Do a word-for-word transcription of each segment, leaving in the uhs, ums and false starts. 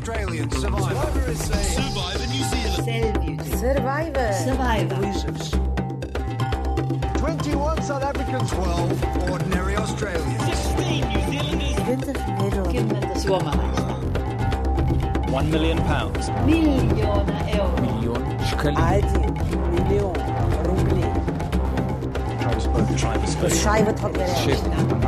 Australian Survivor. Survivor New Zealand. Survivor. Survivor. twenty-one South Africans. twelve ordinary Australians. sixteen New Zealanders. twintig miljoen. Suomalaiset. One million pounds. Miljoona euroa. Miljoen shkelling. Aldi. Miljoen. Rubli. Beschrijf het wat je Shit.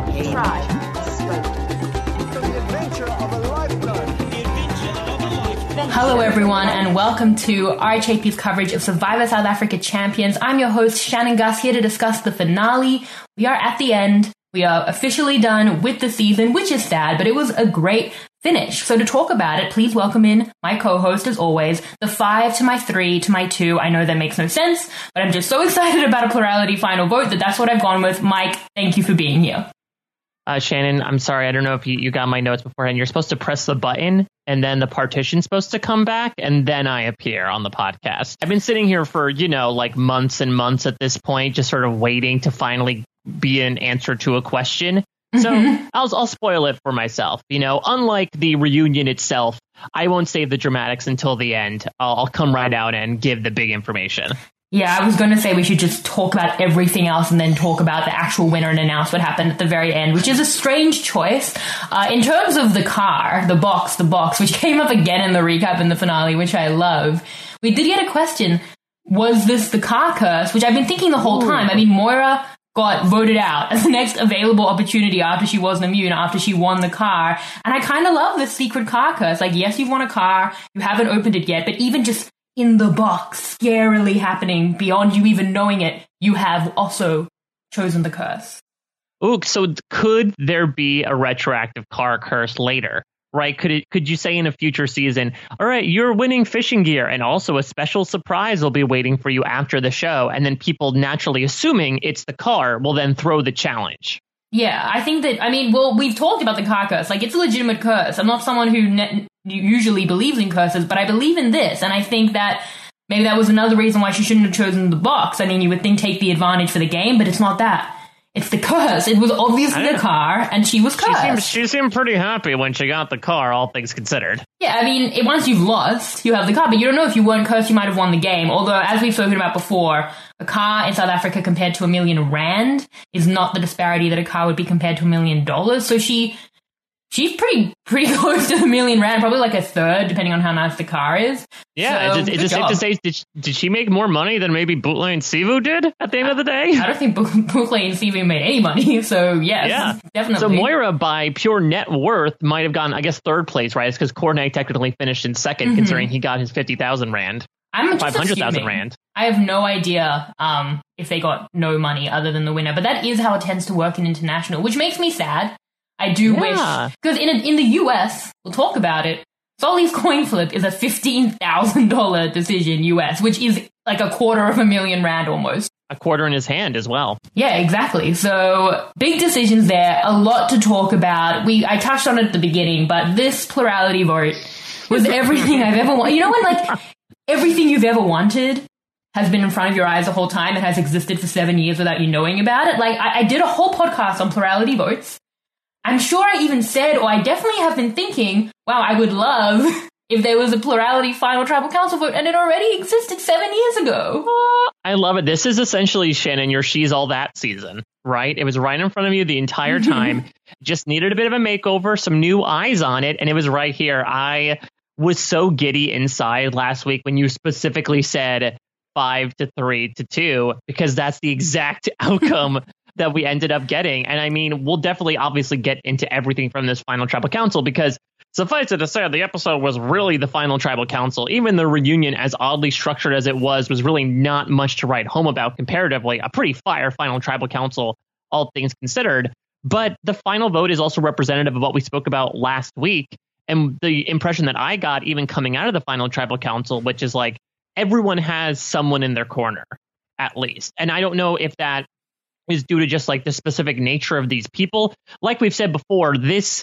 For the adventure of a lifetime. The adventure of a lifetime. Hello everyone and welcome to R H A P's coverage of Survivor South Africa Champions. I'm your host Shannon Gus, here to discuss the finale. We are at the end. We are officially done with the season, which is sad, but it was a great finish. So to talk about it, please welcome in my co-host as always, the five to my three to my two. I know that makes no sense, but I'm just so excited about a plurality final vote that that's what I've gone with. Mike, thank you for being here. Uh, Shannon, I'm sorry. I don't know if you, you got my notes beforehand. You're supposed to press the button and then the partition's supposed to come back and then I appear on the podcast. I've been sitting here for, you know, like months and months at this point, just sort of waiting to finally be an answer to a question. So Mm-hmm. I'll, I'll spoil it for myself. You know, unlike the reunion itself, I won't save the dramatics until the end. I'll, I'll come right out and give the big information. Yeah, I was going to say we should just talk about everything else and then talk about the actual winner and announce what happened at the very end, which is a strange choice. Uh, in terms of the car, the box, the box, which came up again in the recap in the finale, which I love, we did get a question, was this the car curse? Which I've been thinking the whole time. I mean, Moira got voted out as the next available opportunity after she wasn't immune, after she won the car. And I kind of love this secret car curse. Like, yes, you've won a car, you haven't opened it yet, but even just in the box, scarily happening beyond you even knowing it, you have also chosen the curse. Ooh, so could there be a retroactive car curse later? Right? Could it? Could you say in a future season, all right, you're winning fishing gear and also a special surprise will be waiting for you after the show. And then people naturally assuming it's the car will then throw the challenge. Yeah, I think that, I mean, well, we've talked about the car curse. Like, it's a legitimate curse. I'm not someone who ne- usually believes in curses, but I believe in this. And I think that maybe that was another reason why she shouldn't have chosen the box. I mean, you would think take the advantage for the game, but it's not that. It's the curse. It was obviously a car, and she was cursed. She seemed, she seemed pretty happy when she got the car, all things considered. Yeah, I mean, it, once you've lost, you have the car, but you don't know if you weren't cursed, you might have won the game. Although, as we've spoken about before, a car in South Africa compared to a million rand is not the disparity that a car would be compared to a million dollars. So she... She's pretty pretty close to a million rand, probably like a third, depending on how nice the car is. Yeah, so, is, is it safe to say, did she, did she make more money than maybe Bootleg and Sivu did at the end I, of the day? I don't think Bootleg and Sivu made any money, so yes, yeah, definitely. So Moira, by pure net worth, might have gotten, I guess, third place, right? It's because Cornet technically finished in second, mm-hmm. considering he got his fifty thousand rand. I'm five hundred thousand rand. I have no idea um, if they got no money other than the winner, but that is how it tends to work in international, which makes me sad. I do yeah. wish, because in a, in the U S, we'll talk about it, Solly's coin flip is a fifteen thousand dollars decision U S, which is like a quarter of a million rand almost. A quarter in his hand as well. Yeah, exactly. So big decisions there, a lot to talk about. We I touched on it at the beginning, but this plurality vote was everything I've ever wanted. You know when like everything you've ever wanted has been in front of your eyes the whole time and has existed for seven years without you knowing about it? Like I, I did a whole podcast on plurality votes. I'm sure I even said, or I definitely have been thinking, wow, I would love if there was a plurality final tribal council vote, and it already existed seven years ago. I love it. This is essentially, Shannon, your She's All That season, right? It was right in front of you the entire time. Just needed a bit of a makeover, some new eyes on it, and it was right here. I was so giddy inside last week when you specifically said five to three to two, because that's the exact outcome that we ended up getting. And I mean, we'll definitely obviously get into everything from this final tribal council, because suffice it to say, the episode was really the final tribal council. Even the reunion, as oddly structured as it was, was really not much to write home about comparatively. A pretty fire final tribal council, all things considered. But the final vote is also representative of what we spoke about last week. And the impression that I got even coming out of the final tribal council, which is like everyone has someone in their corner, at least. And I don't know if that is due to just like the specific nature of these people. Like we've said before, this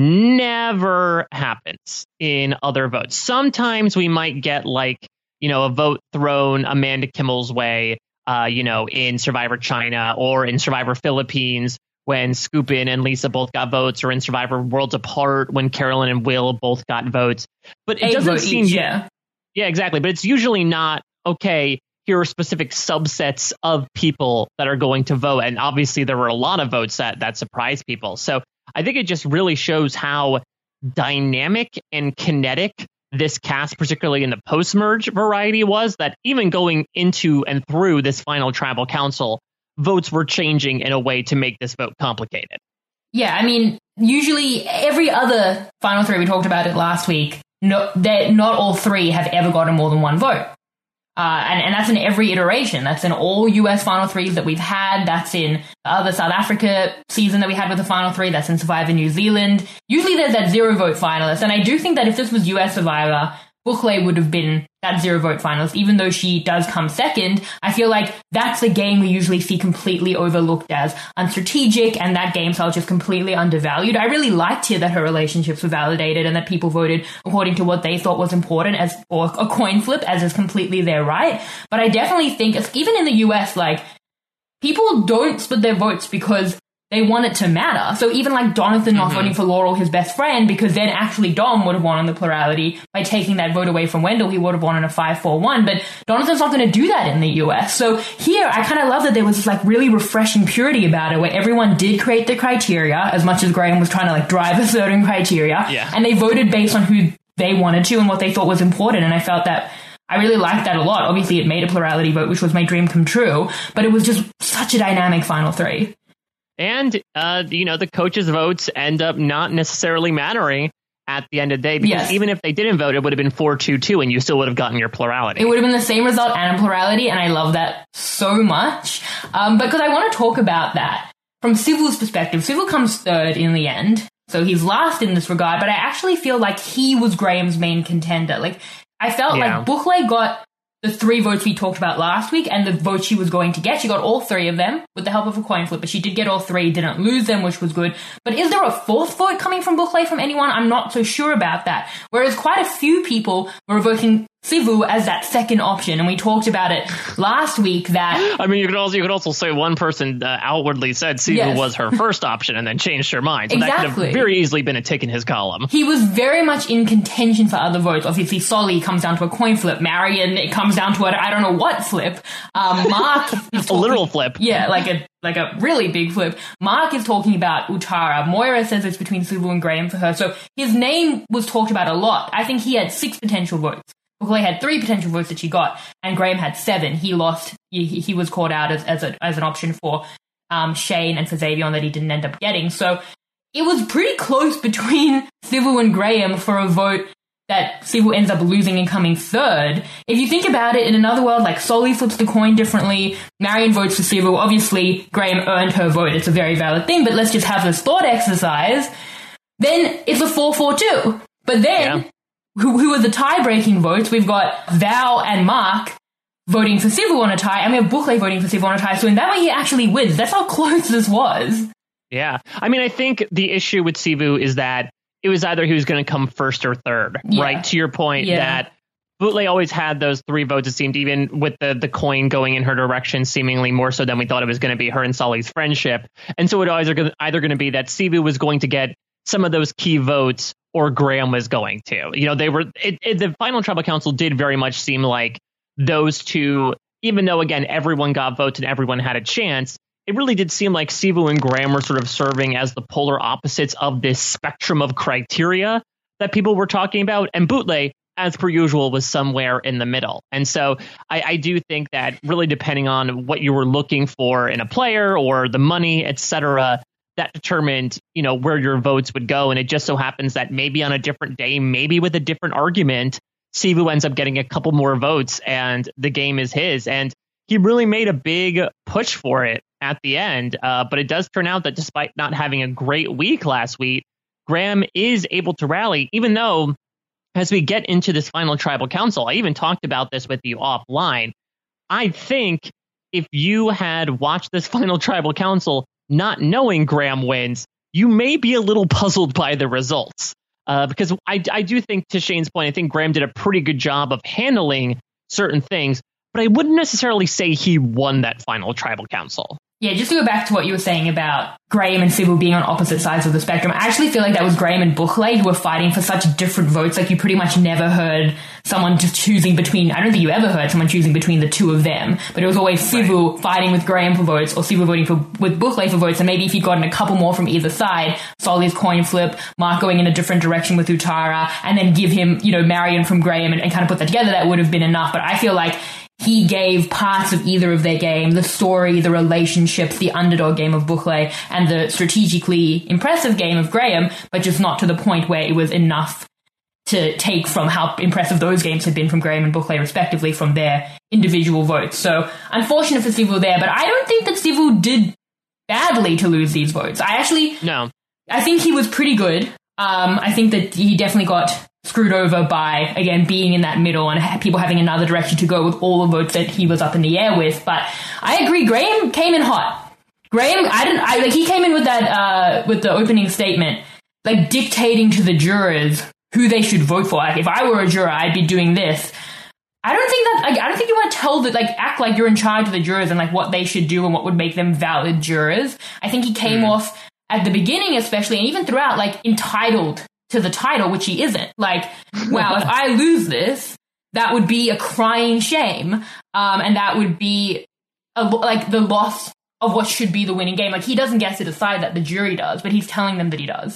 never happens in other votes. Sometimes we might get like, you know, a vote thrown Amanda Kimmel's way, uh, you know, in Survivor China or in Survivor Philippines, when Scoopin and Lisa both got votes, or in Survivor Worlds Apart when Carolyn and Will both got votes. But it A doesn't vote seem... each, yeah. Yeah, exactly. But it's usually not, okay, here are specific subsets of people that are going to vote. And obviously there were a lot of votes that, that surprised people. So I think it just really shows how dynamic and kinetic this cast, particularly in the post-merge variety, was, that even going into and through this final tribal council, votes were changing in a way to make this vote complicated. Yeah, I mean, usually every other final three, we talked about it last week, no, not all three have ever gotten more than one vote. Uh, and, and that's in every iteration. That's in all U S Final Threes that we've had. That's in the other South Africa season that we had with the Final Three. That's in Survivor New Zealand. Usually there's that zero vote finalist. And I do think that if this was U S Survivor, Buchle would have been that zero vote finalist. Even though she does come second, I feel like that's the game we usually see completely overlooked as unstrategic, and that game style just completely undervalued. I really liked here that her relationships were validated and that people voted according to what they thought was important, as or a coin flip, as is completely their right. But I definitely think, even in the U S, like, people don't split their votes because they want it to matter. So even like Donathan not Mm-hmm. voting for Laurel, his best friend, because then actually Dom would have won on the plurality by taking that vote away from Wendell. He would have won in a five four one, but Donathan's not going to do that in the U S. So here, I kind of love that there was this like really refreshing purity about it, where everyone did create the criteria, as much as Graham was trying to like drive a certain criteria, Yeah. and they voted based on who they wanted to and what they thought was important. And I felt that I really liked that a lot. Obviously, it made a plurality vote, which was my dream come true, but it was just such a dynamic final three. And, uh, you know, the coaches' votes end up not necessarily mattering at the end of the day, because Yes. even if they didn't vote, it would have been four two two, and you still would have gotten your plurality. It would have been the same result and a plurality, and I love that so much. Um, because I want to talk about that from Civil's perspective. Civil comes third in the end, so he's last in this regard, but I actually feel like he was Graham's main contender. Like, I felt Yeah. like Buchle got the three votes we talked about last week and the votes she was going to get. She got all three of them with the help of a coin flip, but she did get all three, didn't lose them, which was good. But is there a fourth vote coming from Buchle from anyone? I'm not so sure about that. Whereas quite a few people were voting Sivu as that second option, and we talked about it last week that I mean, you could also you could also say one person uh, outwardly said Sivu Yes. was her first option and then changed her mind. So that could Exactly. have very easily been a tick in his column. he was very much in contention for other votes. Obviously, Solly comes down to a coin flip. Marion, it comes down to a I don't know what flip. Um, Mark is A literal flip. Yeah, like a like a really big flip. Mark is talking about Uttara. Moira says it's between Sivu and Graham for her. So his name was talked about a lot. I think he had six potential votes. Buchle had three potential votes that she got, and Graham had seven. He lost. He, he was called out as as, a, as an option for um, Shane and for Xavier that he didn't end up getting. So it was pretty close between Sivu and Graham for a vote that Sivu ends up losing and coming third. If you think about it, in another world, like Solly flips the coin differently, Marion votes for Sivu. Obviously, Graham earned her vote. It's a very valid thing, but let's just have this thought exercise. Then it's a four four two. But then, Yeah. who, who are the tie-breaking votes? We've got Val and Mark voting for Sivu on a tie, and we have Buchle voting for Sivu on a tie. So in that way, he actually wins. That's how close this was. Yeah. I mean, I think the issue with Sivu is that it was either he was going to come first or third, Yeah. right? To your point Yeah. that Buchle always had those three votes, it seemed, even with the, the coin going in her direction, seemingly more so than we thought it was going to be, her and Solly's friendship. And so it was either, either going to be that Sivu was going to get some of those key votes or Graham was going to. You know, they were, it, it, the final tribal council did very much seem like those two, even though, again, everyone got votes and everyone had a chance, it really did seem like Sivu and Graham were sort of serving as the polar opposites of this spectrum of criteria that people were talking about. And Buchle, as per usual, was somewhere in the middle. And so I, I do think that really depending on what you were looking for in a player or the money, et cetera, that determined, you know, where your votes would go. And it just so happens that maybe on a different day, maybe with a different argument, Sivu ends up getting a couple more votes and the game is his. And he really made a big push for it at the end. Uh, but it does turn out that despite not having a great week last week, Graham is able to rally, even though as we get into this final tribal council, I even talked about this with you offline. I think if you had watched this final tribal council, not knowing Graham wins, you may be a little puzzled by the results. Uh, because I, I do think, to Shane's point, I think Graham did a pretty good job of handling certain things, but I wouldn't necessarily say he won that final tribal council. Yeah, just to go back to what you were saying about Graham and Sybil being on opposite sides of the spectrum, I actually feel like that was Graham and Buchley who were fighting for such different votes. Like, you pretty much never heard someone just choosing between, I don't think you ever heard someone choosing between the two of them, but it was always Sybil right. fighting with Graham for votes, or Sybil voting for with Buchley for votes, and maybe if he'd gotten a couple more from either side, Solly's coin flip, Mark going in a different direction with Uttara, and then give him, you know, Marion from Graham and, and kind of put that together, that would have been enough. But I feel like he gave parts of either of their game, the story, the relationships, the underdog game of Buchley, and the strategically impressive game of Graham, but just not to the point where it was enough to take from how impressive those games had been from Graham and Buchley, respectively, from their individual votes. So, unfortunate for Sybil there, but I don't think that Sybil did badly to lose these votes. I actually... No. I think he was pretty good. Um, I think that he definitely got screwed over by, again, being in that middle and ha- people having another direction to go with all the votes that he was up in the air with. But I agree, Graham came in hot. Graham, I didn't, I, like, he came in with that, uh, with the opening statement, like, dictating to the jurors who they should vote for. Like, if I were a juror, I'd be doing this. I don't think that, like, I don't think you want to tell that, like, act like you're in charge of the jurors and, like, what they should do and what would make them valid jurors. I think he came mm. off at the beginning, especially, and even throughout, like, entitled to the title, which he isn't. Like, wow, if I lose this, that would be a crying shame. Um, and that would be, a, like, the loss of what should be the winning game. Like, he doesn't get to decide that, the jury does, but he's telling them that he does.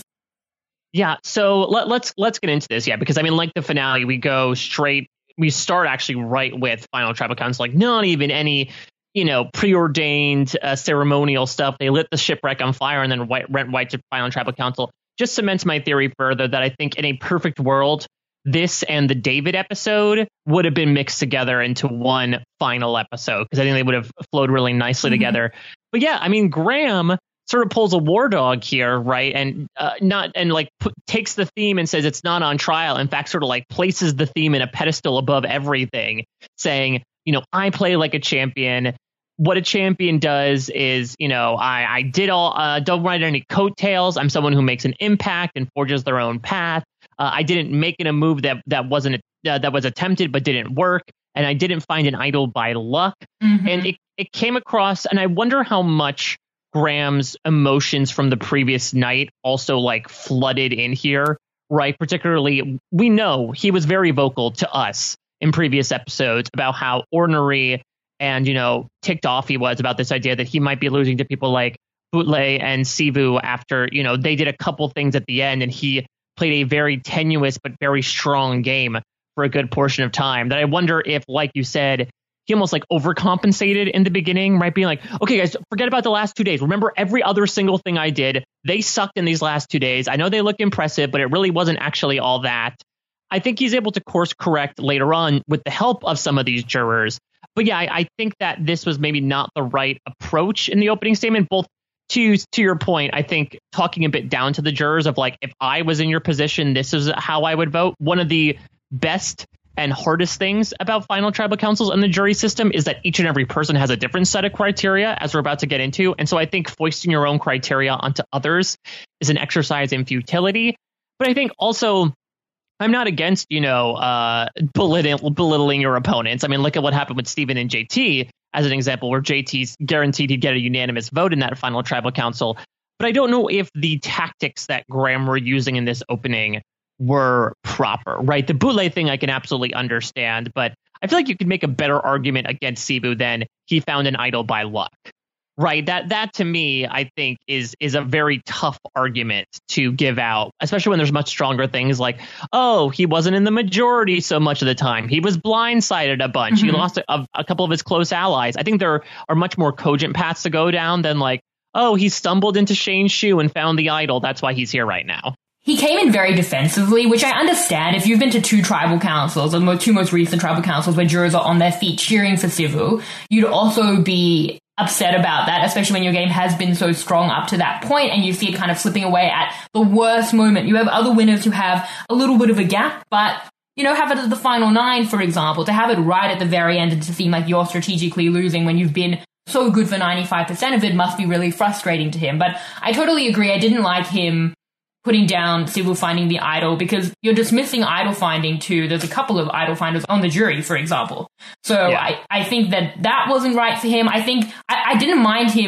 Yeah, so let, let's let's get into this, yeah, because, I mean, like the finale, we go straight, we start actually right with Final Tribal Council, like, not even any, you know, preordained uh, ceremonial stuff. They lit the shipwreck on fire and then went right to Final Tribal Council. Just cements my theory further that I think in a perfect world, this and the David episode would have been mixed together into one final episode, because I think they would have flowed really nicely mm-hmm. together. But yeah, I mean, Graham sort of pulls a war dog here, right? And uh, not and like put, takes the theme and says it's not on trial. In fact, sort of like places the theme in a pedestal above everything, saying, you know, I play like a champion. What a champion does is, you know, I, I did all, uh, don't ride any coattails. I'm someone who makes an impact and forges their own path. Uh, I didn't make it a move that that wasn't uh, that was attempted but didn't work, and I didn't find an idol by luck. Mm-hmm. And it it came across, and I wonder how much Graham's emotions from the previous night also like flooded in here, right? Particularly, we know he was very vocal to us in previous episodes about how ornery and, you know, ticked off he was about this idea that he might be losing to people like Buchley and Sivu after, you know, they did a couple things at the end, and he played a very tenuous but very strong game for a good portion of time. That I wonder if, like you said, he almost like overcompensated in the beginning, right? Being like, okay, guys, forget about the last two days. Remember every other single thing I did. They sucked in these last two days. I know they look impressive, but it really wasn't actually all that. I think he's able to course correct later on with the help of some of these jurors. But yeah, I, I think that this was maybe not the right approach in the opening statement. Both to to your point, I think talking a bit down to the jurors of like, if I was in your position, this is how I would vote. One of the best and hardest things about final tribal councils and the jury system is that each and every person has a different set of criteria, as we're about to get into. And so I think foisting your own criteria onto others is an exercise in futility. But I think also, I'm not against, you know, uh, belittling, belittling your opponents. I mean, look at what happened with Steven and J T as an example, where J T's guaranteed he'd get a unanimous vote in that final tribal council. But I don't know if the tactics that Graham were using in this opening were proper, right? The Buchley thing I can absolutely understand, but I feel like you could make a better argument against Sivu than he found an idol by luck. Right. That that to me, I think, is is a very tough argument to give out, especially when there's much stronger things like, oh, he wasn't in the majority so much of the time. He was blindsided a bunch. Mm-hmm. He lost a, a couple of his close allies. I think there are much more cogent paths to go down than like, oh, he stumbled into Shane's shoe and found the idol. That's why he's here right now. He came in very defensively, which I understand. If you've been to two tribal councils, or the two most recent tribal councils where jurors are on their feet cheering for Sivu, you'd also be upset about that, especially when your game has been so strong up to that point and you see it kind of slipping away at the worst moment. You have other winners who have a little bit of a gap, but, you know, have it at the final nine, for example, to have it right at the very end and to seem like you're strategically losing when you've been so good for ninety-five percent of it must be really frustrating to him. But I totally agree. I didn't like him putting down Sivu finding the idol, because you're dismissing idol finding too. There's a couple of idol finders on the jury, for example. So yeah. I, I think that that wasn't right for him. I think I, I didn't mind him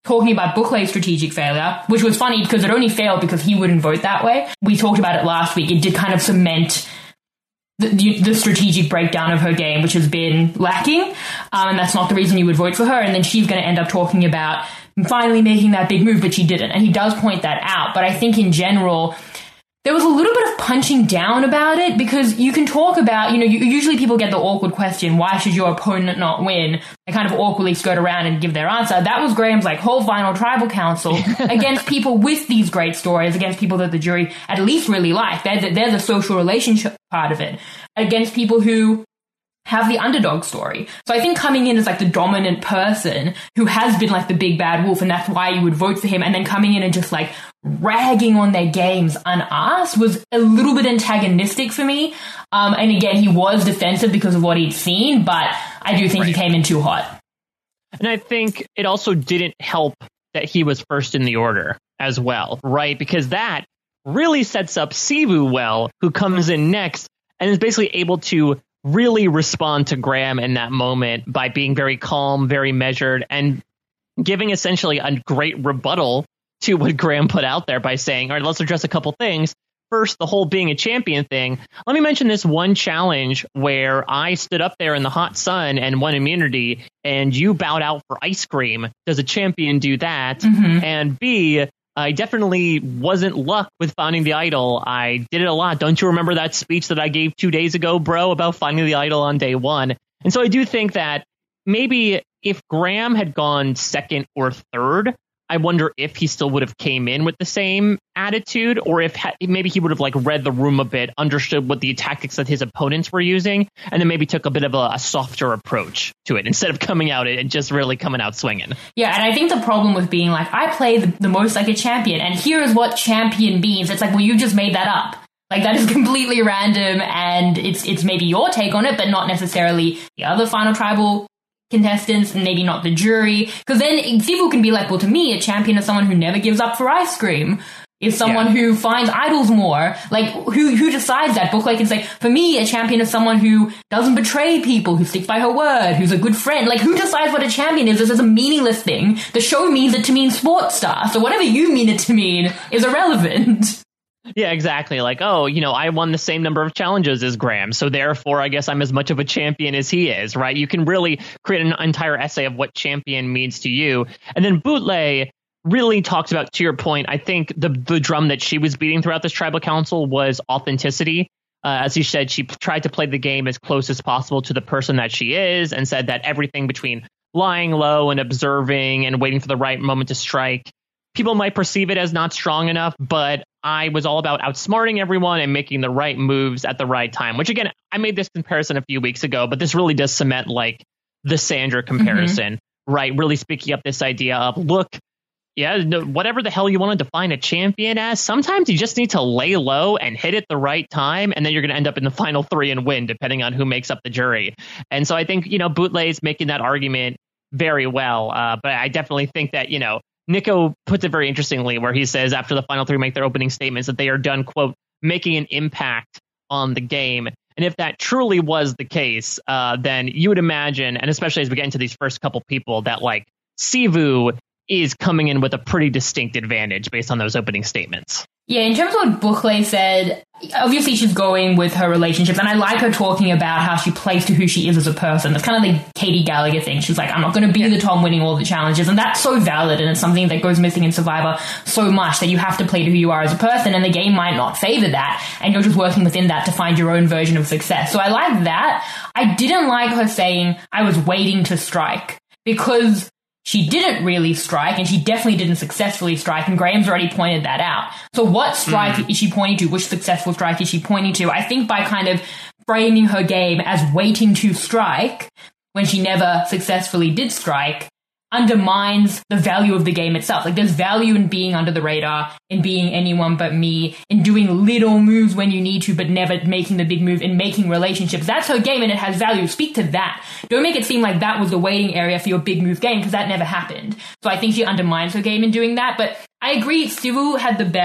talking about Buchle's strategic failure, which was funny because it only failed because he wouldn't vote that way. We talked about it last week. It did kind of cement the, the, the strategic breakdown of her game, which has been lacking. Um, and that's not the reason you would vote for her. And then she's going to end up talking about finally making that big move, but she didn't. And he does point that out. But I think in general, there was a little bit of punching down about it because you can talk about, you know, you, usually people get the awkward question, why should your opponent not win? They kind of awkwardly skirt around and give their answer. That was Graham's like whole final tribal council against people with these great stories, against people that the jury at least really like. They're the, they're the social relationship part of it, against people who have the underdog story. So I think coming in as like the dominant person who has been like the big bad wolf, and that's why you would vote for him, and then coming in and just like ragging on their games unasked was a little bit antagonistic for me. Um, and again, he was defensive because of what he'd seen, but I do think right. he came in too hot. And I think it also didn't help that he was first in the order as well, right? Because that really sets up Sivu well, who comes in next and is basically able to really respond to Graham in that moment by being very calm, very measured, and giving essentially a great rebuttal to what Graham put out there by saying, all right, let's address a couple things. First, the whole being a champion thing. Let me mention this one challenge where I stood up there in the hot sun and won immunity, and you bowed out for ice cream. Does a champion do that? Mm-hmm. And B, I definitely wasn't luck with finding the idol. I did it a lot. Don't you remember that speech that I gave two days ago, bro, about finding the idol on day one? And so I do think that maybe if Graham had gone second or third, I wonder if he still would have came in with the same attitude, or if ha- maybe he would have like read the room a bit, understood what the tactics that his opponents were using, and then maybe took a bit of a, a softer approach to it instead of coming out and just really coming out swinging. Yeah, and I think the problem with being like, I play the, the most like a champion, and here is what champion means. It's like, well, you just made that up. Like, that is completely random, and it's it's maybe your take on it, but not necessarily the other final tribal contestants, and maybe not the jury. Because then people can be like, well, to me, a champion is someone who never gives up for ice cream. Is someone yeah. who finds idols more. Like, who who decides that? Buchley can say, for me, a champion is someone who doesn't betray people, who sticks by her word, who's a good friend. Like, who decides what a champion is? This is a meaningless thing. The show means it to mean sports star. So whatever you mean it to mean is irrelevant. Yeah, exactly. Like, oh, you know, I won the same number of challenges as Graham, so therefore I guess I'm as much of a champion as he is, right? You can really create an entire essay of what champion means to you. And then Butle really talks about, to your point, I think the the drum that she was beating throughout this tribal council was authenticity. Uh, as you said, she tried to play the game as close as possible to the person that she is, and said that everything between lying low and observing and waiting for the right moment to strike, people might perceive it as not strong enough, but I was all about outsmarting everyone and making the right moves at the right time, which, again, I made this comparison a few weeks ago, but this really does cement like the Sandra comparison, mm-hmm. right? Really speaking up this idea of, look, yeah, no, whatever the hell you want to define a champion as, sometimes you just need to lay low and hit it the right time, and then you're going to end up in the final three and win, depending on who makes up the jury. And so I think, you know, Butle is making that argument very well, uh, but I definitely think that, you know, Nico puts it very interestingly, where he says after the final three make their opening statements that they are done, quote, making an impact on the game. And if that truly was the case, uh, then you would imagine, and especially as we get into these first couple people, that like Sivu is coming in with a pretty distinct advantage based on those opening statements. Yeah, in terms of what Buchle said, obviously she's going with her relationships, and I like her talking about how she plays to who she is as a person. That's kind of the Katie Gallagher thing. She's like, I'm not going to be yeah. the Tom winning all the challenges, and that's so valid, and it's something that goes missing in Survivor so much, that you have to play to who you are as a person, and the game might not favor that, and you're just working within that to find your own version of success. So I like that. I didn't like her saying, I was waiting to strike, because she didn't really strike, and she definitely didn't successfully strike, and Graham's already pointed that out. So what strike mm. is she pointing to? Which successful strike is she pointing to? I think by kind of framing her game as waiting to strike, when she never successfully did strike, undermines the value of the game itself. Like, there's value in being under the radar, in being anyone but me, in doing little moves when you need to, but never making the big move, in making relationships. That's her game, and it has value. Speak to that. Don't make it seem like that was the waiting area for your big move game, because that never happened. So I think she undermines her game in doing that. But I agree, Sivu had the best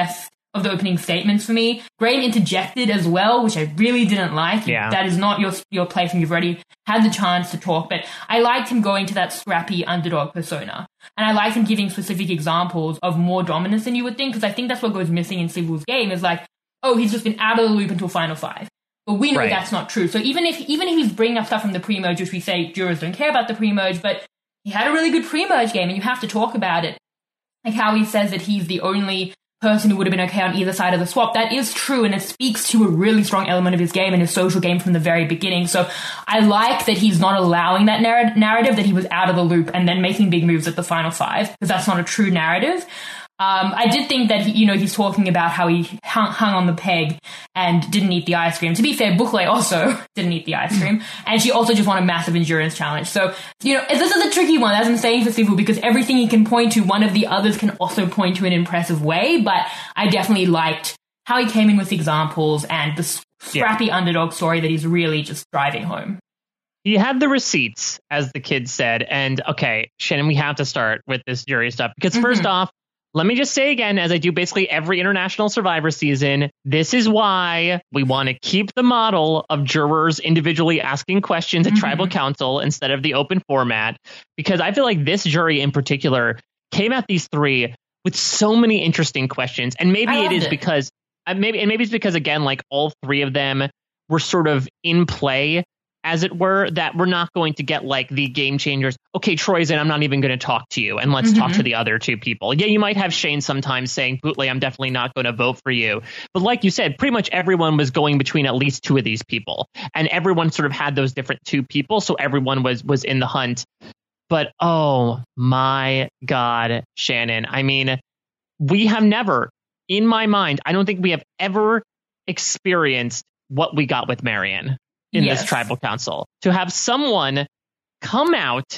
of the opening statements for me. Graham interjected as well, which I really didn't like. Yeah. That is not your your place and you've already had the chance to talk. But I liked him going to that scrappy underdog persona. And I liked him giving specific examples of more dominance than you would think, because I think that's what goes missing in Civil's game is like, oh, he's just been out of the loop until Final Five. But we know Right. that's not true. So even if even if he's bringing up stuff from the pre-merge, which we say jurors don't care about the pre-merge, but he had a really good pre-merge game and you have to talk about it. Like how he says that he's the only person who would have been okay on either side of the swap. That is true, and it speaks to a really strong element of his game and his social game from the very beginning. So I like that he's not allowing that narr- narrative that he was out of the loop and then making big moves at the Final Five, because that's not a true narrative. Um, I did think that, he, you know, he's talking about how he hung, hung on the peg and didn't eat the ice cream. To be fair, Bukle also didn't eat the ice cream. And she also just won a massive endurance challenge. So, you know, this is a tricky one, as I'm saying for Civil, because everything he can point to, one of the others can also point to in an impressive way. But I definitely liked how he came in with examples and the scrappy yeah. underdog story that he's really just driving home. He had the receipts, as the kids said. And, okay, Shannon, we have to start with this jury stuff. Because mm-hmm. first off, let me just say again, as I do basically every International Survivor season, this is why we want to keep the model of jurors individually asking questions at mm-hmm. Tribal Council instead of the open format, because I feel like this jury in particular came at these three with so many interesting questions. And maybe it is it. because uh, maybe and maybe it's because, again, like all three of them were sort of in play, as it were, that we're not going to get like the game changers. Okay, Troy's in, I'm not even going to talk to you. And let's mm-hmm. talk to the other two people. Yeah, you might have Shane sometimes saying, Bootley, I'm definitely not going to vote for you. But like you said, pretty much everyone was going between at least two of these people. And everyone sort of had those different two people. So everyone was was in the hunt. But oh my God, Shannon. I mean, we have never, in my mind, I don't think we have ever experienced what we got with Marion in yes. this Tribal Council. To have someone come out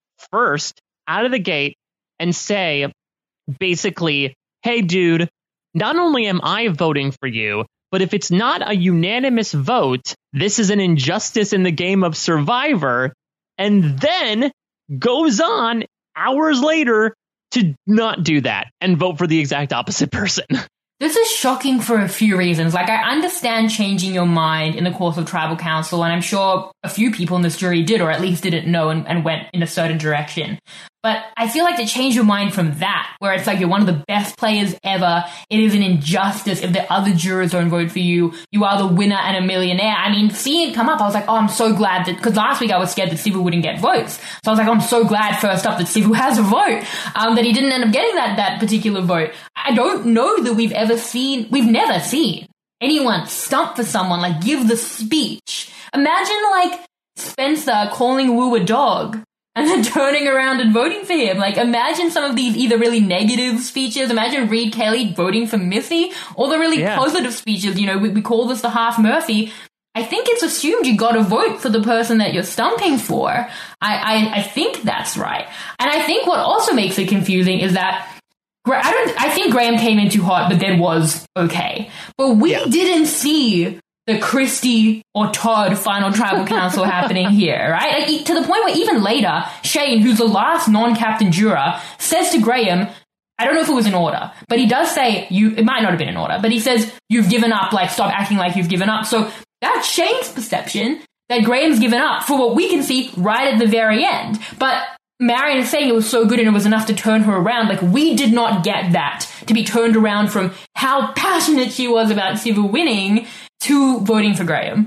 first out of the gate and say, basically, hey, dude, not only am I voting for you, but if it's not a unanimous vote, this is an injustice in the game of Survivor, and then goes on hours later to not do that and vote for the exact opposite person. This is shocking for a few reasons. Like, I understand changing your mind in the course of Tribal Council, and I'm sure a few people in this jury did, or at least didn't know and, and went in a certain direction. But I feel like to change your mind from that, where it's like you're one of the best players ever, it is an injustice if the other jurors don't vote for you, you are the winner and a millionaire. I mean, seeing it come up, I was like, oh, I'm so glad that, because last week I was scared that Sivu wouldn't get votes. So I was like, oh, I'm so glad first up that Sivu has a vote, um, that he didn't end up getting that, that particular vote. I don't know that we've ever seen, we've never seen anyone stump for someone, like give the speech. Imagine like Spencer calling Wu a dog and then turning around and voting for him. Like, imagine some of these either really negative speeches. Imagine Reed Kelly voting for Missy, or the really yeah. positive speeches. You know, we, we call this the half Murphy. I think it's assumed you got to vote for the person that you're stumping for. I, I, I think that's right. And I think what also makes it confusing is that I don't. I think Graham came in too hot, but then was okay. But we yeah. didn't see the Christy or Todd final Tribal Council happening here, right? Like, to the point where even later, Shane, who's the last non-captain juror, says to Graham, I don't know if it was in order, but he does say, you. It might not have been in order, but he says, you've given up, like, stop acting like you've given up. So that's Shane's perception, that Graham's given up for what we can see right at the very end. But Marion is saying it was so good and it was enough to turn her around. Like, we did not get that, to be turned around from how passionate she was about Sivu winning to voting for Graham.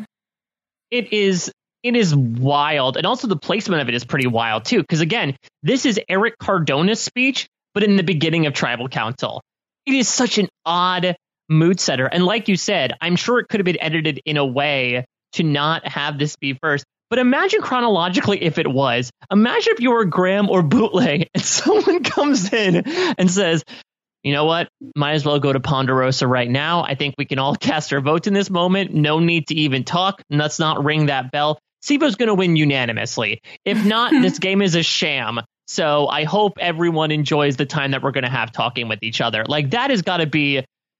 It is it is wild. And also the placement of it is pretty wild too. Because again, this is Eric Cardona's speech, but in the beginning of Tribal Council. It is such an odd mood setter. And like you said, I'm sure it could have been edited in a way to not have this be first. But imagine chronologically if it was. Imagine if you were Graham or Bootleg and someone comes in and says, you know what? Might as well go to Ponderosa right now. I think we can all cast our votes in this moment. No need to even talk. Let's not ring that bell. Sivo's going to win unanimously. If not, this game is a sham. So I hope everyone enjoys the time that we're going to have talking with each other. Like, that has got to be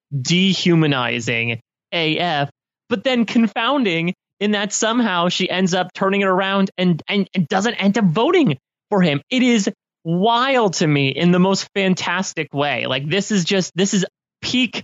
dehumanizing A F, but then confounding in that somehow she ends up turning it around and, and, and doesn't end up voting for him. It is wild to me in the most fantastic way. Like, this is just, this is peak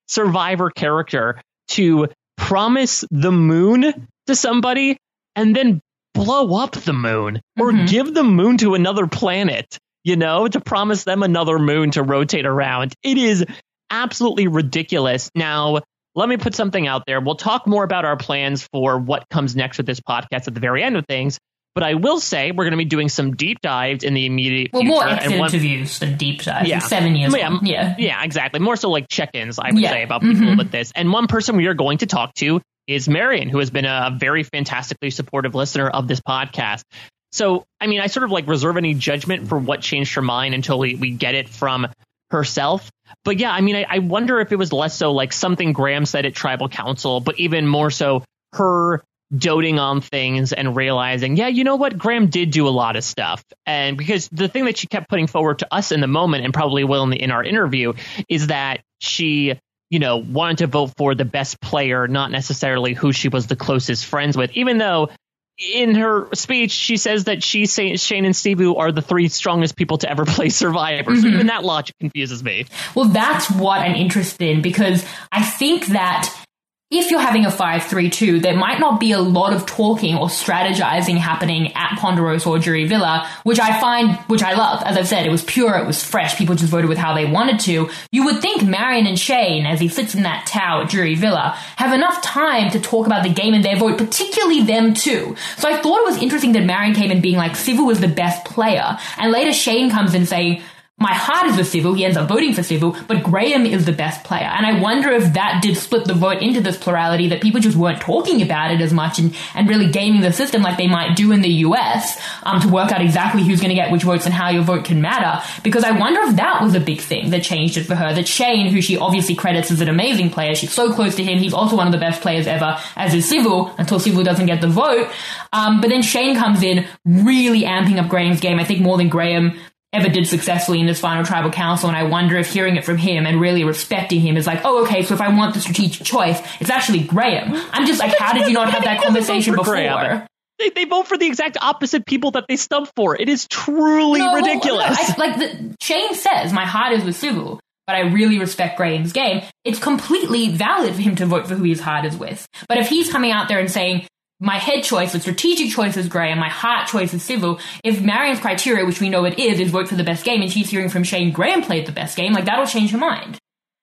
Survivor character to promise the moon to somebody and then blow up the moon or Mm-hmm. give the moon to another planet, you know, to promise them another moon to rotate around. It is absolutely ridiculous. Now, let me put something out there. We'll talk more about our plans for what comes next with this podcast at the very end of things. But I will say we're going to be doing some deep dives in the immediate Well, future. more and exit one- interviews than deep dives. Yeah. It's seven years Yeah, on. Yeah. Yeah, exactly. More so like check-ins, I would Yeah. say, about people Mhm. with this. And one person we are going to talk to is Marion, who has been a very fantastically supportive listener of this podcast. So, I mean, I sort of like reserve any judgment for what changed her mind until we, we get it from herself. But yeah, I mean, I, I wonder if it was less so like something Graham said at Tribal Council, but even more so her doting on things and realizing, yeah, you know what, Graham did do a lot of stuff. And because the thing that she kept putting forward to us in the moment, and probably will in, the, in our interview, is that she, you know, wanted to vote for the best player, not necessarily who she was the closest friends with, even though in her speech, she says that she, Shane and Sivu are the three strongest people to ever play Survivor. So even that logic confuses me. Well, that's what I'm interested in, because I think that if you're having a five three two, there might not be a lot of talking or strategizing happening at Ponderosa or Jury Villa, which I find, which I love. As I've said, it was pure, it was fresh, people just voted with how they wanted to. You would think Marion and Shane, as he sits in that tower at Jury Villa, have enough time to talk about the game and their vote, particularly them too. So I thought it was interesting that Marion came in being like, Sivu was the best player, and later Shane comes in saying, my heart is with Sivu, he ends up voting for Sivu, but Graham is the best player. And I wonder if that did split the vote into this plurality, that people just weren't talking about it as much and, and really gaming the system like they might do in the U S um, to work out exactly who's going to get which votes and how your vote can matter. Because I wonder if that was a big thing that changed it for her, that Shane, who she obviously credits as an amazing player, she's so close to him, he's also one of the best players ever, as is Sivu, until Sivu doesn't get the vote. Um, but then Shane comes in really amping up Graham's game, I think more than Graham ever did successfully in this final Tribal Council, and I wonder if hearing it from him and really respecting him is like, oh, okay, so if I want the strategic choice, it's actually Graham. I'm just like, how did you not have that conversation before? Graham. They, they vote for the exact opposite people that they stump for. It is truly no, ridiculous. No, I, like the, Shane says, my heart is with Sivu, but I really respect Graham's game. It's completely valid for him to vote for who his heart is with. But if he's coming out there and saying, my head choice, the strategic choice is Graham, my heart choice is Sivu, if Marion's criteria, which we know it is, is vote for the best game, and she's hearing from Shane Graham played the best game, like that'll change her mind.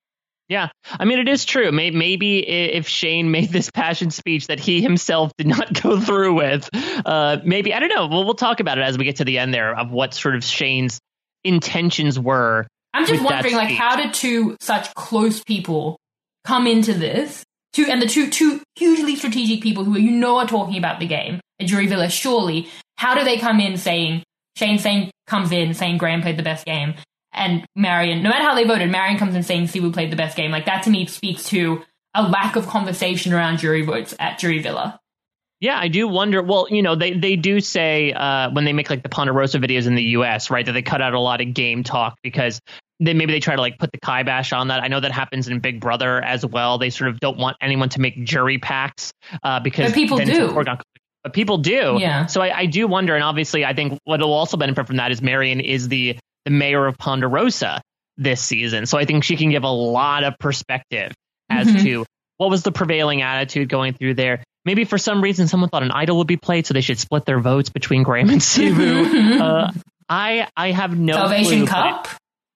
Yeah, I mean, it is true. Maybe if Shane made this passion speech that he himself did not go through with, uh, maybe, I don't know, we'll, we'll talk about it as we get to the end there of what sort of Shane's intentions were. I'm just wondering, like, how did two such close people come into this? Two, and the two two hugely strategic people who you know are talking about the game at Jury Villa, surely, how do they come in saying, Shane saying comes in saying Graham played the best game, and Marion, no matter how they voted, Marion comes in saying Sivu played the best game. Like, that to me speaks to a lack of conversation around jury votes at Jury Villa. Yeah, I do wonder. Well, you know, they, they do say uh, when they make like the Ponderosa videos in the U S, right, that they cut out a lot of game talk because they maybe they try to like put the kibosh on that. I know that happens in Big Brother as well. They sort of don't want anyone to make jury packs uh, because but people do. But people do. Yeah. So I, I do wonder, and obviously I think what will also benefit from that is Marion is the the mayor of Ponderosa this season, so I think she can give a lot of perspective as mm-hmm. to what was the prevailing attitude going through there. Maybe for some reason someone thought an idol would be played, so they should split their votes between Graham and Sivu. uh, I I have no Salvation clue, Cup.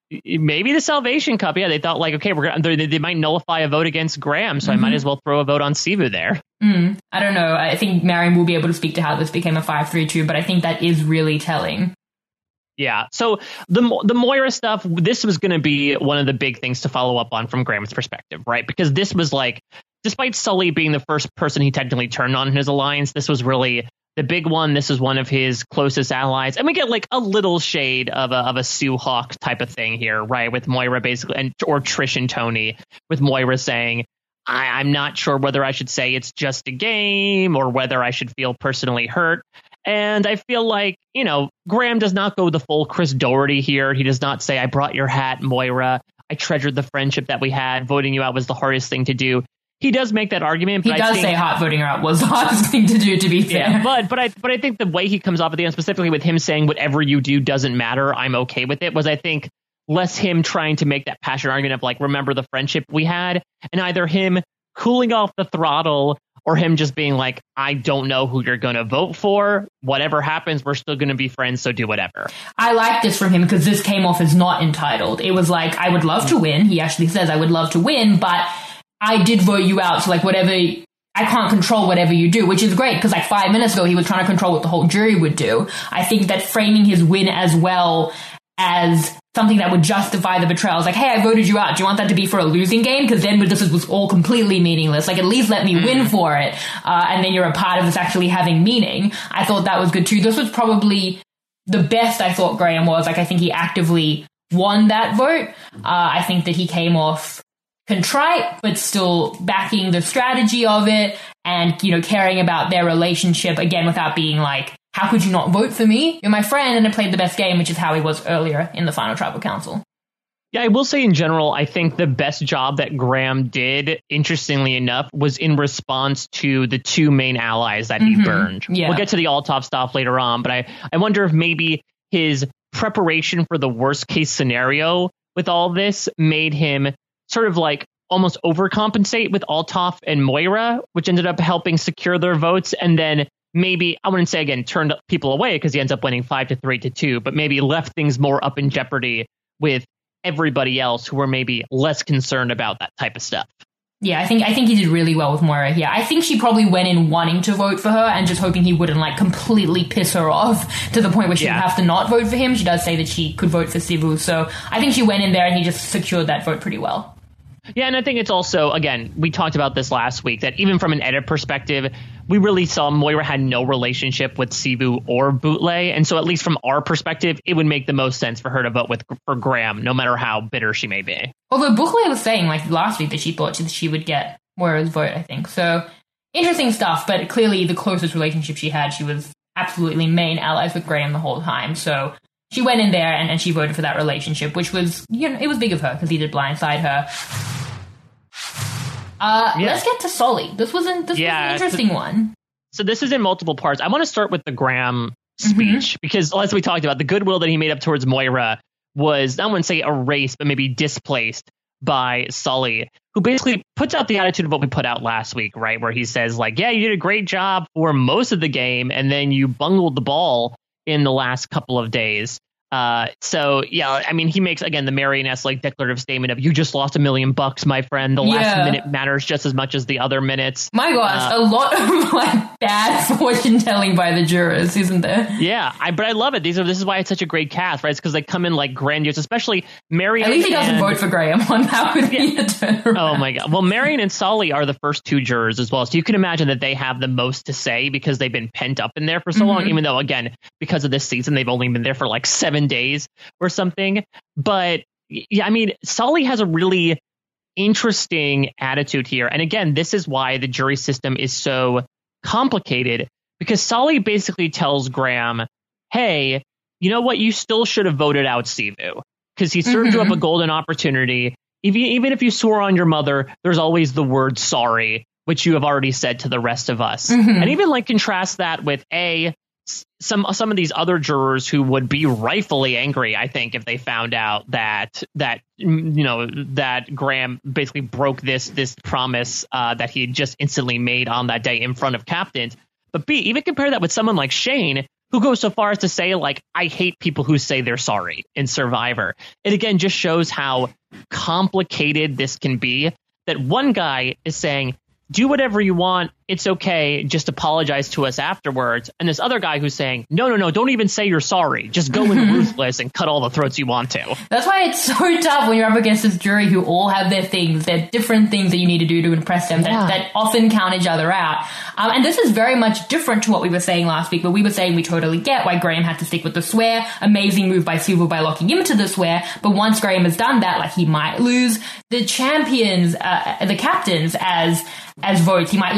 Maybe the Salvation Cup. Yeah, they thought like, okay, we're gonna, they, they might nullify a vote against Graham, so mm-hmm. I might as well throw a vote on Sivu there. Mm, I don't know. I think Marion will be able to speak to how this became a five three two, but I think that is really telling. Yeah. So the the Moira stuff, this was going to be one of the big things to follow up on from Graham's perspective, right? Because this was like, despite Sully being the first person he technically turned on in his alliance, this was really the big one. This is one of his closest allies. And we get like a little shade of a, of a Sue Hawk type of thing here, right? With Moira basically, and or Trish and Tony, with Moira saying, I, I'm not sure whether I should say it's just a game or whether I should feel personally hurt. And I feel like, you know, Graham does not go the full Chris Doherty here. He does not say, I brought your hat, Moira. I treasured the friendship that we had. Voting you out was the hardest thing to do. He does make that argument. He but does I think, say hot voting her out was the hardest thing to do, to be fair. Yeah, but but I but I think the way he comes off at the end, specifically with him saying whatever you do doesn't matter, I'm okay with it, was I think less him trying to make that passionate argument of like, remember the friendship we had, and either him cooling off the throttle or him just being like, I don't know who you're going to vote for. Whatever happens, we're still going to be friends, so do whatever. I like this from him because this came off as not entitled. It was like, I would love to win. He actually says, I would love to win, but I did vote you out. So like whatever, I can't control whatever you do, which is great because like five minutes ago, he was trying to control what the whole jury would do. I think that framing his win as well as something that would justify the betrayal. It's like, hey, I voted you out. Do you want that to be for a losing game? Because then this was all completely meaningless. Like, at least let me mm. win for it. Uh, and then you're a part of this actually having meaning. I thought that was good too. This was probably the best I thought Graham was. Like, I think he actively won that vote. Uh, I think that he came off contrite, but still backing the strategy of it and, you know, caring about their relationship, again, without being like, how could you not vote for me? You're my friend, and I played the best game, which is how he was earlier in the final tribal council. Yeah, I will say in general, I think the best job that Graham did, interestingly enough, was in response to the two main allies that he mm-hmm. burned. Yeah. We'll get to the Altov stuff later on, but I, I wonder if maybe his preparation for the worst case scenario with all this made him sort of like almost overcompensate with Altov and Moira, which ended up helping secure their votes, and then maybe, I wouldn't say again, turned people away because he ends up winning five to three to two, but maybe left things more up in jeopardy with everybody else who were maybe less concerned about that type of stuff. Yeah, I think I think he did really well with Moira here. I think she probably went in wanting to vote for her and just hoping he wouldn't like completely piss her off to the point where she yeah. would have to not vote for him. She does say that she could vote for Sivu, so I think she went in there and he just secured that vote pretty well. Yeah, and I think it's also, again, we talked about this last week, that even from an edit perspective, we really saw Moira had no relationship with Sivu or Boutlé, and so at least from our perspective, it would make the most sense for her to vote with for Graham, no matter how bitter she may be. Although Boutlé was saying, like, last week that she thought she, she would get Moira's vote, I think. So, interesting stuff, but clearly the closest relationship she had, she was absolutely main allies with Graham the whole time, so she went in there and, and she voted for that relationship, which was, you know, it was big of her because he did blindside her. Uh, yeah. Let's get to Solly. This was an, this yeah, was an interesting so, one. So this is in multiple parts. I want to start with the Graham speech mm-hmm. because, as we talked about, the goodwill that he made up towards Moira was, I wouldn't say erased, but maybe displaced by Solly, who basically puts out the attitude of what we put out last week, right? Where he says, like, yeah, you did a great job for most of the game, and then you bungled the ball in the last couple of days. Uh, so, yeah, I mean, he makes, again, the Marion-esque, like, declarative statement of, you just lost a million bucks, my friend. The last yeah. minute matters just as much as the other minutes. My gosh, uh, a lot of, like, bad fortune-telling by the jurors, isn't there? Yeah, I, but I love it. These are This is why it's such a great cast, right? It's because they come in, like, grandiose, especially Marion. At least he doesn't and, vote for Graham on that would be a turnaround. Oh, my God. Well, Marion and Solly are the first two jurors as well, so you can imagine that they have the most to say because they've been pent up in there for so mm-hmm. long, even though, again, because of this season, they've only been there for, like, seven days. Or something. But yeah, I mean, Solly has a really interesting attitude here. And again, this is why the jury system is so complicated, because Solly basically tells Graham, hey, you know what? You still should have voted out Sivu because he served mm-hmm. you up a golden opportunity. Even, even if you swore on your mother, there's always the word sorry, which you have already said to the rest of us. Mm-hmm. And even like contrast that with A, some some of these other jurors who would be rightfully angry, I think, if they found out that that you know that Graham basically broke this this promise uh, that he had just instantly made on that day in front of captains. But B, even compare that with someone like Shane, who goes so far as to say, like, I hate people who say they're sorry in Survivor. It again just shows how complicated this can be. That one guy is saying, do whatever you want. It's okay. Just apologize to us afterwards. And this other guy who's saying, no, no, no, don't even say you're sorry. Just go in ruthless and cut all the throats you want to. That's why it's so tough when you're up against this jury who all have their things, their different things that you need to do to impress them yeah. that, that often count each other out. Um, and this is very much different to what we were saying last week, where we were saying we totally get why Graham had to stick with the swear. Amazing move by Sivu by locking him to the swear. But once Graham has done that, like, he might lose the champions, uh, the captains as as votes. He might lose someone like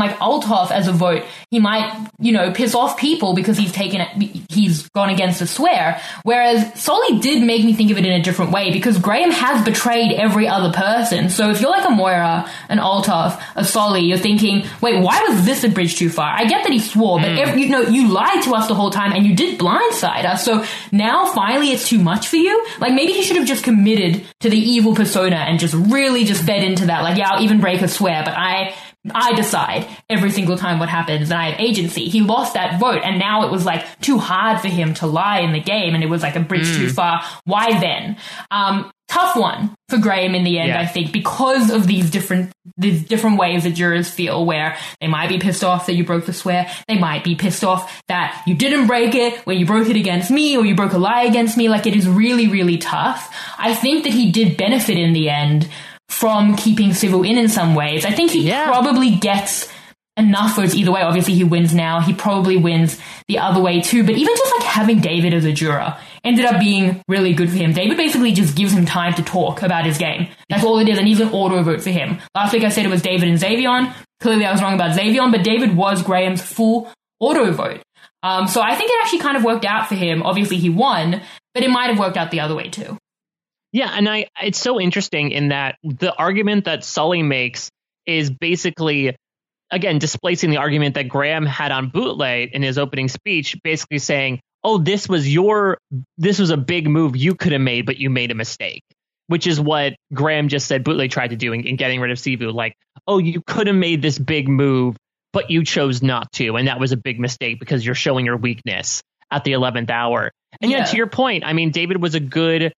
like Althoff as a vote, he might, you know, piss off people because he's taken it, he's gone against a swear. Whereas Solly did make me think of it in a different way because Graham has betrayed every other person. So if you're like a Moira, an Althoff, a Solly, you're thinking, wait, why was this a bridge too far? I get that he swore, but Mm. every, you know, you lied to us the whole time and you did blindside us. So now finally it's too much for you. Like maybe he should have just committed to the evil persona and just really just fed into that. Like, yeah, I'll even break a swear, but I, I decide every single time what happens and I have agency. He lost that vote and now it was like too hard for him to lie in the game and it was like a bridge mm. too far. Why then? Um, tough one for Graham in the end, yeah. I think, because of these different these different ways that jurors feel where they might be pissed off that you broke the swear. They might be pissed off that you didn't break it, where you broke it against me or you broke a lie against me. Like it is really, really tough. I think that he did benefit in the end from keeping Civil in in some ways. I think he yeah. probably gets enough votes either way. Obviously he wins now. He probably wins the other way too. But even just like having David as a juror ended up being really good for him. David basically just gives him time to talk about his game. That's all it is. And he's an auto vote for him. Last week I said it was David and Xavion. Clearly I was wrong about Xavion, but David was Graham's full auto vote. Um, so I think it actually kind of worked out for him. Obviously he won, but it might have worked out the other way too. Yeah, and I it's so interesting in that the argument that Solly makes is basically, again, displacing the argument that Graham had on Bootleg in his opening speech, basically saying, oh, this was your, this was a big move you could have made, but you made a mistake, which is what Graham just said Bootleg tried to do in, in getting rid of Sivu. Like, oh, you could have made this big move, but you chose not to. And that was a big mistake because you're showing your weakness at the eleventh hour. And yeah, yeah to your point, I mean, David was a good,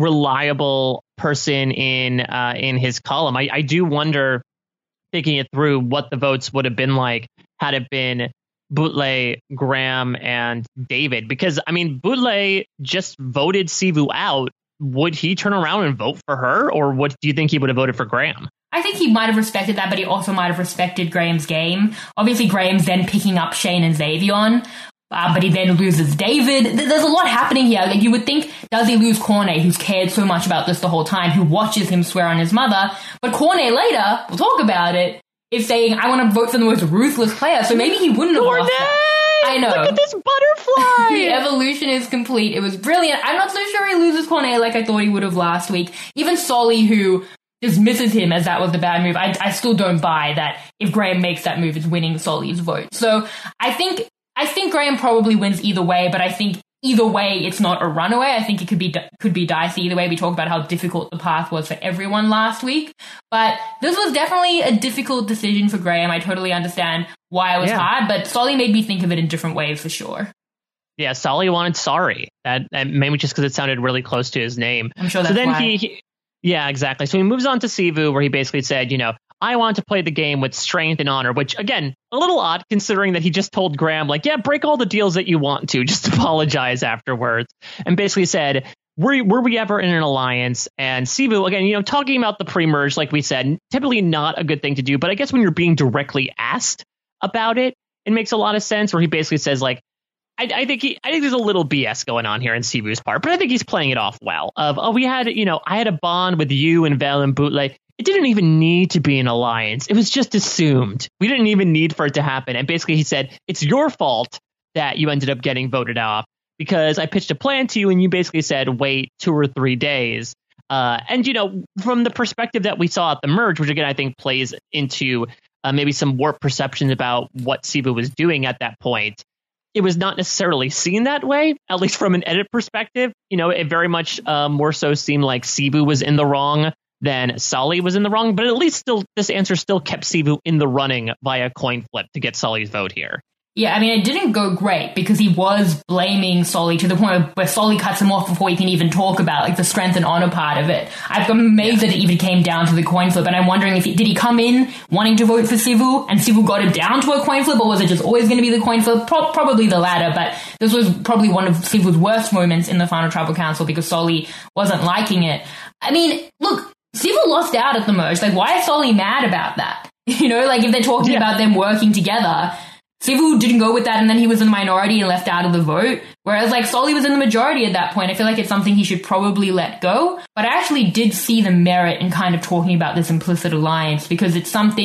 reliable person in uh, in his column. I, I do wonder, thinking it through, what the votes would have been like had it been Bootleg, Graham, and David. Because, I mean, Bootleg just voted Sivu out. Would he turn around and vote for her? Or what do you think he would have voted for Graham? I think he might have respected that, but he also might have respected Graham's game. Obviously, Graham's then picking up Shane and Xavion. Uh, but he then loses David. There's a lot happening here. Like you would think, does he lose Cornet, who's cared so much about this the whole time, who watches him swear on his mother? But Cornet later, we'll talk about it, is saying, I want to vote for the most ruthless player. So maybe he wouldn't have Cornet! lost that. I know. Look at this butterfly! The evolution is complete. It was brilliant. I'm not so sure he loses Cornet like I thought he would have last week. Even Solly, who dismisses him as that was the bad move, I, I still don't buy that if Graham makes that move, it's winning Solly's vote. So I think I think Graham probably wins either way, but I think either way, it's not a runaway. I think it could be could be dicey either way. We talked about how difficult the path was for everyone last week, but this was definitely a difficult decision for Graham. I totally understand why it was yeah. hard, but Solly made me think of it in different ways for sure. Yeah, Solly wanted sorry. That, that maybe just because it sounded really close to his name. I'm sure that's so then why. He, he, yeah, exactly. So he moves on to Sivu, where he basically said, you know, I want to play the game with strength and honor, which, again, a little odd considering that he just told Graham, like, yeah, break all the deals that you want to, just apologize afterwards, and basically said, were, were we ever in an alliance? And Sivu, again, you know, talking about the pre-merge, like we said, typically not a good thing to do, but I guess when you're being directly asked about it, it makes a lot of sense, where he basically says, like, I, I think he, I think there's a little B S going on here in Sivu's part, but I think he's playing it off well. Of, oh, we had, you know, I had a bond with you and Vel and Bootleg. It didn't even need to be an alliance. It was just assumed. We didn't even need for it to happen. And basically he said, it's your fault that you ended up getting voted off because I pitched a plan to you and you basically said, wait two or three days. Uh, and, you know, from the perspective that we saw at the merge, which again, I think plays into uh, maybe some warped perceptions about what Sivu was doing at that point, it was not necessarily seen that way, at least from an edit perspective. You know, it very much uh, more so seemed like Sivu was in the wrong than Solly was in the wrong, but at least still this answer still kept Sivu in the running via coin flip to get Solly's vote here. Yeah, I mean, it didn't go great because he was blaming Solly to the point where Solly cuts him off before he can even talk about like the strength and honor part of it. I'm amazed yeah. that it even came down to the coin flip, and I'm wondering if he, did he come in wanting to vote for Sivu and Sivu got it down to a coin flip, or was it just always going to be the coin flip? Pro- probably the latter, but this was probably one of Sivu's worst moments in the final tribal council because Solly wasn't liking it. I mean, look, Sivu lost out at the merge. Like, why is Solly mad about that? You know, like if they're talking yeah. about them working together, Sivu didn't go with that, and then he was in the minority and left out of the vote. Whereas, like, Solly was in the majority at that point. I feel like it's something he should probably let go. But I actually did see the merit in kind of talking about this implicit alliance because it's something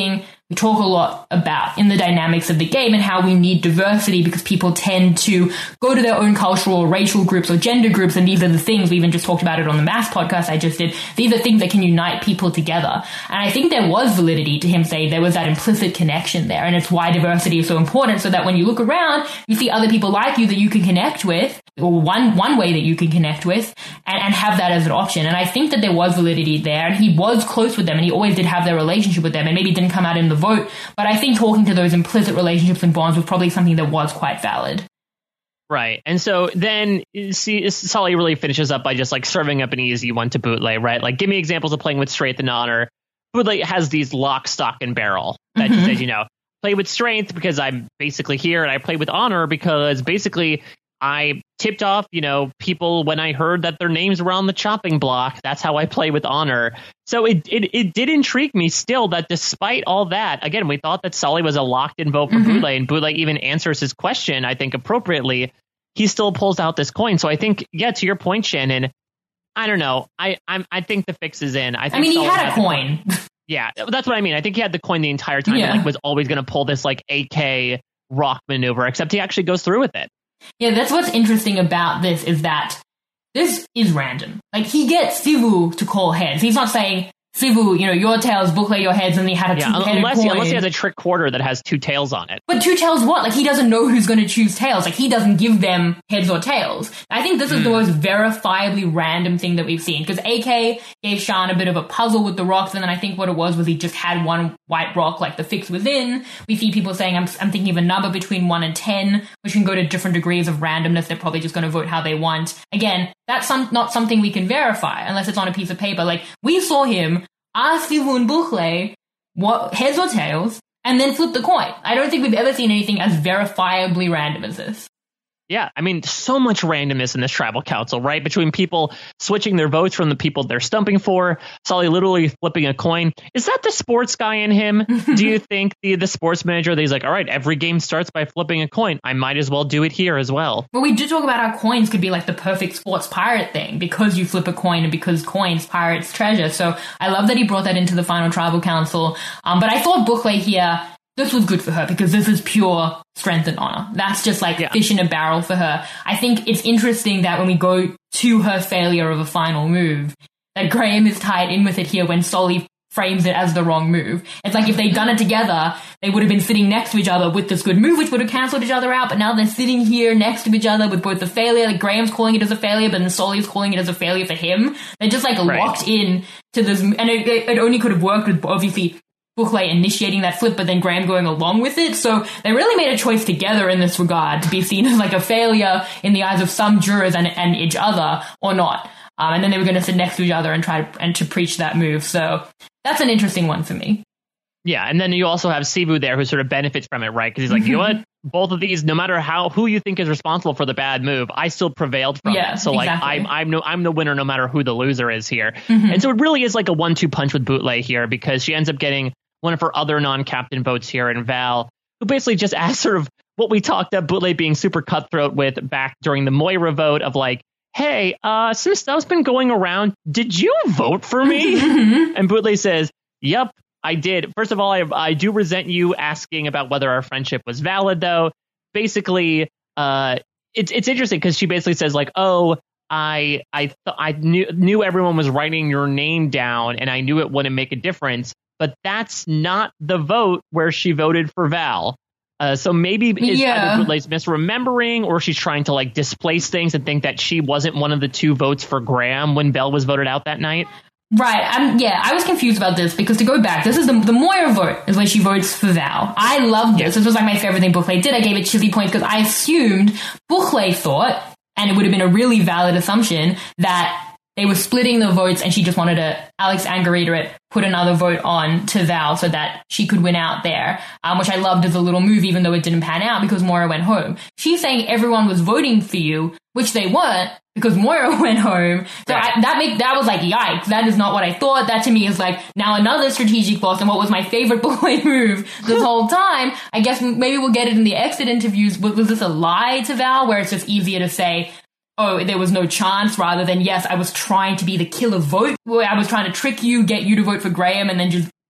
we talk a lot about in the dynamics of the game and how we need diversity because people tend to go to their own cultural or racial groups or gender groups, and these are the things, we even just talked about it on the Mass podcast I just did, these are things that can unite people together. And I think there was validity to him saying there was that implicit connection there, and it's why diversity is so important, so that when you look around, you see other people like you that you can connect with, or one one way that you can connect with, and, and have that as an option. And I think that there was validity there, and he was close with them, and he always did have their relationship with them, and maybe it didn't come out in the vote, but I think talking to those implicit relationships and bonds was probably something that was quite valid. Right. And so then see, Sully really finishes up by just like serving up an easy one to Boutlé, right? Like, give me examples of playing with strength and honor. Boutlé has these lock, stock, and barrel that Mm-hmm. he says, you know, play with strength because I'm basically here, and I play with honor because basically I tipped off, you know, people when I heard that their names were on the chopping block. That's how I play with honor. So it it, it did intrigue me still that despite all that, again, we thought that Sully was a locked in vote for mm-hmm. Boutlé, and Boutlé even answers his question, I think, appropriately. He still pulls out this coin. So I think, yeah, to your point, Shannon, I don't know. I I'm, I think the fix is in. I, think I mean, he Sully had a coin. Yeah, that's what I mean. I think he had the coin the entire time, Yeah. and like was always going to pull this like A K rock maneuver, except he actually goes through with it. Yeah, that's what's interesting about this is that this is random. Like, he gets Sivu to call heads. He's not saying, Sivu, you know, your tails, Boutlé, your heads, and he had a Yeah, two-headed unless coin. he, unless he has a trick quarter that has two tails on it. But two tails what? Like, he doesn't know who's going to choose tails. Like, he doesn't give them heads or tails. I think this is mm. the most verifiably random thing that we've seen. Because A K gave Sean a bit of a puzzle with the rocks, and then I think what it was was he just had one white rock, like the fix within. We see people saying, I'm, I'm thinking of a number between one and ten, which can go to different degrees of randomness. They're probably just going to vote how they want. Again, that's some, not something we can verify unless it's on a piece of paper. Like, we saw him ask Sivu and Boutlé what heads or tails, and then flip the coin. I don't think we've ever seen anything as verifiably random as this. Yeah, I mean, so much randomness in this tribal council, right? Between people switching their votes from the people they're stumping for, Sully literally flipping a coin. Is that the sports guy in him? Do you think the the sports manager that he's like, all right, every game starts by flipping a coin. I might as well do it here as well. Well, we did talk about how coins could be like the perfect sports pirate thing because you flip a coin and because coins pirates treasure. So I love that he brought that into the final tribal council. Um, but I thought Boutlé here, this was good for her because this is pure strength and honor. That's just like yeah. fish in a barrel for her. I think it's interesting that when we go to her failure of a final move, that Graham is tied in with it here when Sully frames it as the wrong move. It's like if they'd done it together, they would have been sitting next to each other with this good move, which would have cancelled each other out. But now they're sitting here next to each other with both the failure, like Graham's calling it as a failure, but then Sully's calling it as a failure for him. They're just like right. locked in to this, and it, it only could have worked with obviously Boutlé initiating that flip, but then Graham going along with it. So they really made a choice together in this regard to be seen as like a failure in the eyes of some jurors and, and each other or not. Um, and then they were going to sit next to each other and try to, and to preach that move. So that's an interesting one for me. Yeah, and then you also have Sivu there who sort of benefits from it, right? Because he's like, you know what? Both of these, no matter how who you think is responsible for the bad move, I still prevailed from yeah, it. So like, exactly. I'm I'm no I'm the winner, no matter who the loser is here. Mm-hmm. And so it really is like a one two punch with Boutlé here because she ends up getting one of her other non-captain votes here in Val, who basically just asked sort of what we talked about Boutlé being super cutthroat with back during the Moira vote of like, hey, uh, some stuff's been going around. Did you vote for me? And Boutlé says, yep, I did. First of all, I, I do resent you asking about whether our friendship was valid, though. Basically, uh, it's it's interesting because she basically says like, oh, I I th- I knew knew everyone was writing your name down and I knew it wouldn't make a difference. But that's not the vote where she voted for Val. Uh, so maybe it's yeah. either Boutlé's misremembering or she's trying to like displace things and think that she wasn't one of the two votes for Graham when Bell was voted out that night. Right. Um, yeah, I was confused about this because to go back, this is the, the Moira vote is when she votes for Val. I loved this. This was like my favorite thing Boutlé did. I gave it chizzy points because I assumed Boutlé thought, and it would have been a really valid assumption, that they were splitting the votes and she just wanted to, Alex Angarita it, put another vote on to Val so that she could win out there, um, which I loved as a little move, even though it didn't pan out because Moira went home. She's saying everyone was voting for you, which they weren't because Moira went home. So right. I, that make, that was like, yikes, that is not what I thought. That to me is like now another strategic loss and what was my favorite Boutlé move this whole time. I guess maybe we'll get it in the exit interviews. Was, was this a lie to Val where it's just easier to say, oh, there was no chance, rather than, yes, I was trying to be the killer vote. I was trying to trick you, get you to vote for Graham, and then just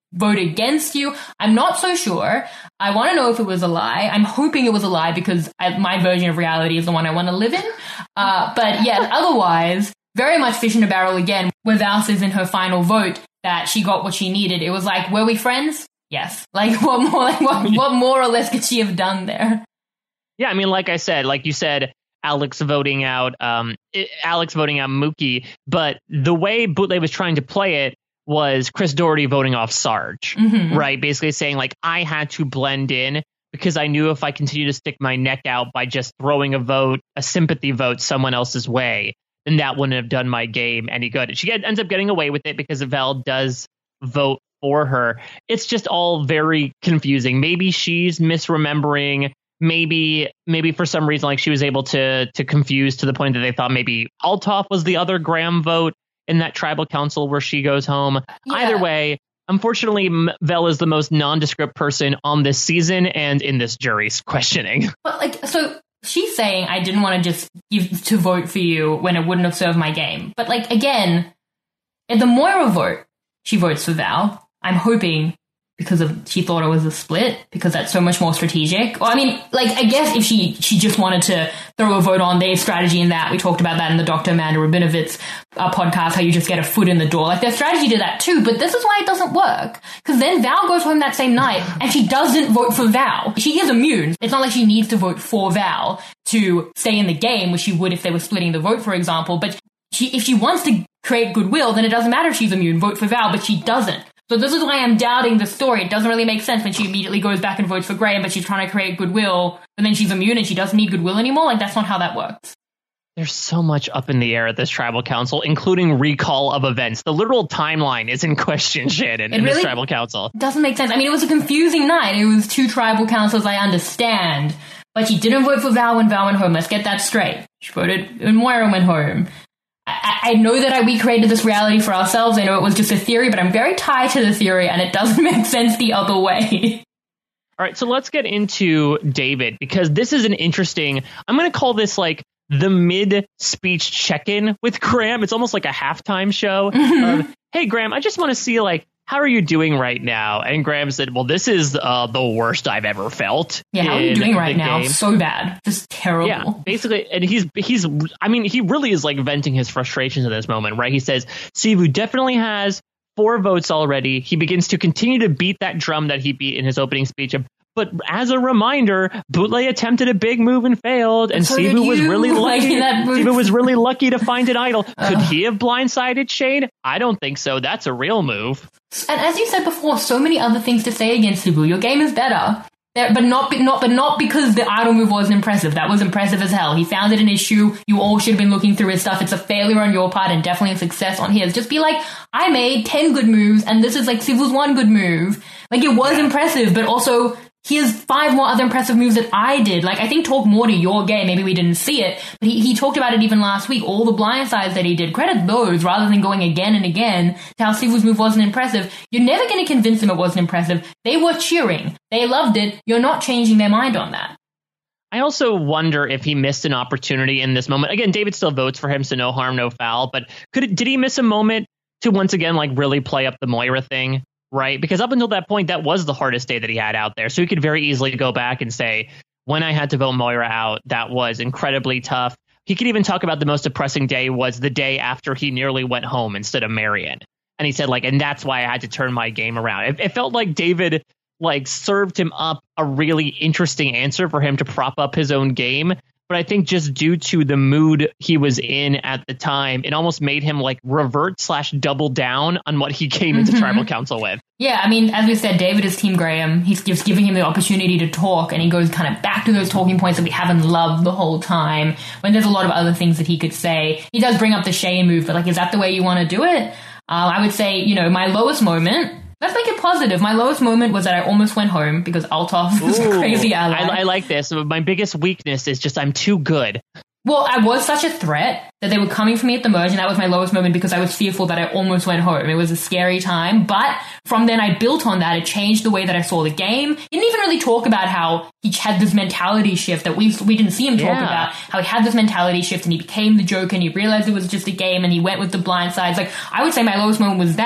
vote against you. I'm not so sure. I want to know if it was a lie. I'm hoping it was a lie because I, my version of reality is the one I want to live in. Uh, but yeah, otherwise, very much fish in a barrel again, where Val says in her final vote that she got what she needed. It was like, were we friends? Yes. Like, what more, like, what, what more or less could she have done there? Yeah, I mean, like I said, like you said, Alex voting out, um, it, Alex voting out Mookie, but the way Bootleg was trying to play it was Chris Doherty voting off Sarge, Mm-hmm. right? Basically saying, like, I had to blend in because I knew if I continue to stick my neck out by just throwing a vote, a sympathy vote someone else's way, then that wouldn't have done my game any good. She get, ends up getting away with it because Val does vote for her. It's just all very confusing. Maybe she's misremembering. Maybe maybe for some reason, like she was able to to confuse to the point that they thought maybe Althoff was the other Graham vote in that tribal council where she goes home. Yeah. Either way, unfortunately, Vel is the most nondescript person on this season and in this jury's questioning. But like, so she's saying I didn't want to just give to vote for you when it wouldn't have served my game. But like, again, at the Moira vote, she votes for Val. I'm hoping because of she thought it was a split because that's so much more strategic. Well, I mean, like, I guess if she she just wanted to throw a vote on their strategy in that, we talked about that in the Doctor Amanda Rabinovitz uh, podcast, how you just get a foot in the door. Like, their strategy did that too, but this is why it doesn't work. Because then Val goes home that same night and she doesn't vote for Val. She is immune. It's not like she needs to vote for Val to stay in the game, which she would if they were splitting the vote, for example. But she, if she wants to create goodwill, then it doesn't matter if she's immune. Vote for Val, but she doesn't. So this is why I'm doubting the story. It doesn't really make sense when she immediately goes back and votes for Graham, but she's trying to create goodwill, and then she's immune and she doesn't need goodwill anymore. Like, that's not how that works. There's so much up in the air at this tribal council, including recall of events. The literal timeline is in question, Shannon, It in really this tribal council. doesn't make sense. I mean, it was a confusing night. It was two tribal councils, I understand. But she didn't vote for Val when Val went home. Let's get that straight. She voted when Moira went home. I, I know that I, we created this reality for ourselves. I know it was just a theory, but I'm very tied to the theory, and it doesn't make sense the other way. All right, so let's get into David, because this is an interesting, I'm going to call this like the mid-speech check-in with Graham. It's almost like a halftime show. Mm-hmm. Of, hey, Graham, I just want to see, like, how are you doing right now? And Graham said, well, this is uh, the worst I've ever felt. Yeah, how are you in doing right the now? game. So bad. Just terrible. Yeah, basically, and he's, he's, I mean, he really is like venting his frustrations in this moment, right? He says, Sivu definitely has four votes already. He begins to continue to beat that drum that he beat in his opening speech. But as a reminder, Bootleg attempted a big move and failed, and So did Sivu was you. really Like, lucky. that move- Sivu was really lucky to find an idol. Could he have blindsided Shane? I don't think so. That's a real move. And as you said before, so many other things to say against Sivu. Your game is better. There, but not, be- not, but not because the idol move wasn't impressive. That was impressive as hell. He found it an issue. You all should have been looking through his stuff. It's a failure on your part and definitely a success on his. Just be like, I made ten good moves, and this is like Sivu's one good move. Like, it was impressive, but also he has five more other impressive moves that I did. Like, I think talk more to your game. Maybe we didn't see it, but he, he talked about it even last week. All the blindsides that he did, credit those rather than going again and again to how Sivu's move wasn't impressive. You're never going to convince them it wasn't impressive. They were cheering. They loved it. You're not changing their mind on that. I also wonder if he missed an opportunity in this moment. Again, David still votes for him, so no harm, no foul. But could it, did he miss a moment to once again like really play up the Moira thing? Right, because up until that point, that was the hardest day that he had out there. So he could very easily go back and say, when I had to vote Moira out, that was incredibly tough. He could even talk about the most depressing day was the day after he nearly went home instead of Marion. And he said, like, and that's why I had to turn my game around. It, it felt like David, like, served him up a really interesting answer for him to prop up his own game. But I think just due to the mood he was in at the time, it almost made him like revert slash double down on what he came into Mm-hmm. tribal council with. Yeah, I mean, as we said, David is Team Graham. He's just giving him the opportunity to talk, and he goes kind of back to those talking points that we haven't loved the whole time, when there's a lot of other things that he could say. He does bring up the Shane move, but like, is that the way you want to do it? Uh, I would say, you know, my lowest moment, let's make it positive. My lowest moment was that I almost went home because Althoff was a crazy ally. I, I like this. My biggest weakness is just I'm too good. Well, I was such a threat that they were coming for me at the merge, and that was my lowest moment because I was fearful that I almost went home. It was a scary time, but from then I built on that. It changed the way that I saw the game. He didn't even really talk about how he had this mentality shift that we we didn't see him talk Yeah. about, how he had this mentality shift and he became the Joker and he realized it was just a game and he went with the blind sides. Like, I would say my lowest moment was that.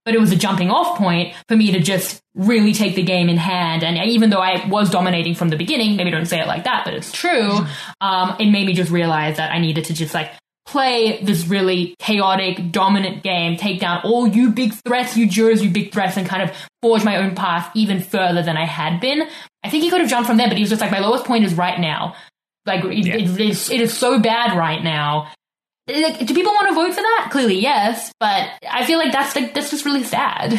but it was a jumping off point for me to just really take the game in hand. And even though I was dominating from the beginning, maybe don't say it like that, but it's true, um, it made me just realize that I needed to just like play this really chaotic, dominant game, take down all you big threats, you jurors, you big threats, and kind of forge my own path even further than I had been. I think he could have jumped from there, but he was just like, my lowest point is right now. Like, it, yeah. it, it, is, it is so bad right now. Like, do people want to vote for that? Clearly, yes, but I feel like that's like that's just really sad.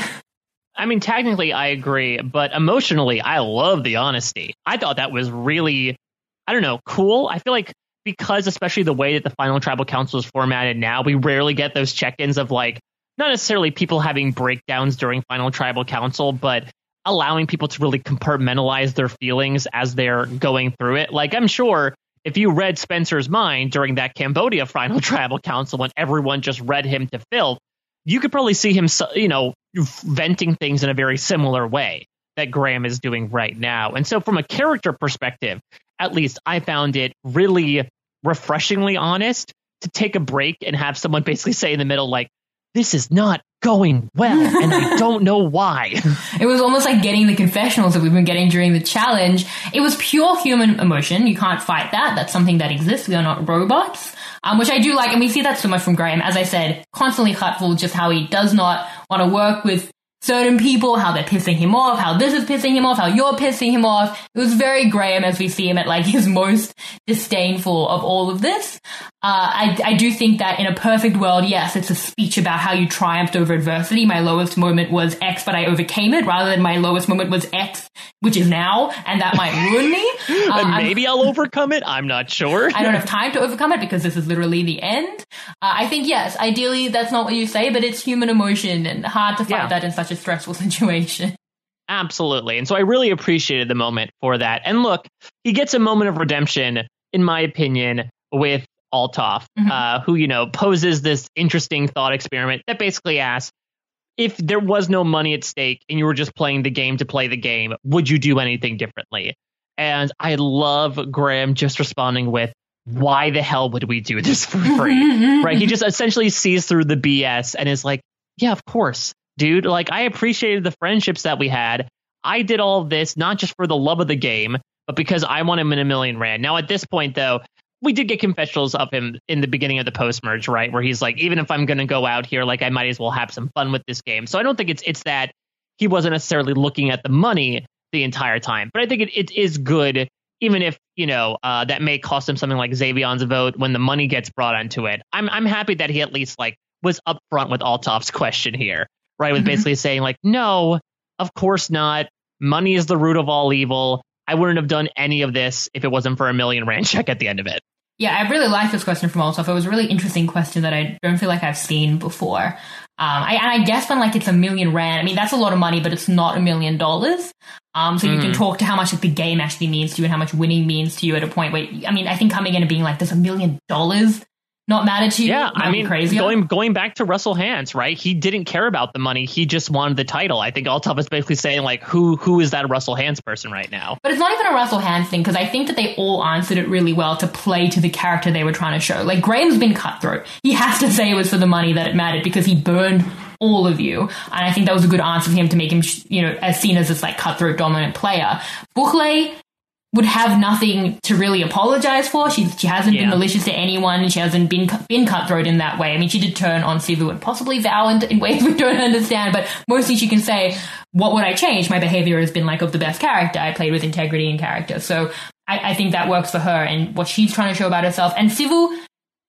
I mean, technically, I agree, but emotionally, I love the honesty. I thought that was really, I don't know, cool. I feel like because especially the way that the Final Tribal Council is formatted now, we rarely get those check-ins of like, not necessarily people having breakdowns during Final Tribal Council, but allowing people to really compartmentalize their feelings as they're going through it. Like, I'm sure if you read Spencer's mind during that Cambodia Final Tribal Council when everyone just read him to filth, you could probably see him, you know, venting things in a very similar way that Graham is doing right now. And so from a character perspective, at least I found it really refreshingly honest to take a break and have someone basically say in the middle, like, this is not going well, and I don't know why. It was almost like getting the confessionals that we've been getting during the challenge. It was pure human emotion. You can't fight that. That's something that exists. We are not robots, um, which I do like, and we see that so much from Graham. As I said, constantly hurtful, just how he does not want to work with certain people, how they're pissing him off, how this is pissing him off, how you're pissing him off. It was very Graham as we see him at like his most disdainful of all of this. Uh, I, I do think that in a perfect world, yes, it's a speech about how you triumphed over adversity. My lowest moment was X, but I overcame it, rather than my lowest moment was X, which is now, and that might ruin me. Uh, and maybe I'm, I'll overcome it. I'm not sure. I don't have time to overcome it because this is literally the end. Uh, I think, yes, ideally that's not what you say, but it's human emotion and hard to fight yeah. that in such a stressful situation. Absolutely. And so I really appreciated the moment for that. And look, he gets a moment of redemption, in my opinion, with Althoff, mm-hmm. uh, who, you know, poses this interesting thought experiment that basically asks, if there was no money at stake and you were just playing the game to play the game, would you do anything differently? And I love Graham just responding with, why the hell would we do this for free? Right? He just essentially sees through the B S and is like, yeah, of course, dude. Like, I appreciated the friendships that we had. I did all of this, not just for the love of the game, but because I want him in a million rand. Now, at this point, though, we did get confessionals of him in the beginning of the post-merge, right? Where he's like, even if I'm going to go out here, like, I might as well have some fun with this game. So I don't think it's it's that he wasn't necessarily looking at the money the entire time. But I think it, it is good, even if, you know, uh, that may cost him something like Xavion's vote when the money gets brought onto it. I'm I'm happy that he at least, like, was upfront with Althoff's question here, right? With mm-hmm. basically saying, like, no, of course not. Money is the root of all evil. I wouldn't have done any of this if it wasn't for a million rand check at the end of it. Yeah, I really like this question from Althoff. It was a really interesting question that I don't feel like I've seen before. Um, I, and I guess when like it's a million rand, I mean, that's a lot of money, but it's not a million dollars. Um, so you mm. can talk to how much like, the game actually means to you and how much winning means to you at a point where, I mean, I think coming in and being like, there's a million dollars not matter to you. Yeah, I mean, crazy. going going back to Russell Hantz, right? He didn't care about the money. He just wanted the title. I think Althoff is basically saying, like, who who is that Russell Hantz person right now? But it's not even a Russell Hantz thing, because I think that they all answered it really well to play to the character they were trying to show. Like, Graham's been cutthroat. He has to say it was for the money that it mattered because he burned all of you. And I think that was a good answer for him to make him, you know, as seen as this, like, cutthroat dominant player. Buchle would have nothing to really apologize for. She she hasn't yeah. been malicious to anyone, and she hasn't been been cutthroat in that way. I mean, she did turn on Sivu and possibly Val in, in ways we don't understand, but mostly she can say, what would I change? My behavior has been like of the best character. I played with integrity and character. So I, I think that works for her and what she's trying to show about herself. And Sivu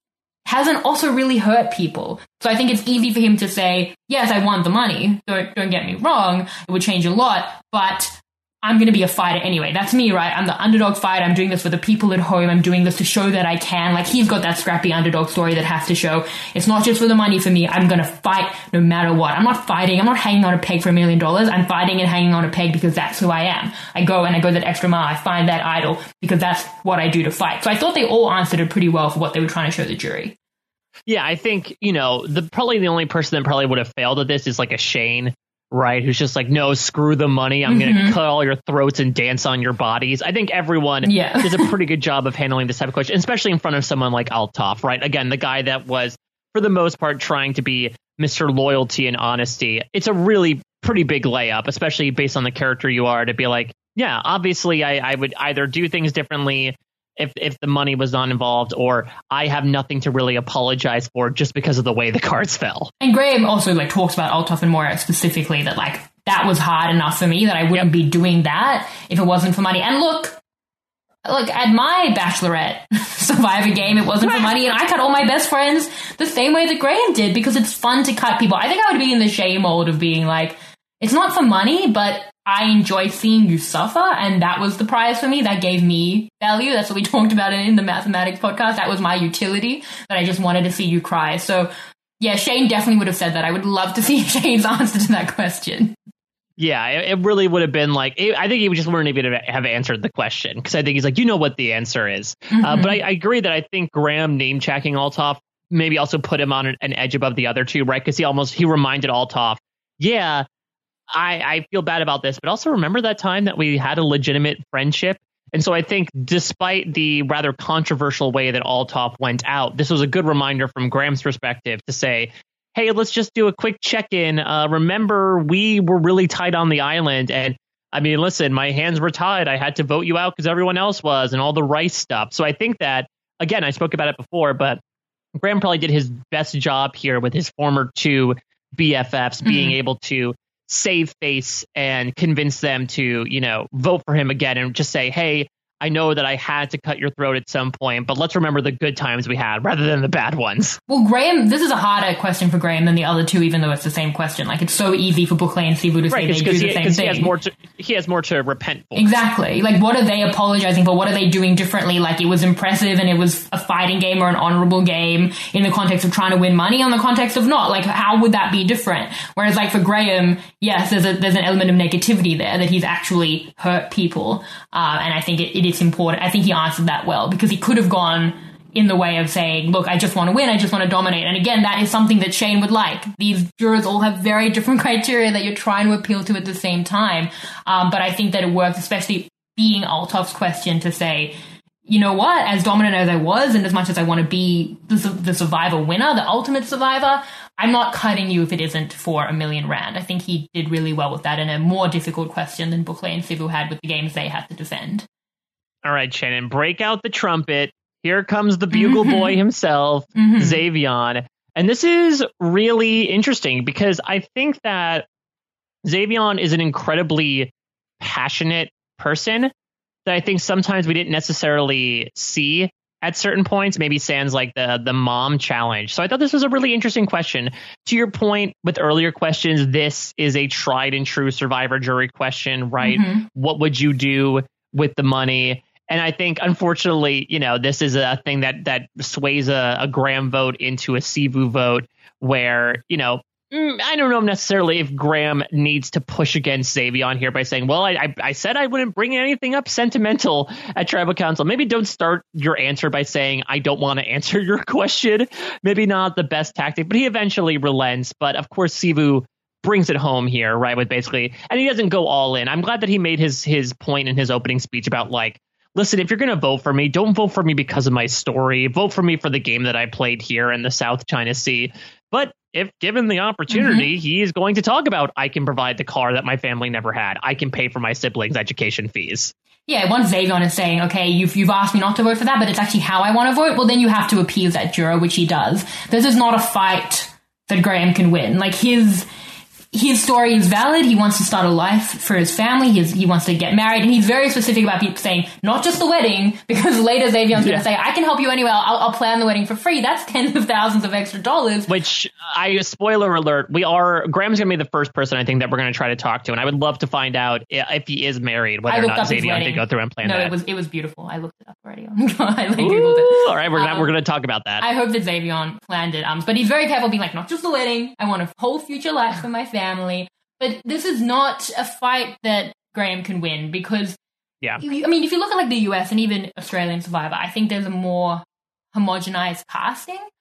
hasn't also really hurt people. So I think it's easy for him to say, yes, I want the money. Don't, don't get me wrong. It would change a lot, but I'm going to be a fighter anyway. That's me, right? I'm the underdog fighter. I'm doing this for the people at home. I'm doing this to show that I can. Like, he's got that scrappy underdog story that has to show it's not just for the money for me. I'm going to fight no matter what. I'm not fighting. I'm not hanging on a peg for a million dollars. I'm fighting and hanging on a peg because that's who I am. I go and I go that extra mile. I find that idol because that's what I do to fight. So I thought they all answered it pretty well for what they were trying to show the jury. Yeah, I think, you know, the probably the only person that probably would have failed at this is like a Shane. Right, who's just like, no, screw the money. I'm mm-hmm. going to cut all your throats and dance on your bodies. I think everyone yeah. does a pretty good job of handling this type of question, especially in front of someone like Althoff, right? Again, the guy that was, for the most part, trying to be Mister Loyalty and Honesty. It's a really pretty big layup, especially based on the character you are, to be like, yeah, obviously I, I would either do things differently if if the money was not involved, or I have nothing to really apologize for just because of the way the cards fell. And Graham also like talks about Althoff and Moira specifically, that like that was hard enough for me that I wouldn't yep. be doing that if it wasn't for money. And look, look at my Bachelorette Survivor game, it wasn't for money, and I cut all my best friends the same way that Graham did, because it's fun to cut people. I think I would be in the shame mode of being like, it's not for money, but I enjoy seeing you suffer, and that was the prize for me. That gave me value. That's what we talked about in the mathematics podcast. That was my utility, that I just wanted to see you cry. So, yeah, Shane definitely would have said that. I would love to see Shane's answer to that question. Yeah, it, it really would have been like, it, I think he just wouldn't even have answered the question, because I think he's like, you know what the answer is. Mm-hmm. Uh, but I, I agree that I think Graham name-checking Althoff maybe also put him on an, an edge above the other two, right? Because he almost, he reminded Althoff, yeah, I, I feel bad about this, but also remember that time that we had a legitimate friendship. And so I think despite the rather controversial way that Althoff went out, this was a good reminder from Graham's perspective to say, hey, let's just do a quick check-in. Uh, remember, we were really tight on the island. And I mean, listen, my hands were tied. I had to vote you out because everyone else was, and all the rice stuff. So I think that, again, I spoke about it before, but Graham probably did his best job here with his former two B F Fs mm-hmm. being able to save face and convince them to, you know, vote for him again and just say, hey, I know that I had to cut your throat at some point, but let's remember the good times we had rather than the bad ones. Well, Graham, this is a harder question for Graham than the other two, even though it's the same question. Like, it's so easy for Buckley and Sivu to right, say they do the he, same thing. He has, more to, he has more to repent for. Exactly. Like, what are they apologizing for? What are they doing differently? Like, it was impressive and it was a fighting game or an honorable game in the context of trying to win money, on the context of not. Like, how would that be different? Whereas, like, for Graham, yes, there's a, there's an element of negativity there, that he's actually hurt people. Uh, and I think it, it is important. I think he answered that well, because he could have gone in the way of saying, look, I just want to win, I just want to dominate. And again, that is something that Shane would like. These jurors all have very different criteria that you're trying to appeal to at the same time. Um, but I think that it works, especially being Althoff's question, to say, you know what, as dominant as I was, and as much as I want to be the, the survivor winner, the ultimate survivor, I'm not cutting you if it isn't for a million rand. I think he did really well with that, in a more difficult question than Buckley and Sivu had with the games they had to defend. All right, Shannon, break out the trumpet. Here comes the bugle mm-hmm. boy himself, mm-hmm. Xavion. And this is really interesting, because I think that Xavion is an incredibly passionate person that I think sometimes we didn't necessarily see at certain points, maybe sans like the the mom challenge. So I thought this was a really interesting question. To your point with earlier questions, this is a tried and true Survivor jury question, right? Mm-hmm. What would you do with the money? And I think, unfortunately, you know, this is a thing that that sways a, a Graham vote into a Sivu vote, where, you know, I don't know necessarily if Graham needs to push against Xavion here by saying, well, I, I I said I wouldn't bring anything up sentimental at Tribal Council. Maybe don't start your answer by saying, I don't want to answer your question. Maybe not the best tactic, but he eventually relents. But of course, Sivu brings it home here, right, with basically, and he doesn't go all in. I'm glad that he made his his point in his opening speech about, like, listen, if you're going to vote for me, don't vote for me because of my story. Vote for me for the game that I played here in the South China Sea. But if given the opportunity, mm-hmm. he is going to talk about, I can provide the car that my family never had. I can pay for my siblings' education fees. Yeah, once Xavion is saying, okay, you've, you've asked me not to vote for that, but it's actually how I want to vote, well, then you have to appease that juror, which he does. This is not a fight that Graham can win. Like, his... His story is valid. He wants to start a life for his family. He's, he wants to get married. And he's very specific about people saying, not just the wedding, because later Xavion's yeah. going to say, I can help you anywhere. I'll, I'll plan the wedding for free. That's tens of thousands of extra dollars. Which, I spoiler alert, we are, Graham's going to be the first person I think that we're going to try to talk to. And I would love to find out if he is married, whether or not Xavion did go through and plan no, that. No, it was it was beautiful. I looked it up already. I like, Googled it. All right, we're, um, we're going to talk about that. I hope that Xavion planned it. Um, but he's very careful being like, not just the wedding. I want a whole future life for my family. But this is not a fight that Graham can win, because, yeah. you, I mean, if you look at like the U S and even Australian Survivor, I think there's a more homogenized casting.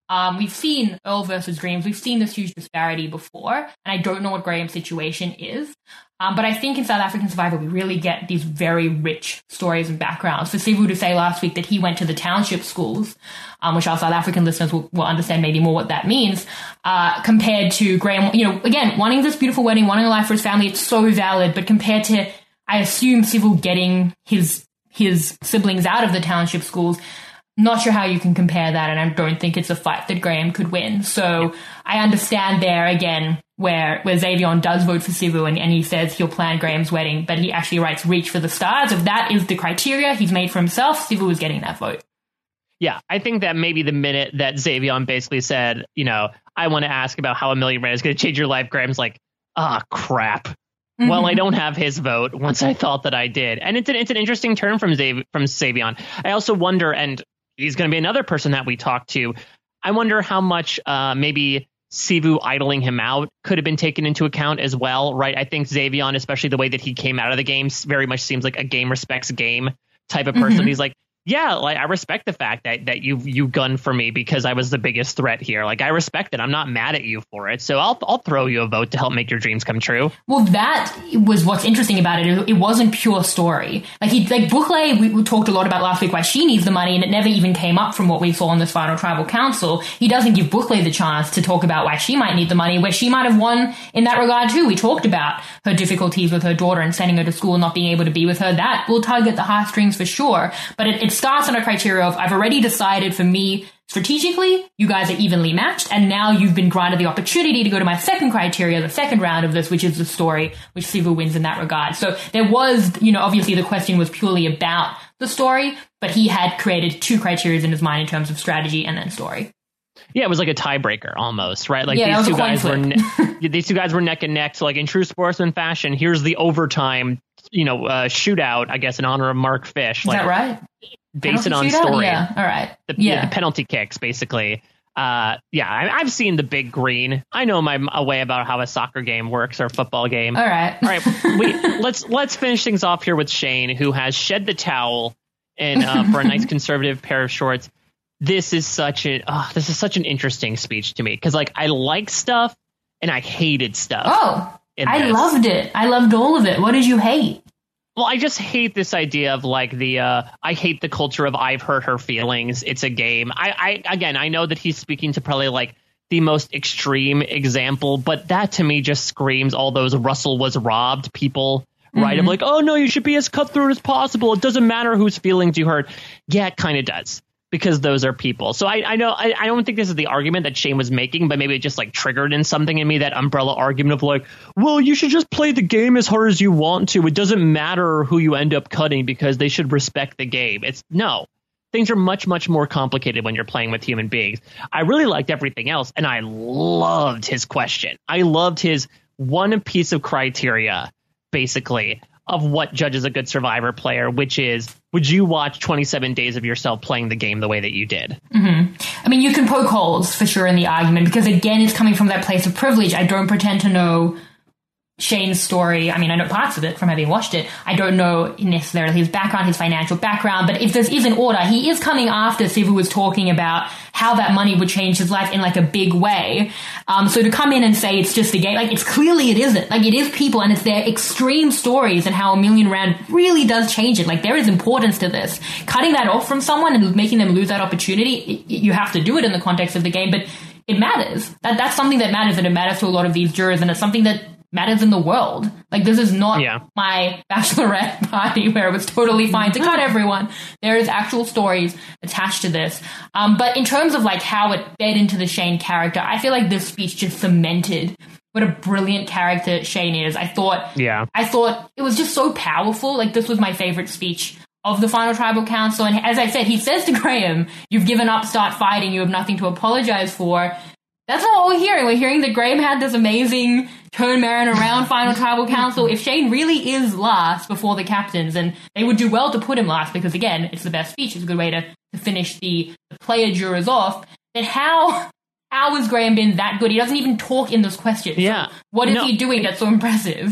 Um, we've seen Earl versus Dreams. We've seen this huge disparity before, and I don't know what Graham's situation is. Um, but I think in South African Survivor, we really get these very rich stories and backgrounds. For Sivu to say last week that he went to the township schools, um, which our South African listeners will, will understand maybe more what that means, uh, compared to Graham, you know, again, wanting this beautiful wedding, wanting a life for his family, it's so valid. But compared to, I assume, Sivu getting his his siblings out of the township schools, not sure how you can compare that, and I don't think it's a fight that Graham could win. So I understand there, again, where where Xavion does vote for Sivu and, and he says he'll plan Graham's wedding, but he actually writes reach for the stars. If that is the criteria he's made for himself, Sivu is getting that vote. Yeah, I think that maybe the minute that Xavion basically said, you know, I want to ask about how a million rand is going to change your life, Graham's like, ah, crap. Mm-hmm. Well, I don't have his vote once I thought that I did. And it's an, it's an interesting turn from Xav- from Xavion. I also wonder, and he's going to be another person that we talk to, I wonder how much uh, maybe Sivu idling him out could have been taken into account as well, right? I think Xavion, especially the way that he came out of the game, very much seems like a game respects game type of person. Mm-hmm. He's like, yeah, like I respect the fact that that you you gunned for me because I was the biggest threat here. Like I respect it. I'm not mad at you for it. So I'll I'll throw you a vote to help make your dreams come true. Well, that was what's interesting about it. It wasn't pure story. Like he like Buhle, we, we talked a lot about last week why she needs the money, and it never even came up from what we saw in this final tribal council. He doesn't give Buhle the chance to talk about why she might need the money, where she might have won in that regard too. We talked about her difficulties with her daughter and sending her to school and not being able to be with her. That will tug at the heartstrings for sure. But it, it starts on a criteria of I've already decided for me strategically, you guys are evenly matched, and now you've been granted the opportunity to go to my second criteria, the second round of this, which is the story, which Sivu wins in that regard. So there was, you know, obviously the question was purely about the story, but he had created two criteria in his mind in terms of strategy and then story. Yeah, it was like a tiebreaker almost, right? Like yeah, these two guys flip. were ne- these two guys were neck and neck. So like in true sportsman fashion, here's the overtime, you know, uh, shootout, I guess, in honor of Mark Fish. Is like, that right? Based it on shootout? story. Yeah, all right. The, yeah. the penalty kicks, basically. Uh, yeah, I, I've seen the big green. I know my a way about how a soccer game works or a football game. All right. All right. We, let's let's finish things off here with Shane, who has shed the towel and uh, for a nice conservative pair of shorts. This is such a oh, this is such an interesting speech to me because like I like stuff and I hated stuff. Oh, I this. loved it. I loved all of it. What did you hate? Well, I just hate this idea of like the uh, I hate the culture of I've hurt her feelings. It's a game. I, I again, I know that he's speaking to probably like the most extreme example, but that to me just screams all those Russell was robbed people. Right. Mm-hmm. I'm like, oh, no, you should be as cutthroat as possible. It doesn't matter whose feelings you hurt. Yeah, it kind of does. Because those are people. So I, I know I, I don't think this is the argument that Shane was making, but maybe it just like triggered in something in me, that umbrella argument of like, well, you should just play the game as hard as you want to. It doesn't matter who you end up cutting because they should respect the game. It's no. Things are much, much more complicated when you're playing with human beings. I really liked everything else, and I loved his question. I loved his one piece of criteria, basically, of what judges a good Survivor player, which is, would you watch twenty-seven days of yourself playing the game the way that you did? Mm-hmm. I mean, you can poke holes for sure in the argument because, again, it's coming from that place of privilege. I don't pretend to know Shane's story. I mean, I know parts of it from having watched it. I don't know necessarily his background, his financial background, but if this is in order, he is coming after Sivu was talking about how that money would change his life in like a big way. Um, so to come in and say it's just a game, like it's clearly it isn't. Like it is people and it's their extreme stories and how a million rand really does change it. Like there is importance to this. Cutting that off from someone and making them lose that opportunity, it, you have to do it in the context of the game, but it matters. That That's something that matters, and it matters to a lot of these jurors, and it's something that matters in the world. Like this is not yeah. my bachelorette party where it was totally fine to cut everyone. There is actual stories attached to this. Um, but in terms of like how it fed into the Shane character, I feel like this speech just cemented what a brilliant character Shane is. I thought, yeah, I thought it was just so powerful. Like this was my favorite speech of the final tribal council. And as I said, he says to Graham, "You've given up, start fighting. You have nothing to apologize for." That's not what we're hearing. We're hearing that Graham had this amazing turn Marin around final tribal council. If Shane really is last before the captains, and they would do well to put him last because, again, it's the best speech. It's a good way to, to finish the, the player jurors off. Then how how has Graham been that good? He doesn't even talk in those questions. Yeah. So what is no. he doing that's so impressive?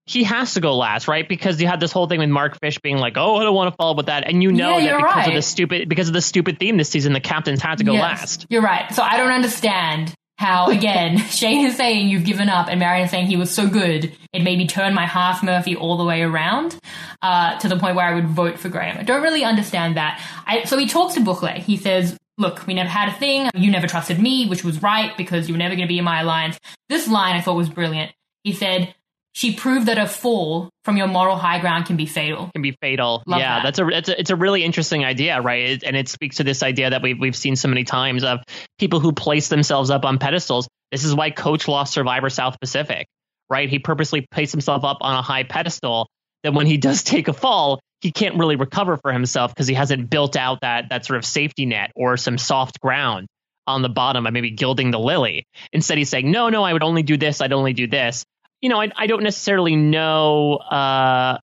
he has to go last, right? Because you had this whole thing with Mark Fish being like, "Oh, I don't want to follow with that," and you know Yeah, that you're because right. of the stupid because of the stupid theme this season, the captains had to go Yes, last. You're right. So I don't understand how, again, Shane is saying you've given up and Marion is saying he was so good, it made me turn my half Murphy all the way around uh, to the point where I would vote for Graham. I don't really understand that. I, so he talks to Buckley. He says, look, we never had a thing. You never trusted me, which was right because you were never going to be in my alliance. This line I thought was brilliant. He said, she proved that a fall from your moral high ground can be fatal. Can be fatal. Love yeah, that. that's a it's a it's a really interesting idea, right? It, and it speaks to this idea that we've we've seen so many times of people who place themselves up on pedestals. This is why Coach lost Survivor South Pacific, right? He purposely placed himself up on a high pedestal. That when he does take a fall, he can't really recover for himself because he hasn't built out that that sort of safety net or some soft ground on the bottom by maybe gilding the lily. Instead, he's saying, no, no, I would only do this. I'd only do this. You know, I, I don't necessarily know. Uh,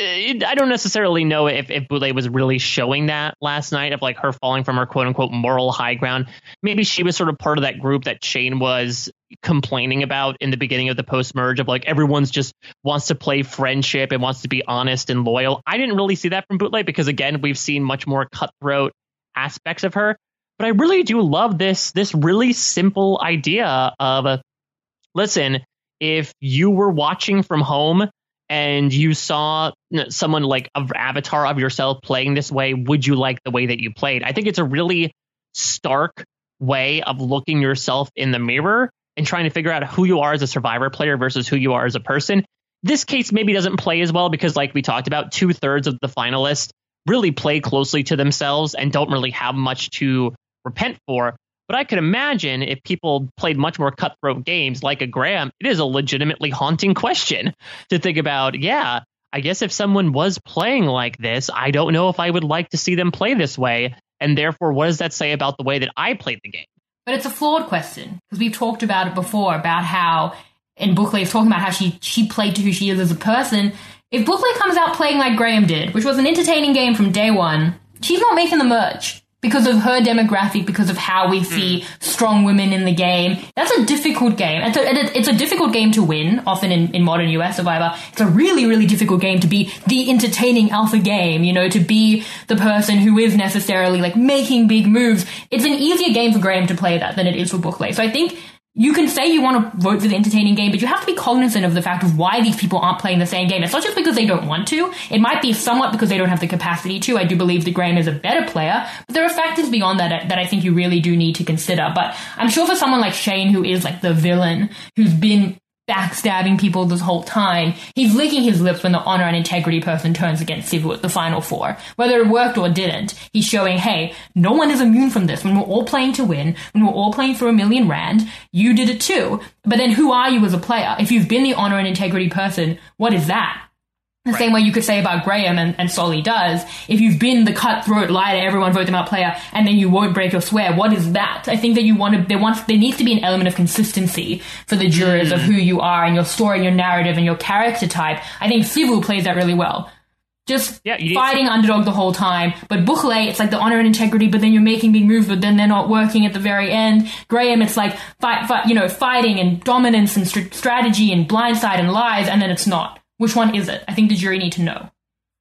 I don't necessarily know if, if Boulay was really showing that last night of like her falling from her quote unquote moral high ground. Maybe she was sort of part of that group that Shane was complaining about in the beginning of the post merge of like everyone's just wants to play friendship and wants to be honest and loyal. I didn't really see that from Boulay because, again, we've seen much more cutthroat aspects of her. But I really do love this this really simple idea of uh, listen. If you were watching from home and you saw someone like an avatar of yourself playing this way, would you like the way that you played? I think it's a really stark way of looking yourself in the mirror and trying to figure out who you are as a Survivor player versus who you are as a person. This case maybe doesn't play as well because, like we talked about, two thirds of the finalists really play closely to themselves and don't really have much to repent for. But I could imagine if people played much more cutthroat games like a Graham, it is a legitimately haunting question to think about. Yeah, I guess if someone was playing like this, I don't know if I would like to see them play this way. And therefore, what does that say about the way that I played the game? But it's a flawed question because we've talked about it before about how, and Buckley is talking about how she, she played to who she is as a person. If Buckley comes out playing like Graham did, which was an entertaining game from day one, she's not making the merge. Because of her demographic, because of how we see mm. strong women in the game. That's a difficult game. It's a, it's a difficult game to win, often in, in modern U S Survivor. It's a really, really difficult game to be the entertaining alpha game, you know, to be the person who is necessarily, like, making big moves. It's an easier game for Graham to play that than it is for Buckley. So I think you can say you want to vote for the entertaining game, but you have to be cognizant of the fact of why these people aren't playing the same game. It's not just because they don't want to. It might be somewhat because they don't have the capacity to. I do believe that Graham is a better player, but there are factors beyond that that I think you really do need to consider. But I'm sure for someone like Shane, who is like the villain, who's been backstabbing people this whole time, he's licking his lips when the honor and integrity person turns against Sivu at the final four. Whether it worked or didn't, he's showing, hey, no one is immune from this. When we're all playing to win, when we're all playing for a million rand, you did it too. But then who are you as a player? If you've been the honor and integrity person, what is that? The right. same way you could say about Graham, and, and Solly does. If you've been the cutthroat liar, everyone vote them out player, and then you won't break or swear, what is that? I think that you want to, there wants, there needs to be an element of consistency for the jurors mm. of who you are and your story and your narrative and your character type. I think Sivu plays that really well. Just yeah, fighting to- underdog the whole time. But Buckley, it's like the honor and integrity, but then you're making big moves, but then they're not working at the very end. Graham, it's like, fight, fight, you know, fighting and dominance and st- strategy and blindside and lies, and then it's not. Which one is it? I think the jury need to know.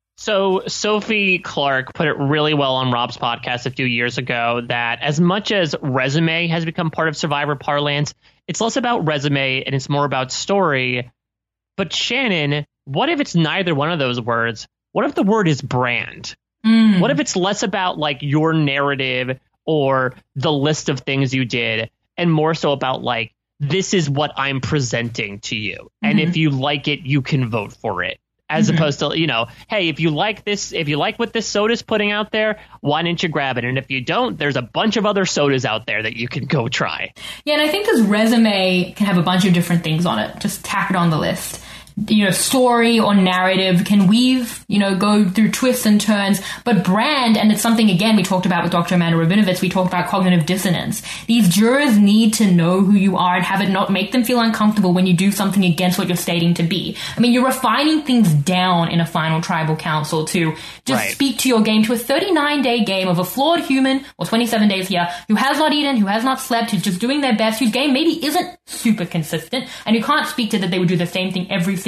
So Sophie Clark put it really well on Rob's podcast a few years ago that as much as resume has become part of Survivor parlance, it's less about resume and it's more about story. But Shannon, what if it's neither one of those words? What if the word is brand? Mm. What if it's less about like your narrative or the list of things you did and more so about like, this is what I'm presenting to you. Mm-hmm. And if you like it, you can vote for it. As mm-hmm. opposed to, you know, hey, if you like this, if you like what this soda's putting out there, why don't you grab it? And if you don't, there's a bunch of other sodas out there that you can go try. Yeah, and I think this resume can have a bunch of different things on it. Just tack it on the list. You know, story or narrative can weave, you know, go through twists and turns, but brand, and it's something, again, we talked about with Doctor Amanda Rabinovitz, we talked about cognitive dissonance. These jurors need to know who you are and have it not make them feel uncomfortable when you do something against what you're stating to be. I mean, you're refining things down in a final tribal council to just right. speak to your game, to a thirty-nine day game of a flawed human, or twenty-seven days here, who has not eaten, who has not slept, who's just doing their best, whose game maybe isn't super consistent, and you can't speak to that they would do the same thing every single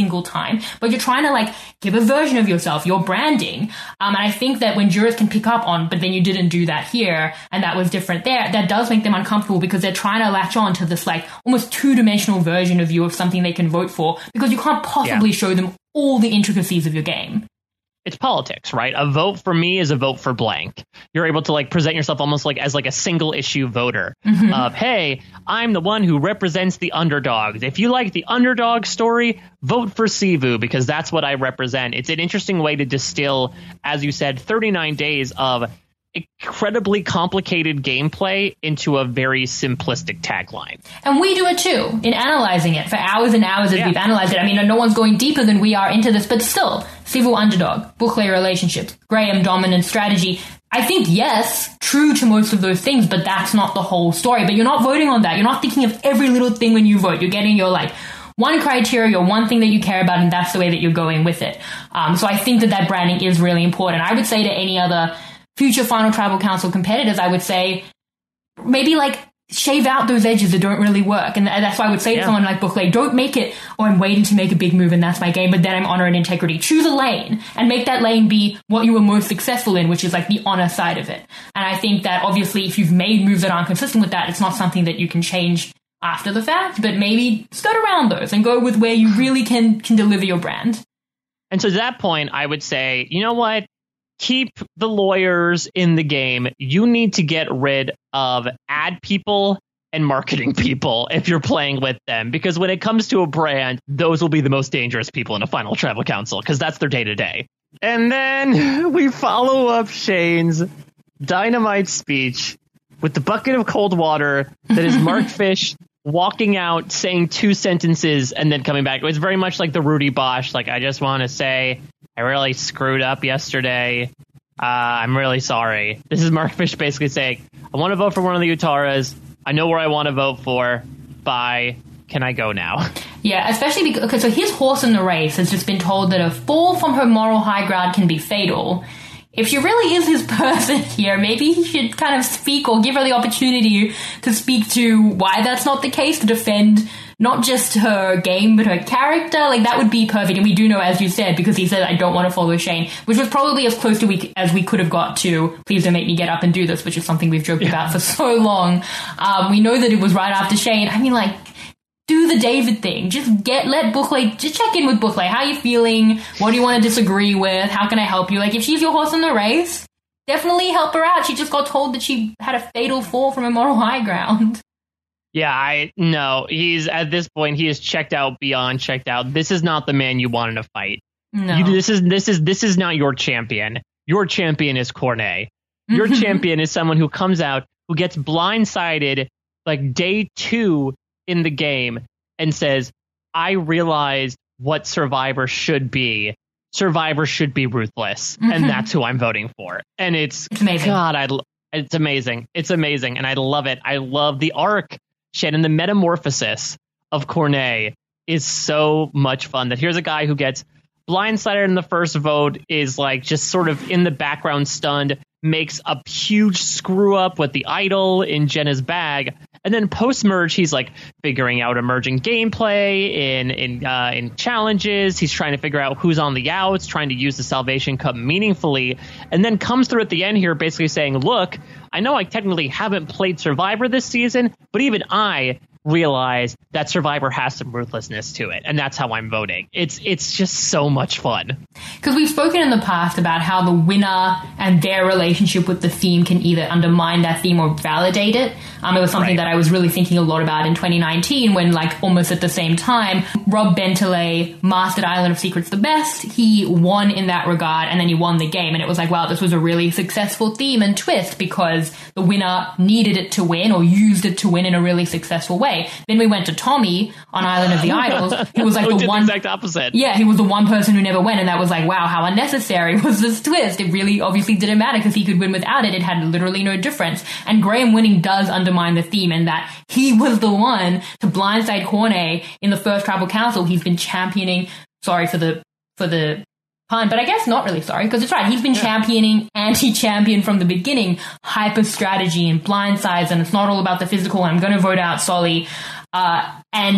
single time, but you're trying to like give a version of yourself, your branding. Um, and I think that when jurors can pick up on, but then you didn't do that here, and that was different there, that does make them uncomfortable because they're trying to latch on to this like almost two-dimensional version of you of something they can vote for because you can't possibly Yeah. show them all the intricacies of your game. It's politics, right? A vote for me is a vote for blank. You're able to like present yourself almost like as like a single issue voter Mm-hmm. of, hey, I'm the one who represents the underdogs. If you like the underdog story, vote for Sivu because that's what I represent. It's an interesting way to distill, as you said, thirty-nine days of incredibly complicated gameplay into a very simplistic tagline. And we do it too, in analyzing it for hours and hours as Yeah. we've analyzed it. I mean, no one's going deeper than we are into this, but still, Sivu underdog, Buckley relationships, Graham dominant strategy. I think, yes, true to most of those things, but that's not the whole story. But you're not voting on that. You're not thinking of every little thing when you vote. You're getting your, like, one criteria or one thing that you care about, and that's the way that you're going with it. Um, so I think that that branding is really important. I would say to any other future Final Tribal Council competitors, I would say maybe like shave out those edges that don't really work. And that's why I would say to Yeah. someone like Buckley, don't make it, oh, I'm waiting to make a big move and that's my game, but then I'm honor and integrity. Choose a lane and make that lane be what you were most successful in, which is like the honor side of it. And I think that obviously if you've made moves that aren't consistent with that, it's not something that you can change after the fact, but maybe skirt around those and go with where you really can, can deliver your brand. And so to that point, I would say, you know what? Keep the lawyers in the game. You need to get rid of ad people and marketing people if you're playing with them, because when it comes to a brand, those will be the most dangerous people in a Final Tribal Council because that's their day to day. And then we follow up Shane's dynamite speech with the bucket of cold water that is Mark Fish walking out, saying two sentences, and then coming back. It was very much like the Rudy Bosch. Like, I just want to say, I really screwed up yesterday. Uh, I'm really sorry. This is Mark Fish basically saying, I want to vote for one of the Utaras. I know where I want to vote for. Bye. Can I go now? Yeah, especially because, okay, so his horse in the race has just been told that a fall from her moral high ground can be fatal. If she really is his person here, maybe he should kind of speak or give her the opportunity to speak to why that's not the case, to defend not just her game, but her character. Like, that would be perfect. And we do know, as you said, because he said, I don't want to follow Shane, which was probably as close to we, as we could have got to, please don't make me get up and do this, which is something we've joked yeah. about for so long. Um, we know that it was right after Shane. I mean, like, do the David thing. Just get, let Buckley, just check in with Buckley. How are you feeling? What do you want to disagree with? How can I help you? Like, if she's your horse in the race, definitely help her out. She just got told that she had a fatal fall from a moral high ground. Yeah, I no. He's at this point. He is checked out beyond checked out. This is not the man you wanted to fight. No, you, this is this is this is not your champion. Your champion is Cornet. Your champion is someone who comes out, who gets blindsided like day two in the game and says, "I realized what Survivor should be. Survivor should be ruthless, mm-hmm. and that's who I'm voting for." And it's, it's amazing. God, I it's amazing. It's amazing, and I love it. I love the arc. Shannon, the metamorphosis of Cornet is so much fun. That here's a guy who gets blindsided in the first vote, is like just sort of in the background stunned, makes a huge screw up with the idol in Jenna's bag, and then post merge he's like figuring out emerging gameplay in in uh, in challenges. He's trying to figure out who's on the outs, trying to use the Salvation Cup meaningfully, and then comes through at the end here basically saying, look, I know I technically haven't played Survivor this season, but even I realize that Survivor has some ruthlessness to it, and that's how I'm voting. It's it's just so much fun. Because we've spoken in the past about how the winner and their relationship with the theme can either undermine that theme or validate it. Um, it was something right. that I was really thinking a lot about in twenty nineteen when, like, almost at the same time, Rob Bentley mastered Island of Secrets the best. He won in that regard, and then he won the game. And it was like, wow, this was a really successful theme and twist because the winner needed it to win or used it to win in a really successful way. Then we went to Tommy on Island of the Idols. He was like the the one exact opposite. Yeah, he was the one person who never went, and that was like, wow, how unnecessary was this twist? It really obviously didn't matter because he could win without it. It had literally no difference. And Graham winning does undermine the theme in that he was the one to blindside Cornet in the first Tribal Council. He's been championing. Sorry for the for the. Pun, but I guess not really sorry, because it's right. He's been yeah. championing anti-champion from the beginning, hyper strategy and blindsides, and it's not all about the physical. I'm going to vote out Solly. Uh, and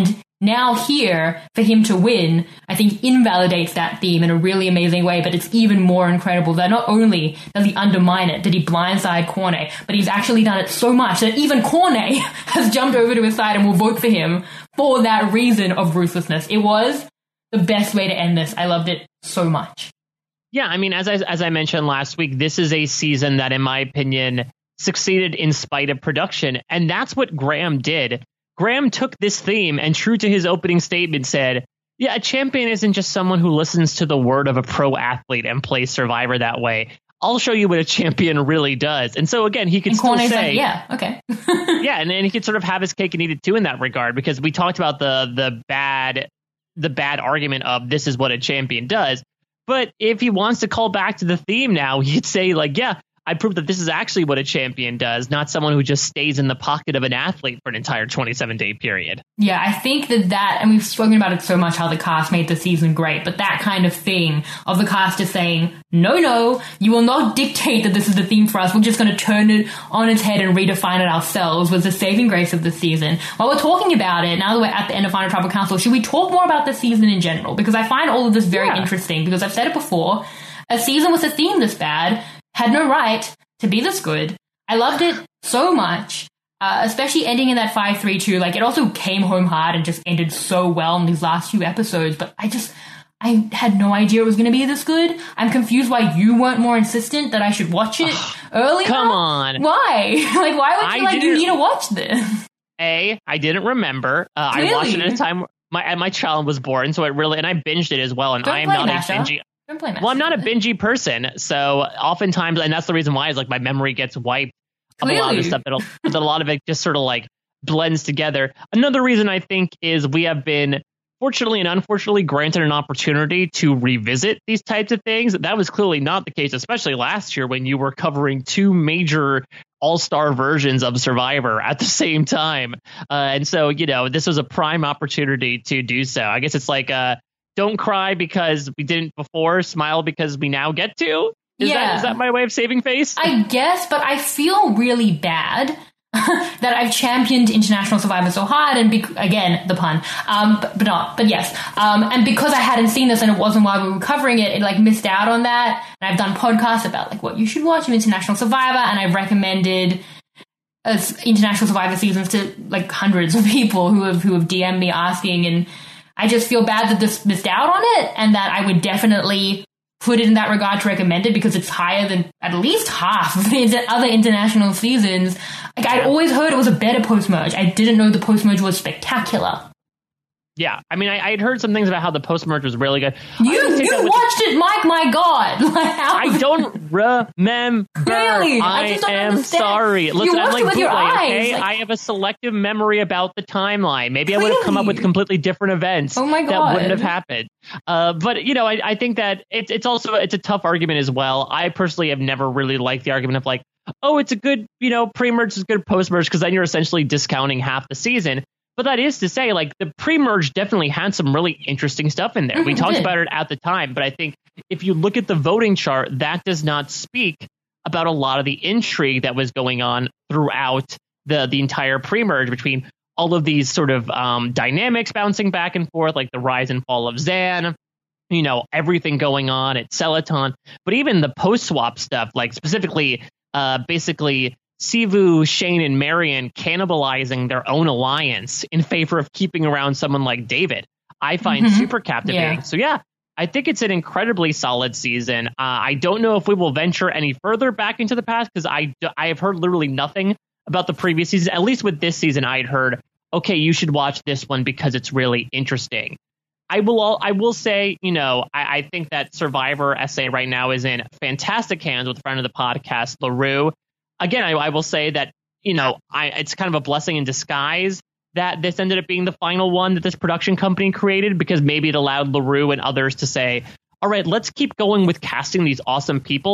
now here, for him to win, I think invalidates that theme in a really amazing way, but it's even more incredible that not only does he undermine it, did he blindside Cornet, but he's actually done it so much that even Cornet has jumped over to his side and will vote for him for that reason of ruthlessness. It was the best way to end this. I loved it so much. Yeah, I mean, as I, as I mentioned last week, this is a season that, in my opinion, succeeded in spite of production, and that's what Graham did. Graham took this theme and, true to his opening statement, said, yeah, a champion isn't just someone who listens to the word of a pro athlete and plays Survivor that way. I'll show you what a champion really does. And so, again, he could and still Cornet's say, like, yeah, okay. yeah, and then he could sort of have his cake and eat it too in that regard, because we talked about the the bad the bad argument of this is what a champion does. But if he wants to call back to the theme now, he'd say, like, yeah, I proved that this is actually what a champion does, not someone who just stays in the pocket of an athlete for an entire twenty-seven day period. Yeah, I think that that, and we've spoken about it so much, how the cast made the season great, but that kind of thing of the cast just saying, no, no, you will not dictate that this is the theme for us. We're just going to turn it on its head and redefine it ourselves, was the saving grace of the season. While we're talking about it, now that we're at the end of Final Tribal Council, should we talk more about the season in general? Because I find all of this very yeah. interesting, because I've said it before, a season with a theme this bad had no right to be this good. I loved it so much, uh, especially ending in that five three two. Like, it also came home hard and just ended so well in these last few episodes, but I just, I had no idea it was going to be this good. I'm confused why you weren't more insistent that I should watch it earlier. Come on. Why? Like, why would you I like, you need to watch this? A, I didn't remember. Uh, I Really? watched it at a time my my child was born, so it really, and I binged it as well, and Don't I am play not Masha. a bingey. Don't play Well, I'm not a Masha. bingey person, so oftentimes, and that's the reason why is like my memory gets wiped of a lot of Clearly. the stuff that that a lot of it just sort of like blends together. Another reason I think is we have been fortunately and unfortunately granted an opportunity to revisit these types of things. That was clearly not the case, especially last year when you were covering two major all-star versions of Survivor at the same time. Uh, and so, you know, this was a prime opportunity to do so. I guess it's like, uh, don't cry because we didn't before, smile because we now get to. Is, Yeah. that, is that my way of saving face? I guess, but I feel really bad that I've championed International Survivor so hard, and bec- again, the pun, um, but, but not, but yes, um, and because I hadn't seen this and it wasn't while we were covering it, it like missed out on that, and I've done podcasts about like what you should watch of International Survivor, and I've recommended uh, International Survivor seasons to like hundreds of people who have, who have D M'd me asking, and I just feel bad that this missed out on it, and that I would definitely put it in that regard to recommend it because it's higher than at least half of the inter- other international seasons. Like, I'd always heard it was a better post-merge. I didn't know the post-merge was spectacular. Yeah, I mean, I, I had heard some things about how the post-merge was really good. You I would take that you with- watched it, Mike, my God. Like, how- I don't remember. Really? I I, just don't am understand. sorry. You Listen, I'm watched like it with your bootleg, eyes, okay? like- I have a selective memory about the timeline. Maybe I would have come up with Really? completely different events Oh my that God. wouldn't have happened. Uh, but, you know, I, I think that it's it's also it's a tough argument as well. I personally have never really liked the argument of like, oh, it's a good, you know, pre-merge is good post-merge, because then you're essentially discounting half the season. But that is to say, like, the pre-merge definitely had some really interesting stuff in there. Mhm, we it talked did. about it at the time, but I think if you look at the voting chart, that does not speak about a lot of the intrigue that was going on throughout the the entire pre-merge between all of these sort of um, dynamics bouncing back and forth, like the rise and fall of Zan, you know, everything going on at Celaton, but even the post-swap stuff, like specifically, uh, basically, Sivu, Shane, and Marion cannibalizing their own alliance in favor of keeping around someone like David, I find Mhm. super captivating. Yeah. So yeah, I think it's an incredibly solid season. Uh, I don't know if we will venture any further back into the past, because I, I have heard literally nothing about the previous season. At least with this season, I had heard, okay, you should watch this one because it's really interesting. I will all, I will say, you know, I, I think that Survivor S A right now is in fantastic hands with a friend of the podcast, LaRue. Again, I, I will say that, you know, I, it's kind of a blessing in disguise that this ended up being the final one that this production company created, because maybe it allowed LaRue and others to say, all right, let's keep going with casting these awesome people.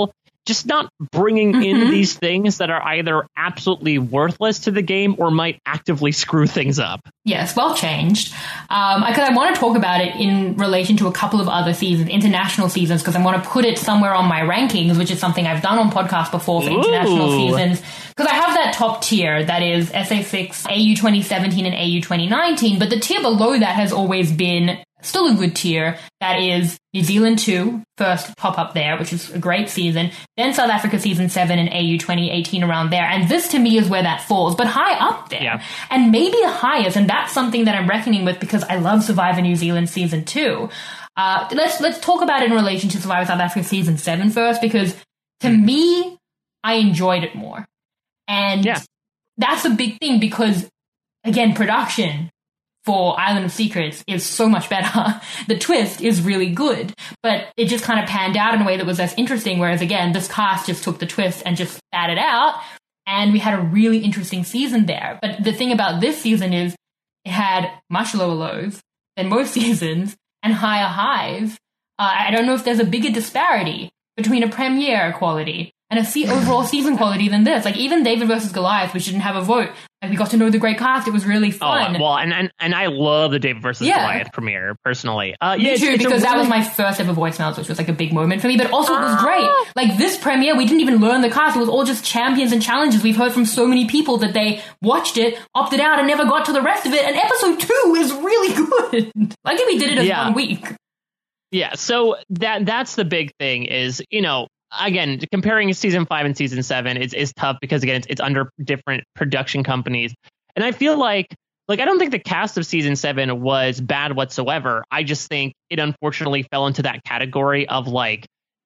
just not bringing Mm-hmm. in these things that are either absolutely worthless to the game or might actively screw things up. Yes, well changed. Um, because I want to talk about it in relation to a couple of other seasons, international seasons, because I want to put it somewhere on my rankings, which is something I've done on podcasts before for international Ooh. seasons. Because I have that top tier that is S A six, A U twenty seventeen, and A U twenty nineteen, but the tier below that has always been still a good tier. That is New Zealand two, first pop up there, which is a great season. Then South Africa season seven and A U twenty eighteen around there. And this to me is where that falls, but high up there. Yeah. And maybe the highest, and that's something that I'm reckoning with because I love Survivor New Zealand season two. Uh, let's let's talk about it in relation to Survivor South Africa season seven first, because to me, I enjoyed it more. And Yeah. that's a big thing because, again, production for Island of Secrets is so much better. The twist is really good, but it just kind of panned out in a way that was less interesting, whereas, again, this cast just took the twist and just spat it out, and we had a really interesting season there. But the thing about this season is it had much lower lows than most seasons and higher highs. Uh, I don't know if there's a bigger disparity between a premiere quality and a se- overall season quality than this. Like, even David versus Goliath, which didn't have a vote, like, we got to know the great cast. It was really fun. Oh, well, and, and and I love the David versus Yeah. Goliath premiere, personally. Uh, Me yeah, it's- too, it's a because that was really- my first ever voicemails, which was like a big moment for me, but also it was great. Like, this premiere, we didn't even learn the cast. It was all just champions and challenges. We've heard from so many people that they watched it, opted out, and never got to the rest of it, and episode two is really good. Like, if we did it as Yeah. one week. Yeah, so that that's the big thing is, you know, again, comparing season five and season seven is, is tough because, again, it's, it's under different production companies. And I feel like, like, I don't think the cast of season seven was bad whatsoever. I just think it unfortunately fell into that category of, like,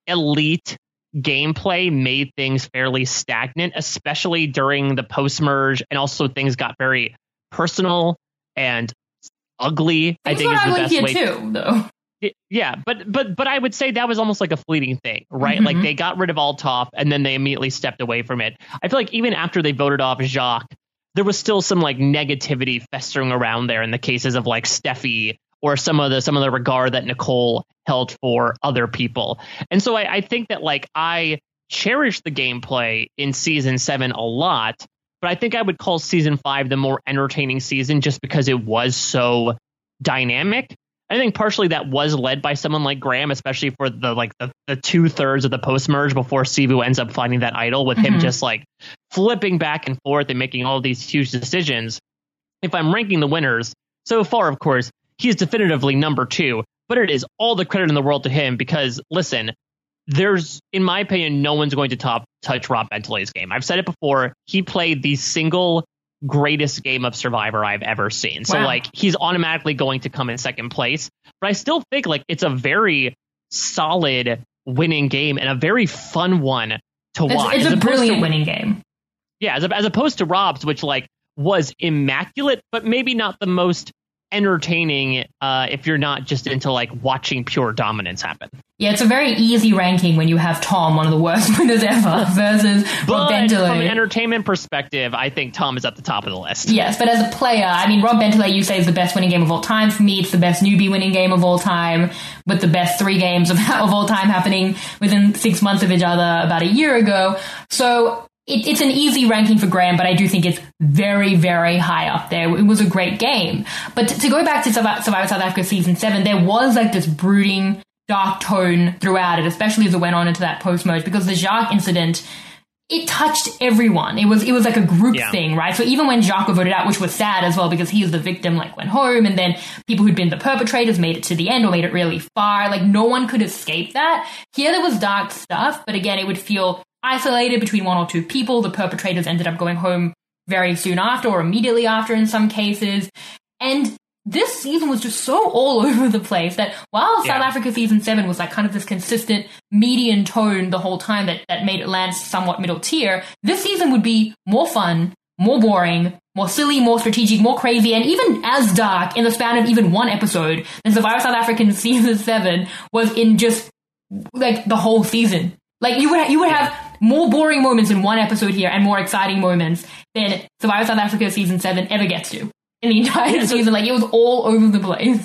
elite gameplay made things fairly stagnant, especially during the post-merge, and also things got very personal and ugly. I Things think got is the ugly best here way. too, though. Yeah, but but but I would say that was almost like a fleeting thing, right? Mhm. Like, they got rid of Althoff and then they immediately stepped away from it. I feel like even after they voted off Jacques, there was still some like negativity festering around there in the cases of like Steffi or some of the some of the regard that Nicole held for other people. And so I, I think that like I cherish the gameplay in season seven a lot, but I think I would call season five the more entertaining season just because it was so dynamic. I think partially that was led by someone like Graham, especially for the like the, the two thirds of the post merge before Sivu ends up finding that idol, with him Mhm. just like flipping back and forth and making all these huge decisions. If I'm ranking the winners so far, of course, he's definitively number two, but it is all the credit in the world to him because, listen, there's, in my opinion, no one's going to top touch Rob Bentley's game. I've said it before. He played the single greatest game of Survivor I've ever seen. So Wow. like he's automatically going to come in second place. But I still think like it's a very solid winning game and a very fun one to It's, watch. it's As a opposed brilliant to- winning game. Yeah, as, as opposed to Rob's, which like was immaculate, but maybe not the most entertaining uh, if you're not just into like watching pure dominance happen. Yeah, it's a very easy ranking when you have Tom, one of the worst winners ever, versus Rob But from an Bentley. entertainment perspective, I think Tom is at the top of the list. Yes, but as a player, I mean, Rob Bentley, you say, is the best winning game of all time. For me, it's the best newbie winning game of all time, with the best three games of, of all time happening within six months of each other about a year ago. So it, it's an easy ranking for Graham, but I do think it's very, very high up there. It was a great game. But to, to go back to Survivor, Survivor South Africa season seven, there was like this brooding, dark tone throughout it, especially as it went on into that post-merge, because the Jacques incident, it touched everyone. It was it was like a group Yeah. thing, right? So even when Jacques got voted out, which was sad as well, because he was the victim, like went home, and then people who'd been the perpetrators made it to the end or made it really far. Like no one could escape that. Here there was dark stuff, but again, it would feel isolated between one or two people. The perpetrators ended up going home very soon after or immediately after in some cases. And this season was just so all over the place that while Yeah. South Africa season seven was like kind of this consistent median tone the whole time that, that made it land somewhat middle tier, this season would be more fun, more boring, more silly, more strategic, more crazy, and even as dark in the span of even one episode than Survivor South African season seven was in just like the whole season. Like you would you would have more boring moments in one episode here and more exciting moments than Survivor South Africa season seven ever gets to in the entire Yeah, so- season. Like it was all over the place.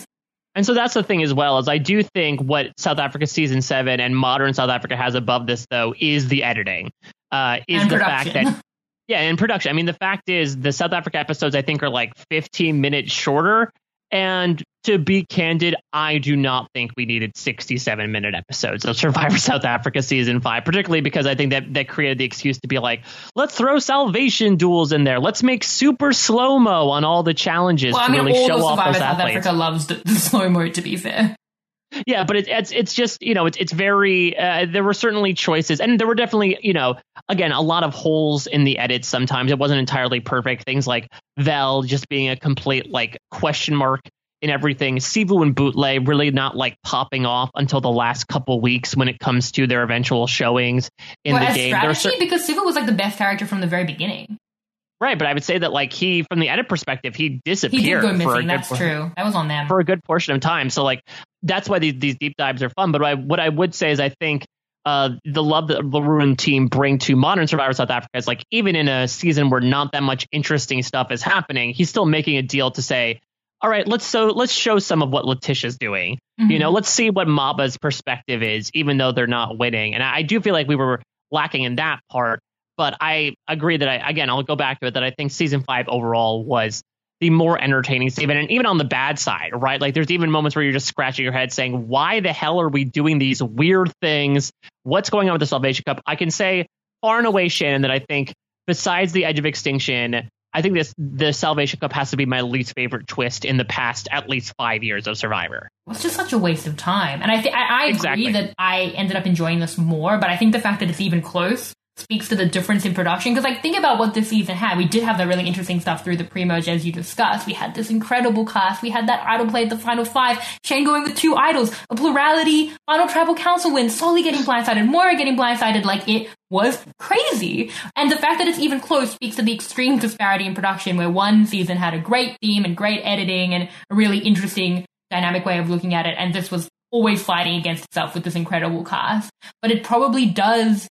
And so that's the thing as well, is I do think what South Africa season seven and modern South Africa has above this, though, is the editing. Uh, is And the production. fact that, yeah, and production. I mean, the fact is the South Africa episodes, I think, are like fifteen minutes shorter. And to be candid, I do not think we needed sixty-seven minute episodes of Survivor South Africa season five, particularly because I think that that created the excuse to be like, let's throw salvation duels in there. Let's make super slow-mo on all the challenges Well, I to mean, really all show of off Survivor those South athletes. Africa loves the, the slow mo, to be fair. Yeah, but it, it's it's just, you know, it's it's very uh, there were certainly choices, and there were definitely, you know, again, a lot of holes in the edits. Sometimes it wasn't entirely perfect. Things like Vel just being a complete like question mark in everything. Sivu and Bootle really not like popping off until the last couple weeks when it comes to their eventual showings in Well, the as game. There are strategy, cer- because Siva was like the best character from the very beginning. right, but I would say that like he, from the edit perspective, he He did disappeared go for a missing. good That's por- true. That was on them. for a good portion of time. So like that's why these, these deep dives are fun. But I, what I would say is I think uh, the love that the Ruin team bring to modern Survivor South Africa is like, even in a season where not that much interesting stuff is happening, he's still making a deal to say, all right, let's so let's show some of what Letitia's doing. Mhm. You know, let's see what Maba's perspective is, even though they're not winning. And I, I do feel like we were lacking in that part. But I agree that I, again, I'll go back to it, that I think season five overall was the more entertaining season. And even on the bad side, right? Like there's even moments where you're just scratching your head saying, why the hell are we doing these weird things? What's going on with the Salvation Cup? I can say far and away, Shannon, that I think besides the Edge of Extinction, I think this the Salvation Cup has to be my least favorite twist in the past at least five years of Survivor. It's just such a waste of time. And I think I, I Exactly. agree that I ended up enjoying this more, but I think the fact that it's even close speaks to the difference in production. Because like, think about what this season had. We did have that really interesting stuff through the pre-merge, as you discussed. We had this incredible cast. We had that idol play at the final five. Shane going with two idols, a plurality, final tribal council win, Sully getting blindsided, Moira getting blindsided. Like, it was crazy. And the fact that it's even close speaks to the extreme disparity in production, where one season had a great theme and great editing and a really interesting dynamic way of looking at it, and this was always fighting against itself with this incredible cast. But it probably does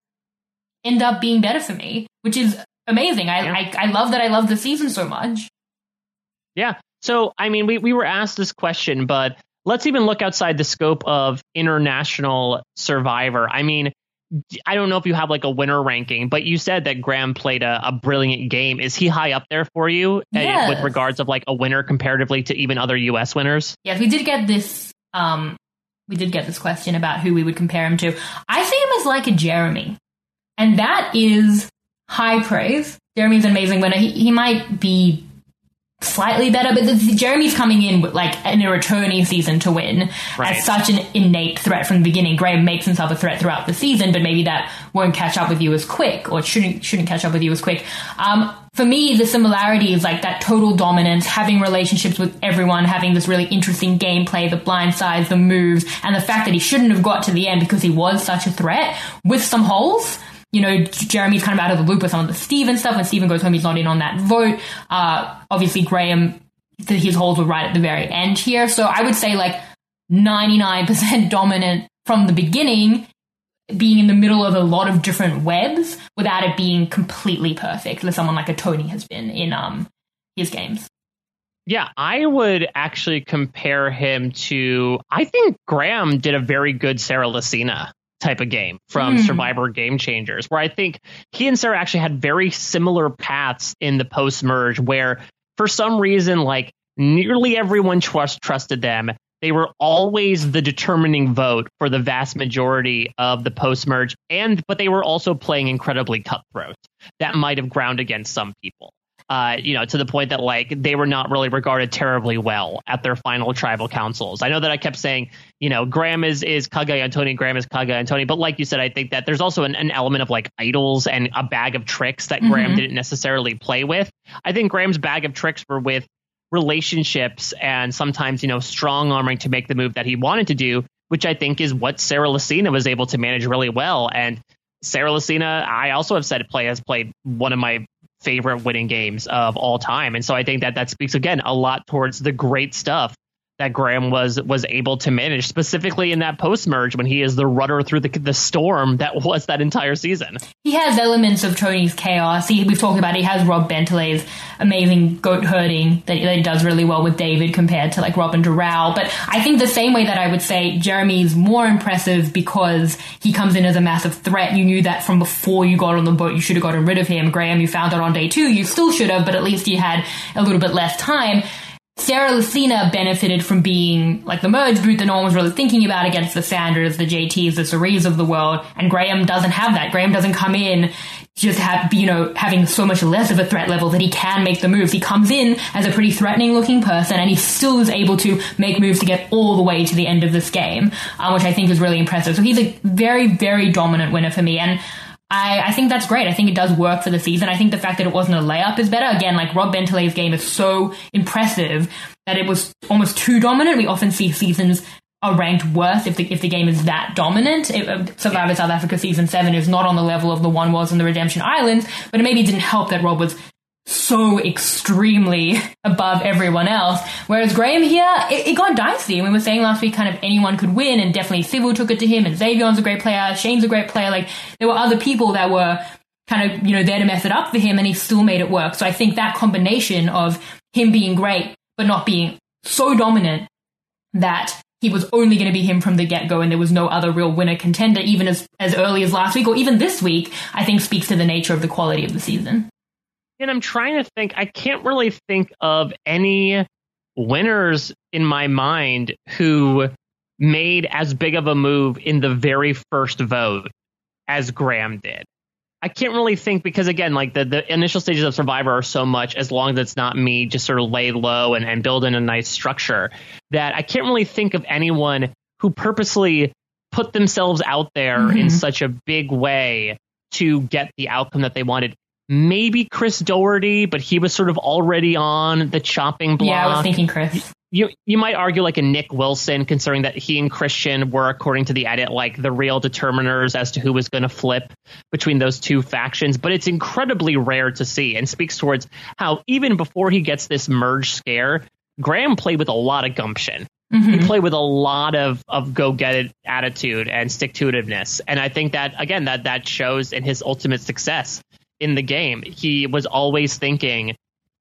end up being better for me, which is amazing. I, Yeah. I I love that I love the season so much. Yeah. So, I mean, we, we were asked this question, but let's even look outside the scope of international Survivor. I mean, I don't know if you have like a winner ranking, but you said that Graham played a, a brilliant game. Is he high up there for you uh, Yes. with regards of like a winner comparatively to even other U S winners? Yes, we did get this. Um, we did get this question about who we would compare him to. I see him as like a Jeremy, and that is high praise. Jeremy's an amazing winner. He, he might be slightly better, but the, Jeremy's coming in with like in a returning season to win Right. as such an innate threat from the beginning. Graham makes himself a threat throughout the season, but maybe that won't catch up with you as quick, or shouldn't shouldn't catch up with you as quick. Um, for me, the similarity is like that total dominance, having relationships with everyone, having this really interesting gameplay, the blind sides, the moves, and the fact that he shouldn't have got to the end because he was such a threat with some holes. You know, Jeremy's kind of out of the loop with some of the Steven stuff. When Steven goes home, he's not in on that vote. Uh, obviously, Graham, th- his holes were right at the very end here. So I would say like ninety-nine percent dominant from the beginning, being in the middle of a lot of different webs without it being completely perfect, as someone like a Tony has been in um his games. Yeah, I would actually compare him to, I think Graham did a very good Sarah Lacina type of game from Mm. Survivor Game Changers, where I think he and Sarah actually had very similar paths in the post-merge, where for some reason, like nearly everyone trust trusted them. They were always the determining vote for the vast majority of the post-merge, and but they were also playing incredibly cutthroat. That might have ground against some people. Uh, you know, to the point that like they were not really regarded terribly well at their final tribal councils. I know that I kept saying, you know, Graham is is Kaga Antoni, Graham is Kaga Antoni, but like you said, I think that there's also an, an element of like idols and a bag of tricks that Graham Mhm. didn't necessarily play with. I think Graham's bag of tricks were with relationships and sometimes, you know, strong arming to make the move that he wanted to do, which I think is what Sarah Lacina was able to manage really well. And Sarah Lacina, I also have said play has played one of my favorite winning games of all time. And so I think that that speaks again a lot towards the great stuff that Graham was was able to manage, specifically in that post-merge when he is the rudder through the, the storm that was that entire season. He has elements of Tony's chaos. He, we've talked about it. He has Rob Bentley's amazing goat herding that, that he does really well with David compared to like Robin Doral. But I think the same way that I would say Jeremy's more impressive because he comes in as a massive threat. You knew that from before you got on the boat. You should have gotten rid of him. Graham, you found out on day two. You still should have, but at least you had a little bit less time. Sarah Lucina benefited from being like the merge boot that no one was really thinking about against the Sanders, the J Ts, the Cerise of the world. And Graham doesn't have that. Graham doesn't come in just have, you know, having so much less of a threat level that he can make the moves. He comes in as a pretty threatening looking person and he still is able to make moves to get all the way to the end of this game, um, which I think is really impressive. So he's a very, very dominant winner for me. And I, I think that's great. I think it does work for the season. I think the fact that it wasn't a layup is better. Again, like Rob Bentley's game is so impressive that it was almost too dominant. We often see seasons are ranked worse if the if the game is that dominant. It, uh, Survivor South Africa season seven is not on the level of the one was in the Redemption Islands, but it maybe didn't help that Rob was so extremely above everyone else. Whereas Graham here, it, it got dicey. We were saying last week kind of anyone could win, and definitely Civil took it to him, and Xavion's a great player, Shane's a great player. Like, there were other people that were kind of, you know, there to mess it up for him, and he still made it work. So I think that combination of him being great, but not being so dominant that he was only going to be him from the get-go and there was no other real winner contender, even as, as early as last week or even this week, I think speaks to the nature of the quality of the season. And I'm trying to think, I can't really think of any winners in my mind who made as big of a move in the very first vote as Graham did. I can't really think because, again, like the, the initial stages of Survivor are so much, as long as it's not me just sort of lay low and, and build in a nice structure, that I can't really think of anyone who purposely put themselves out there mm-hmm. in such a big way to get the outcome that they wanted. Maybe Chris Doherty, but he was sort of already on the chopping block. Yeah, I was thinking Chris. You you might argue like a Nick Wilson, considering that he and Christian were, according to the edit, like the real determiners as to who was going to flip between those two factions. But it's incredibly rare to see and speaks towards how even before he gets this merge scare, Graham played with a lot of gumption. Mm-hmm. He played with a lot of, of go-get-it attitude and stick-to-itiveness. And I think that, again, that that shows in his ultimate success in the game. He was always thinking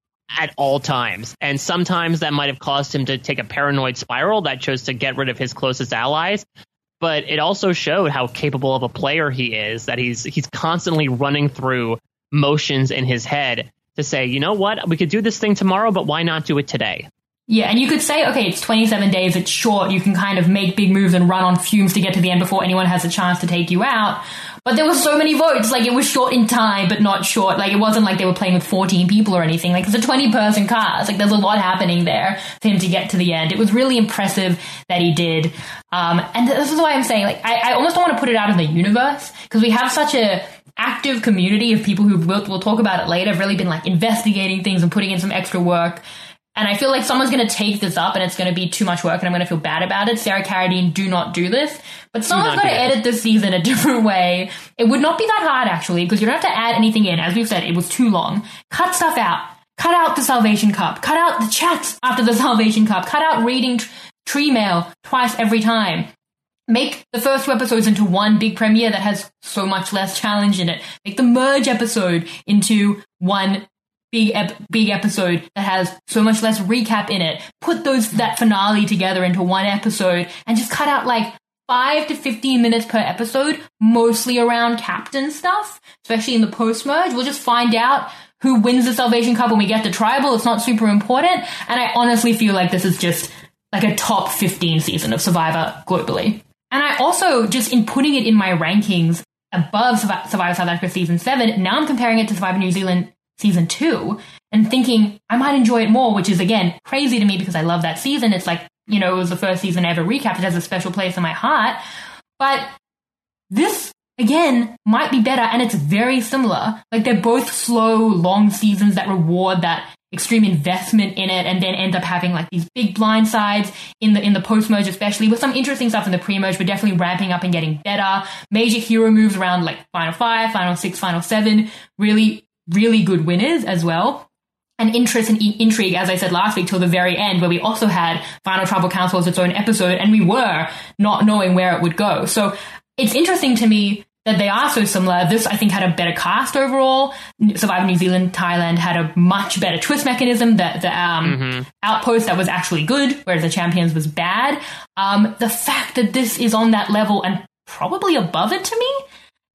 at all times. And sometimes that might have caused him to take a paranoid spiral that chose to get rid of his closest allies. But it also showed how capable of a player he is, that he's he's constantly running through motions in his head to say, you know what, we could do this thing tomorrow, but why not do it today? Yeah, and you could say, okay, it's twenty-seven days, it's short, you can kind of make big moves and run on fumes to get to the end before anyone has a chance to take you out. But there were so many votes, like it was short in time, but not short. Like it wasn't like they were playing with fourteen people or anything. Like it's a twenty-person cast. Like there's a lot happening there for him to get to the end. It was really impressive that he did. Um, and this is why I'm saying, like, I, I almost don't want to put it out in the universe, because we have such a active community of people who will, we'll talk about it later, have really been like investigating things and putting in some extra work. And I feel like someone's going to take this up and it's going to be too much work and I'm going to feel bad about it. Sarah Carradine, do not do this. But someone's got to edit this season a different way. It would not be that hard, actually, because you don't have to add anything in. As we've said, it was too long. Cut stuff out. Cut out the Salvation Cup. Cut out the chats after the Salvation Cup. Cut out reading tr- tree mail twice every time. Make the first two episodes into one big premiere that has so much less challenge in it. Make the merge episode into one big ep- big episode that has so much less recap in it. Put those that finale together into one episode and just cut out like five to fifteen minutes per episode, mostly around captain stuff, especially in the post-merge. We'll just find out who wins the Salvation Cup when we get to Tribal. It's not super important. And I honestly feel like this is just like a top fifteen season of Survivor globally. And I also, just in putting it in my rankings above Survivor South Africa Season seven, now I'm comparing it to Survivor New Zealand Season two and thinking I might enjoy it more, which is, again, crazy to me because I love that season. It's like, you know, it was the first season I ever recapped. It has a special place in my heart. But this, again, might be better, and it's very similar. Like, they're both slow, long seasons that reward that extreme investment in it and then end up having like these big blind sides in the in the post-merge, especially with some interesting stuff in the pre-merge, but definitely ramping up and getting better. Major hero moves around like Final Five, Final Six, Final Seven. Really, really good winners as well. and interest and in- intrigue, as I said last week, till the very end, where we also had Final Tribal Council as its own episode, and we were not knowing where it would go. So it's interesting to me that they are so similar. This, I think, had a better cast overall. Survivor New Zealand, Thailand had a much better twist mechanism. The, the um, mm-hmm. Outpost that was actually good, whereas the Champions was bad. Um, the fact that this is on that level and probably above it to me,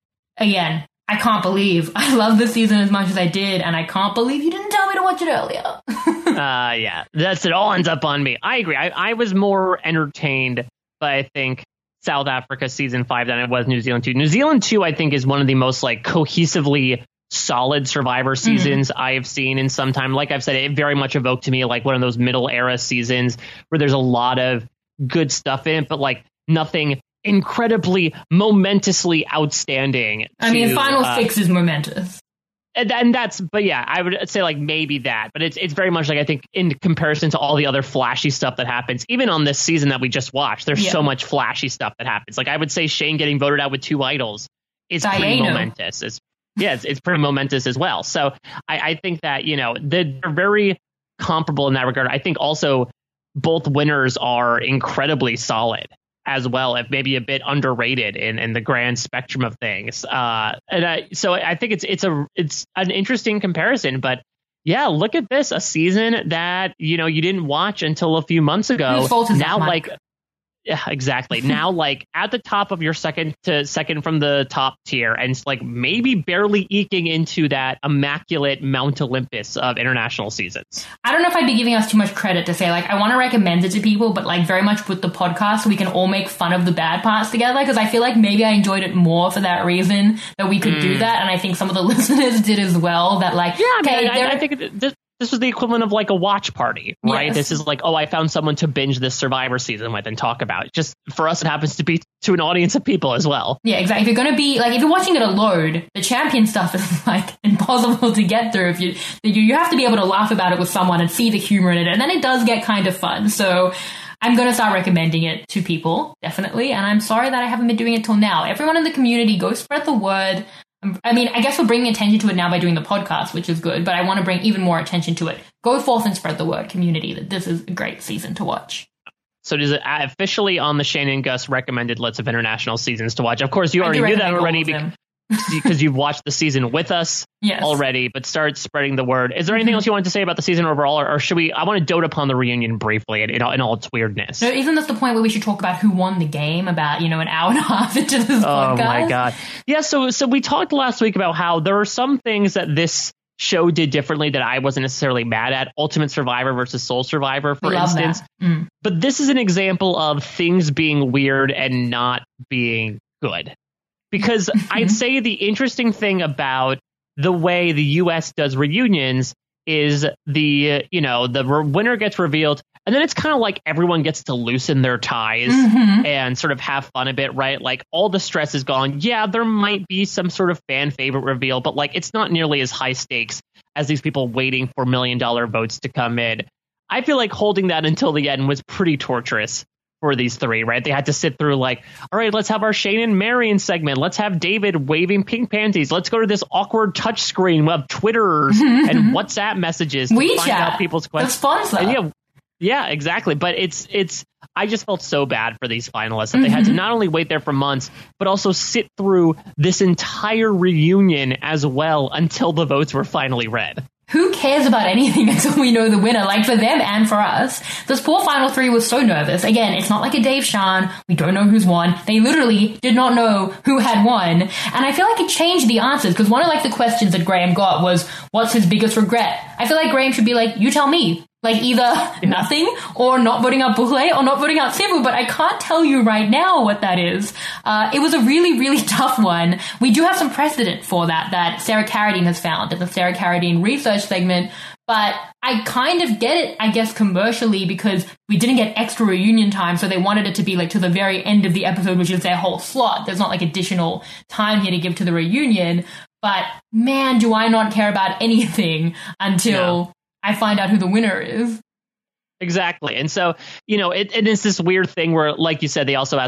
again, I can't believe I love this season as much as I did, and I can't believe you didn't tell me to watch it earlier. uh, yeah, that's it. All ends up on me. I agree. I, I was more entertained by, I think, South Africa season five than it was New Zealand two. New Zealand two, I think, is one of the most like cohesively solid Survivor seasons mm-hmm. I have seen in some time. Like I've said, it very much evoked to me like one of those middle era seasons where there's a lot of good stuff in it, but like nothing incredibly momentously outstanding. I mean, to, Final uh, Six is momentous. And, and that's, but yeah, I would say like maybe that, but it's it's very much like I think in comparison to all the other flashy stuff that happens, even on this season that we just watched, there's yeah. so much flashy stuff that happens. Like I would say Shane getting voted out with two idols is Diana. pretty momentous. It's, yeah, it's, it's pretty momentous as well. So I, I think that, you know, they're very comparable in that regard. I think also both winners are incredibly solid as well, if maybe a bit underrated in, in the grand spectrum of things. Uh, and I, so I think it's it's a it's an interesting comparison. But yeah, look at this, a season that, you know, you didn't watch until a few months ago. Whose fault is now, that, like, yeah, exactly. Now, like at the top of your second to second from the top tier, and like maybe barely eking into that immaculate Mount Olympus of international seasons. I don't know if I'd be giving us too much credit to say like I want to recommend it to people, but like very much with the podcast, so we can all make fun of the bad parts together. Because I feel like maybe I enjoyed it more for that reason that we could mm. do that, and I think some of the listeners did as well. That like yeah, I, mean, okay, I, I think this, this was the equivalent of like a watch party, right? Yes. This is like, oh, I found someone to binge this Survivor season with and talk about. Just for us, it happens to be to an audience of people as well. Yeah, exactly. If you're going to be like, if you're watching it alone, the champion stuff is like impossible to get through. If you, you you have to be able to laugh about it with someone and see the humor in it, and then it does get kind of fun. So I'm going to start recommending it to people, definitely. And I'm sorry that I haven't been doing it till now. Everyone in the community, go spread the word. I mean, I guess we're bringing attention to it now by doing the podcast, which is good, but I want to bring even more attention to it. Go forth and spread the word, community, that this is a great season to watch. So does it officially on the Shane and Gus recommended list of international seasons to watch? Of course, you I already knew that already because, because you've watched the season with us yes. already, but start spreading the word. Is there anything mm-hmm. else you wanted to say about the season overall, or, or should we, I want to dote upon the reunion briefly in, in, all, in all its weirdness. No, isn't this the point where we should talk about who won the game about, you know, an hour and a half into this oh podcast? Oh my God. Yeah, so so we talked last week about how there are some things that this show did differently that I wasn't necessarily mad at. Ultimate Survivor versus Soul Survivor, for instance. Mm. But this is an example of things being weird and not being good. Because I'd say the interesting thing about the way the U S does reunions is the, you know, the re- winner gets revealed, and then it's kind of like everyone gets to loosen their ties mm-hmm. and sort of have fun a bit, right? Like all the stress is gone. Yeah, there might be some sort of fan favorite reveal, but like it's not nearly as high stakes as these people waiting for million dollar votes to come in. I feel like holding that until the end was pretty torturous for these three, right? They had to sit through like, all right, let's have our Shane and Marion segment. Let's have David waving pink panties. Let's go to this awkward touch screen of Twitters and WhatsApp messages to WeChat, find out people's questions. The sponsor. And yeah, yeah, exactly. But it's it's. I just felt so bad for these finalists that mm-hmm. they had to not only wait there for months, but also sit through this entire reunion as well until the votes were finally read. Who cares about anything until we know the winner? Like, for them and for us. This poor final three was so nervous. Again, it's not like a Dave Shan. We don't know who's won. They literally did not know who had won. And I feel like it changed the answers, because one of, like, the questions that Graham got was, what's his biggest regret? I feel like Graham should be like, you tell me. Like, either nothing, or not voting out Bule, or not voting out Sivu, but I can't tell you right now what that is. Uh, it was a really, really tough one. We do have some precedent for that, that Sarah Carradine has found in the Sarah Carradine research segment, but I kind of get it, I guess, commercially, because we didn't get extra reunion time, so they wanted it to be, like, to the very end of the episode, which is their whole slot. There's not, like, additional time here to give to the reunion, but, man, do I not care about anything until... No. I find out who the winner is. Exactly. And so, you know, it, it is this weird thing where, like you said, they also ask,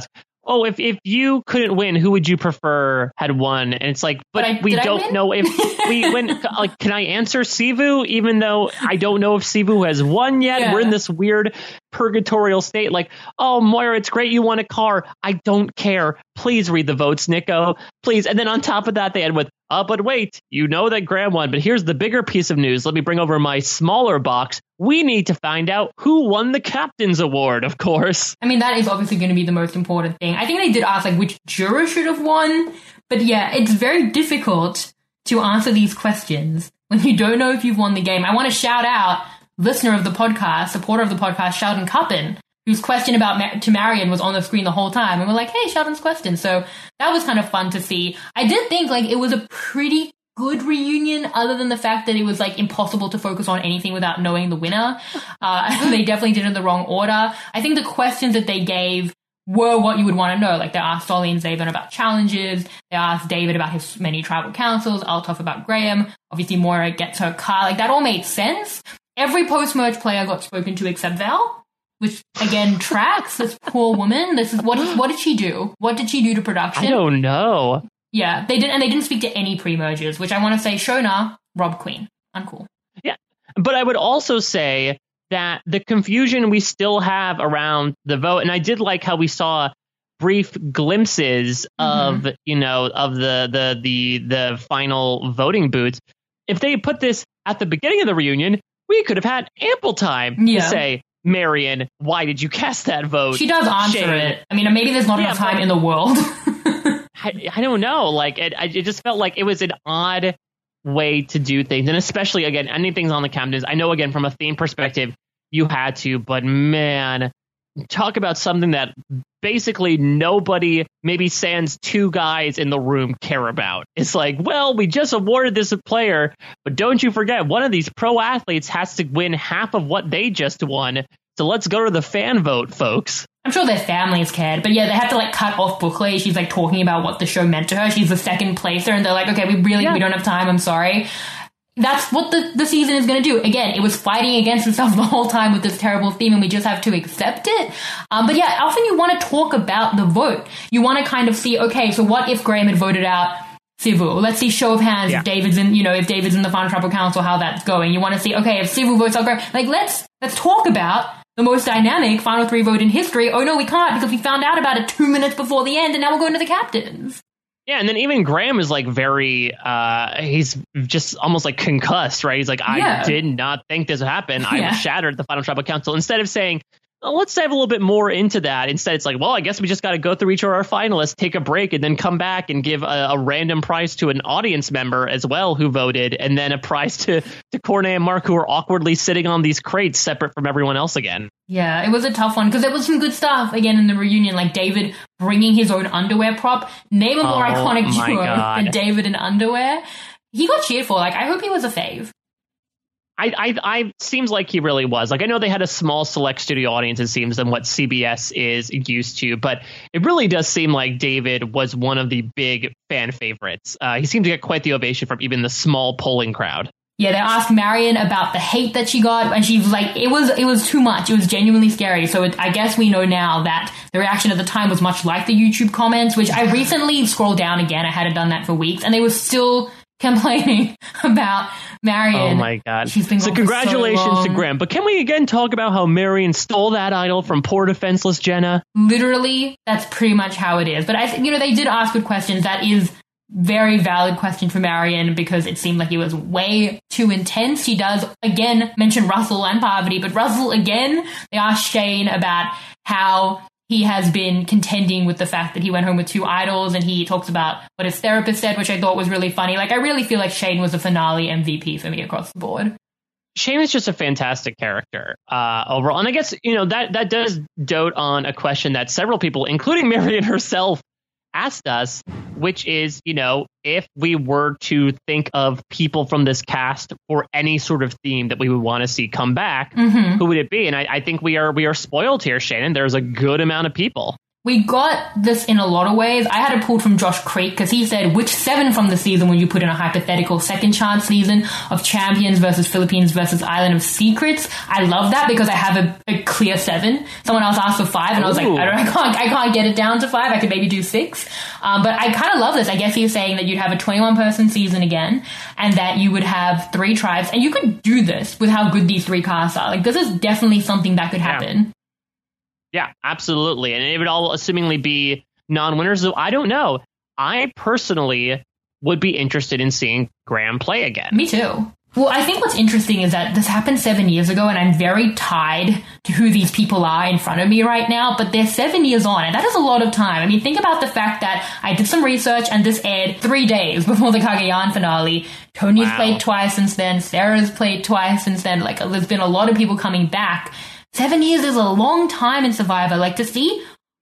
oh, if, if you couldn't win, who would you prefer had won? And it's like, but, But I- we did I don't win? know if we win. Like, can I answer Sivu? Even though I don't know if Sivu has won yet. Yeah. We're in this weird purgatorial state. Like, oh, Moira, it's great you won a car. I don't care. Please read the votes, Nico. Please. And then on top of that, they end with, uh, but wait, you know that Graham won. But here's the bigger piece of news. Let me bring over my smaller box. We need to find out who won the Captain's Award, of course. I mean, that is obviously going to be the most important thing. I think they did ask, like, which juror should have won. But yeah, it's very difficult to answer these questions when you don't know if you've won the game. I want to shout out listener of the podcast, supporter of the podcast, Sheldon Cuppen, whose question about Ma- to Marion was on the screen the whole time. And we're like, hey, Sheldon's question. So that was kind of fun to see. I did think, like, it was a pretty good reunion, other than the fact that it was, like, impossible to focus on anything without knowing the winner. Uh, they definitely did it in the wrong order. I think the questions that they gave were what you would want to know. Like, they asked Solly and Zabin about challenges. They asked David about his many tribal councils. Althoff about Graham. Obviously, Moira gets her car. Like, that all made sense. Every post-merge player got spoken to except Val, which, again, tracks this poor woman. This is what, what did she do? What did she do to production? I don't know. Yeah, they did, and they didn't speak to any pre-mergers, which I want to say, Shona, Rob Queen. Uncool. Yeah, but I would also say that the confusion we still have around the vote, and I did like how we saw brief glimpses Mm-hmm. of, you know, of the the the the final voting booths. If they put this at the beginning of the reunion, we could have had ample time Yeah. to say, Marion, why did you cast that vote? She does answer Shane. it. I mean, maybe there's not Yeah, enough time but- in the world. I, I don't know. Like, it, I- it just felt like it was an odd way to do things. And especially, again, anything's on the Captains. I know, again, from a theme perspective, you had to, but man, talk about something that basically nobody, maybe sans two guys in the room, care about. It's like, well, we just awarded this a player, but don't you forget, one of these pro athletes has to win half of what they just won. So let's go to the fan vote, folks. I'm sure their families cared, but yeah, they had to, like, cut off Bookley. She's, like, talking about what the show meant to her. She's the second placer, and they're like, okay, we really, Yeah. we don't have time, I'm sorry. That's what the, the season is going to do. Again, it was fighting against itself the whole time with this terrible theme, and we just have to accept it. Um, but yeah, often you want to talk about the vote. You want to kind of see, okay, so what if Graham had voted out Sivu? Let's see, show of hands, Yeah. if David's in, you know, if David's in the Final Tribal Council, how that's going. You want to see, okay, if Sivu votes out Graham, like, let's, let's talk about the most dynamic Final Three vote in history. Oh no, we can't, because we found out about it two minutes before the end, and now we're going to the captains. Yeah, and then even Graham is like very, uh, he's just almost like concussed, right? He's like, I Yeah. did not think this would happen. I Yeah. was shattered at the Final Tribal Council. Instead of saying, oh, let's dive a little bit more into that. Instead, it's like, well, I guess we just got to go through each of our finalists, take a break, and then come back and give a, a random prize to an audience member as well who voted, and then a prize to, to Cornet and Mark, who are awkwardly sitting on these crates separate from everyone else again. Yeah, it was a tough one, because there was some good stuff, again, in the reunion, like David bringing his own underwear prop. Name a more Oh, iconic my duo God. than David in underwear. He got cheered for. Like, I hope he was a fave. I, I, I seems like he really was. Like, I know they had a small select studio audience, it seems, than what C B S is used to, but it really does seem like David was one of the big fan favorites. Uh, he seemed to get quite the ovation from even the small polling crowd. Yeah, they asked Marion about the hate that she got, and she was like, it was it was too much. It was genuinely scary. So it, I guess we know now that the reaction at the time was much like the YouTube comments, which I recently scrolled down again. I hadn't done that for weeks, and they were still complaining about Marion. Oh my God. She's been So gone for congratulations so to long. Graham. But can we again talk about how Marion stole that idol from poor defenseless Jenna? Literally, that's pretty much how it is. But I, th- you know, they did ask good questions. That is very valid question for Marion, because it seemed like it was way too intense. She does again mention Russell and Parvati, but Russell again, they asked Shane about how he has been contending with the fact that he went home with two idols, and he talks about what his therapist said, which I thought was really funny. Like, I really feel like Shane was a finale M V P for me across the board. Shane is just a fantastic character uh, overall. And I guess, you know, that, that does dote on a question that several people, including Marion herself, asked us, which is, you know, if we were to think of people from this cast for any sort of theme that we would want to see come back, Mm-hmm. who would it be? And I, I think we are we are spoiled here, Shannon. There's a good amount of people. We got this in a lot of ways. I had it pulled from Josh Creek because he said, which seven from the season would you put in a hypothetical second chance season of Champions versus Philippines versus Island of Secrets? I love that because I have a, a clear seven. Someone else asked for five, and I was like, Ooh. I, don't, I can't, I can't get it down to five. I could maybe do six. Um, but I kind of love this. I guess he was saying that you'd have a twenty-one person season again, and that you would have three tribes, and you could do this with how good these three casts are. Like, this is definitely something that could happen. Yeah. Yeah, absolutely. And it would all assumingly be non-winners. So I don't know. I personally would be interested in seeing Graham play again. Me too. Well, I think what's interesting is that this happened seven years ago, and I'm very tied to who these people are in front of me right now, but they're seven years on, and that is a lot of time. I mean, think about the fact that I did some research, and this aired three days before the Cagayan finale. Tony's Wow. played twice since then. Sarah's played twice since then. Like, there's been a lot of people coming back. Seven years is a long time in Survivor. Like, to see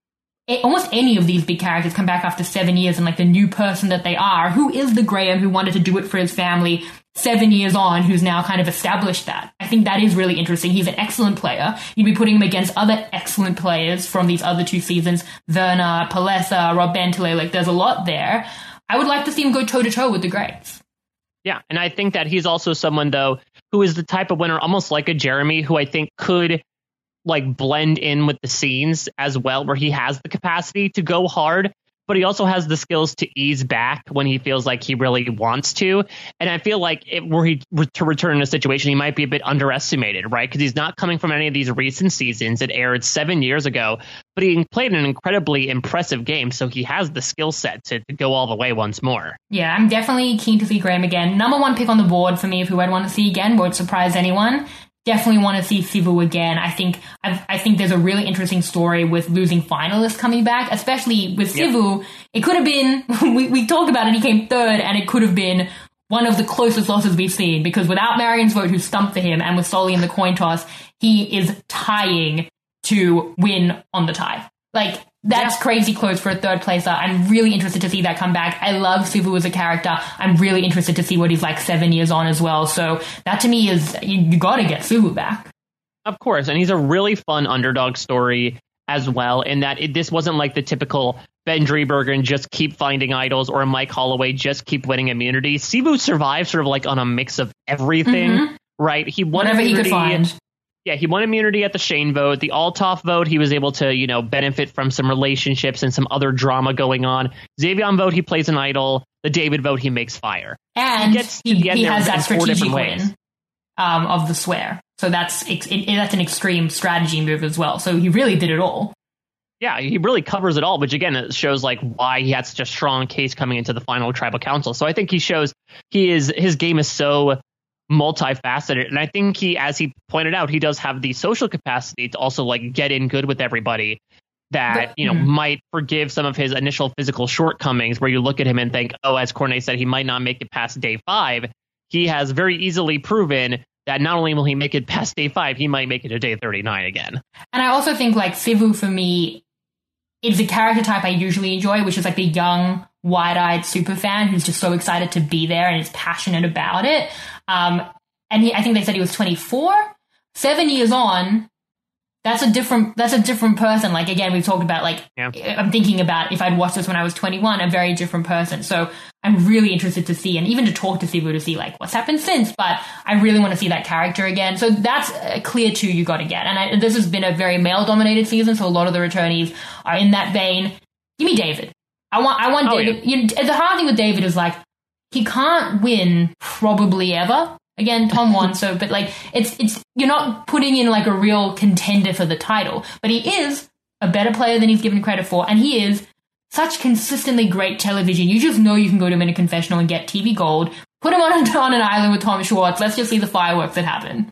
it, almost any of these big characters come back after seven years and, like, the new person that they are, who is the Graham who wanted to do it for his family seven years on, who's now kind of established that. I think that is really interesting. He's an excellent player. You'd be putting him against other excellent players from these other two seasons. Verna, Palesa, Rob Bentley. Like, there's a lot there. I would like to see him go toe-to-toe with the greats. Yeah, and I think that he's also someone, though, who is the type of winner, almost like a Jeremy, who I think could like blend in with the scenes as well, where he has the capacity to go hard, but he also has the skills to ease back when he feels like he really wants to. And I feel like if were he re- to return in a situation, he might be a bit underestimated, right? Because he's not coming from any of these recent seasons. It aired seven years ago, but he played an incredibly impressive game. So he has the skill set to, to go all the way once more. Yeah, I'm definitely keen to see Graham again. Number one pick on the board for me of who I'd want to see again, won't surprise anyone. Definitely want to see Sivu again. I think I, I think there's a really interesting story with losing finalists coming back, especially with Sivu. Yep. It could have been, we, we talked about it, he came third, and it could have been one of the closest losses we've seen, because without Marion's vote, who stumped for him, and with Solly in the coin toss, he is tying to win on the tie. Like, that's yeah. crazy close for a third placer. I'm really interested to see that come back. I love Sivu as a character. I'm really interested to see what he's like seven years on as well. So that to me is, you, you got to get Sivu back. Of course. And he's a really fun underdog story as well, in that it, this wasn't like the typical Ben Driebergen just keep finding idols, or Mike Holloway just keep winning immunity. Sivu survived sort of like on a mix of everything, mm-hmm. right? He won Whatever immunity. he could find. Yeah, he won immunity at the Shane vote. The Althoff vote, he was able to, you know, benefit from some relationships and some other drama going on. Xavion vote, he plays an idol. The David vote, he makes fire. And he, gets he, he has that four strategic different win ways. Um, of the swear. So that's it, it, that's an extreme strategy move as well. So he really did it all. Yeah, he really covers it all, which again, it shows like why he had such a strong case coming into the final tribal council. So I think he shows he is his game is so multifaceted, and I think he, as he pointed out, he does have the social capacity to also like get in good with everybody that, but, you know, mm. might forgive some of his initial physical shortcomings, where you look at him and think, oh, as Cornay said, he might not make it past day five. He has very easily proven that not only will he make it past day five, he might make it to day thirty-nine again. And I also think like Sivu for me is the character type I usually enjoy, which is like the young, wide-eyed super fan who's just so excited to be there and is passionate about it. Um, and he, I think they said he was twenty-four, seven years on. That's a different, that's a different person. Like, again, we've talked about, like, yeah. I'm thinking about if I'd watched this when I was twenty-one, a very different person. So I'm really interested to see, and even to talk to Sivu to see, like, what's happened since, but I really want to see that character again. So that's a clear two you got to get. And I, this has been a very male-dominated season, so a lot of the returnees are in that vein. Give me David. I want, I want oh, David. Yeah. You know, the hard thing with David is, like, he can't win probably ever. Again, Tom won, so, but like, it's, it's, you're not putting in like a real contender for the title, but he is a better player than he's given credit for, and he is such consistently great television. You just know you can go to him in a confessional and get T V gold, put him on, a, on an island with Tom Schwartz, let's just see the fireworks that happen.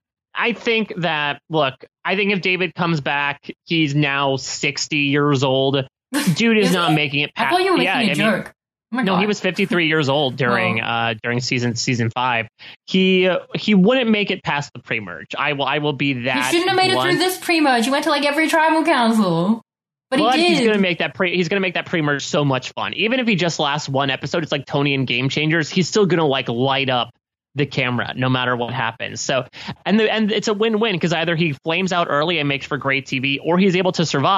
I think that, look, I think if David comes back, he's now sixty years old. Dude is, is not he? making it past. I thought you were making yeah, a I joke. Mean, Oh no, God. he was fifty-three years old during oh. uh, during season season five. He uh, he wouldn't make it past the pre-merge. I will I will be that. He shouldn't have made blunt. it through this pre-merge. He went to like every tribal council, but, but he did. He's gonna make that pre. He's gonna make that pre-merge so much fun. Even if he just lasts one episode, it's like Tony in Game Changers. He's still gonna like light up the camera no matter what happens. So and the, and it's a win-win, because either he flames out early and makes for great T V, or he's able to survive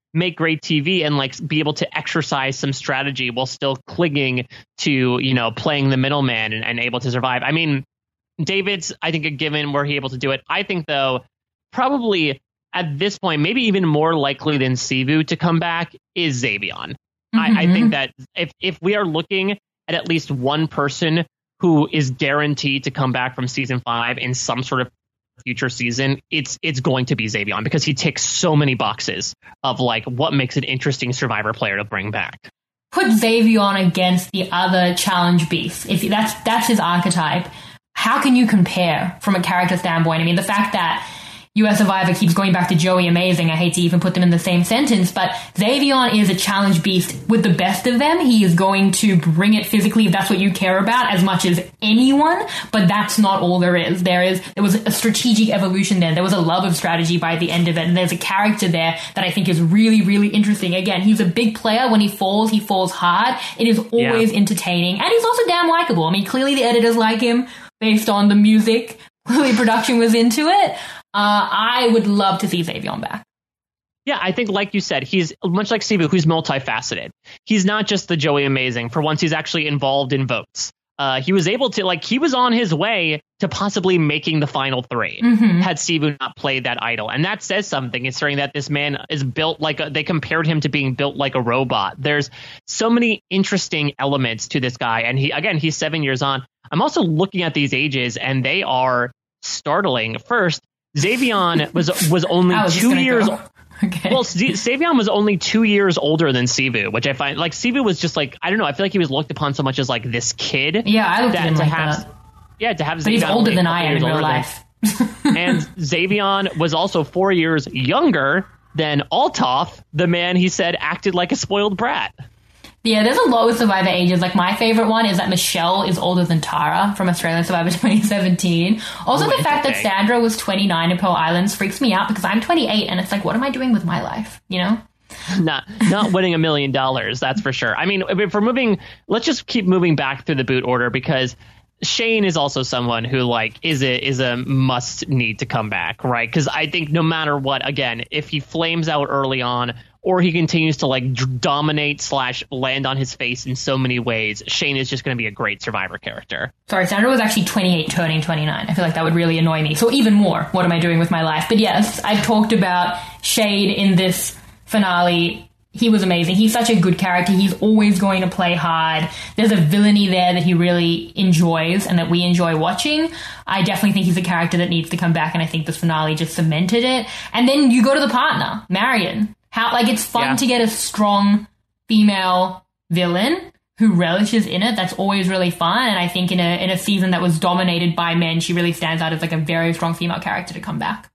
make great T V and like be able to exercise some strategy while still clinging to, you know, playing the middleman and, and able to survive. I mean, David's, I think, a given where he able to do it. I think, though, probably at this point, maybe even more likely than Sivu to come back is Xavion. Mm-hmm. I, I think that if, if we are looking at at least one person who is guaranteed to come back from season five in some sort of future season, it's it's going to be Xavion, because he ticks so many boxes of like what makes an interesting Survivor player to bring back. Put Xavion against the other challenge beasts. If that's that's his archetype, how can you compare from a character standpoint? I mean, the fact that U S Survivor keeps going back to Joey Amazing, I hate to even put them in the same sentence, but Xavion is a challenge beast with the best of them. He is going to bring it physically if that's what you care about as much as anyone, but that's not all there is. There is, there was a strategic evolution there. There was a love of strategy by the end of it, and there's a character there that I think is really, really interesting. Again, he's a big player. When he falls, he falls hard. It is always yeah. entertaining, and he's also damn likable. I mean, clearly the editors like him based on the music. Clearly production was into it. Uh, I would love to see Xavion back. Yeah, I think, like you said, he's much like Sivu, who's multifaceted. He's not just the Joey Amazing. For once, he's actually involved in votes. Uh, he was able to, like, he was on his way to possibly making the final three mm-hmm. had Sivu not played that idol. And that says something, considering that this man is built like a, they compared him to being built like a robot. There's so many interesting elements to this guy. And he, again, he's seven years on. I'm also looking at these ages, and they are startling. First, Xavion was was only was two years. Okay. Well, Xavion was only two years older than Sivu, which I find, like, Sivu was just like, I don't know. I feel like he was looked upon so much as like this kid. Yeah, I looked that, at him to like have, that. Yeah, to have. But Xavion he's older than I am in real life. Than, and Xavion was also four years younger than Althoff, the man he said acted like a spoiled brat. Yeah, there's a lot with Survivor ages. Like, my favorite one is that Michelle is older than Tara from Australian Survivor twenty seventeen. Also, Ooh, the fact that Sandra was twenty-nine in Pearl Islands freaks me out, because I'm twenty-eight, and it's like, what am I doing with my life? You know? Not not winning a million dollars, that's for sure. I mean, if we're moving, let's just keep moving back through the boot order, because Shane is also someone who, like, is a is a must need to come back, right? Because I think no matter what, again, if he flames out early on, or he continues to like dominate slash land on his face in so many ways, Shane is just going to be a great Survivor character. Sorry, Sandra was actually twenty-eight turning twenty-nine. I feel like that would really annoy me. So even more, what am I doing with my life? But yes, I've talked about Shade in this finale. He was amazing. He's such a good character. He's always going to play hard. There's a villainy there that he really enjoys and that we enjoy watching. I definitely think he's a character that needs to come back, and I think this finale just cemented it. And then you go to the partner, Marion. How, like, it's fun yeah. to get a strong female villain who relishes in it. That's always really fun. And I think in a in a season that was dominated by men, she really stands out as like a very strong female character to come back.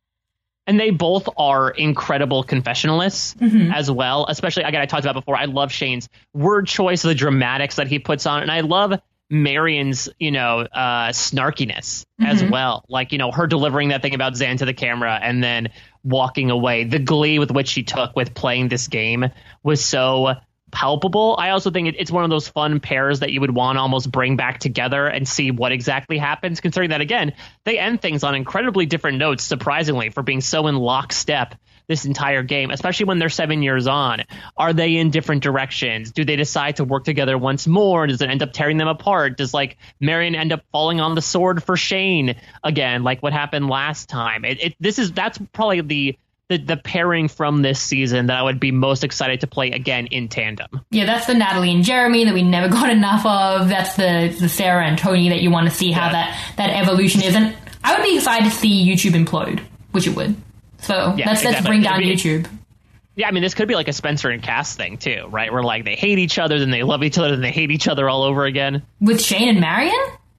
And they both are incredible confessionalists mm-hmm. as well. Especially, again, I talked about before, I love Shane's word choice, the dramatics that he puts on. And I love Marion's, you know, uh, snarkiness mm-hmm. as well. Like, you know, her delivering that thing about Zan to the camera and then walking away. The glee with which she took with playing this game was so palpable. I also think it, it's one of those fun pairs that you would want to almost bring back together and see what exactly happens, considering that, again, they end things on incredibly different notes, surprisingly, for being so in lockstep this entire game, especially when they're seven years on. Are they in different directions? Do they decide to work together once more? Does it end up tearing them apart? Does, like, Marion end up falling on the sword for Shane again, like what happened last time? It, it this is that's probably the The, the pairing from this season that I would be most excited to play again in tandem. Yeah, that's the Natalie and Jeremy that we never got enough of. That's the, the Sarah and Tony that you want to see how yeah. that, that evolution is. And I would be excited to see YouTube implode, which it would. So yeah, let's, exactly. let's bring down be, YouTube. Yeah, I mean, this could be like a Spencer and Cass thing too, right? Where like they hate each other, then they love each other, then they hate each other all over again. With Shane and Marion?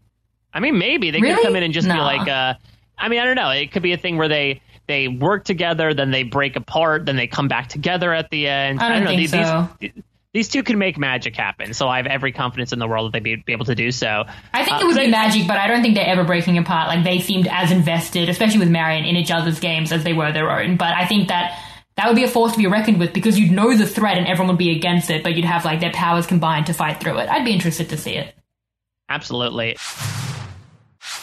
I mean, maybe. They really? could come in and just nah. be like, uh, I mean, I don't know. It could be a thing where they... They work together, then they break apart, then they come back together at the end. I don't, I don't think know. These, so. These, these two can make magic happen, so I have every confidence in the world that they'd be, be able to do so. I think uh, it would they, be magic, but I don't think they're ever breaking apart. Like, they seemed as invested, especially with Marion, in each other's games as they were their own. But I think that that would be a force to be reckoned with, because you'd know the threat and everyone would be against it, but you'd have, like, their powers combined to fight through it. I'd be interested to see it. Absolutely.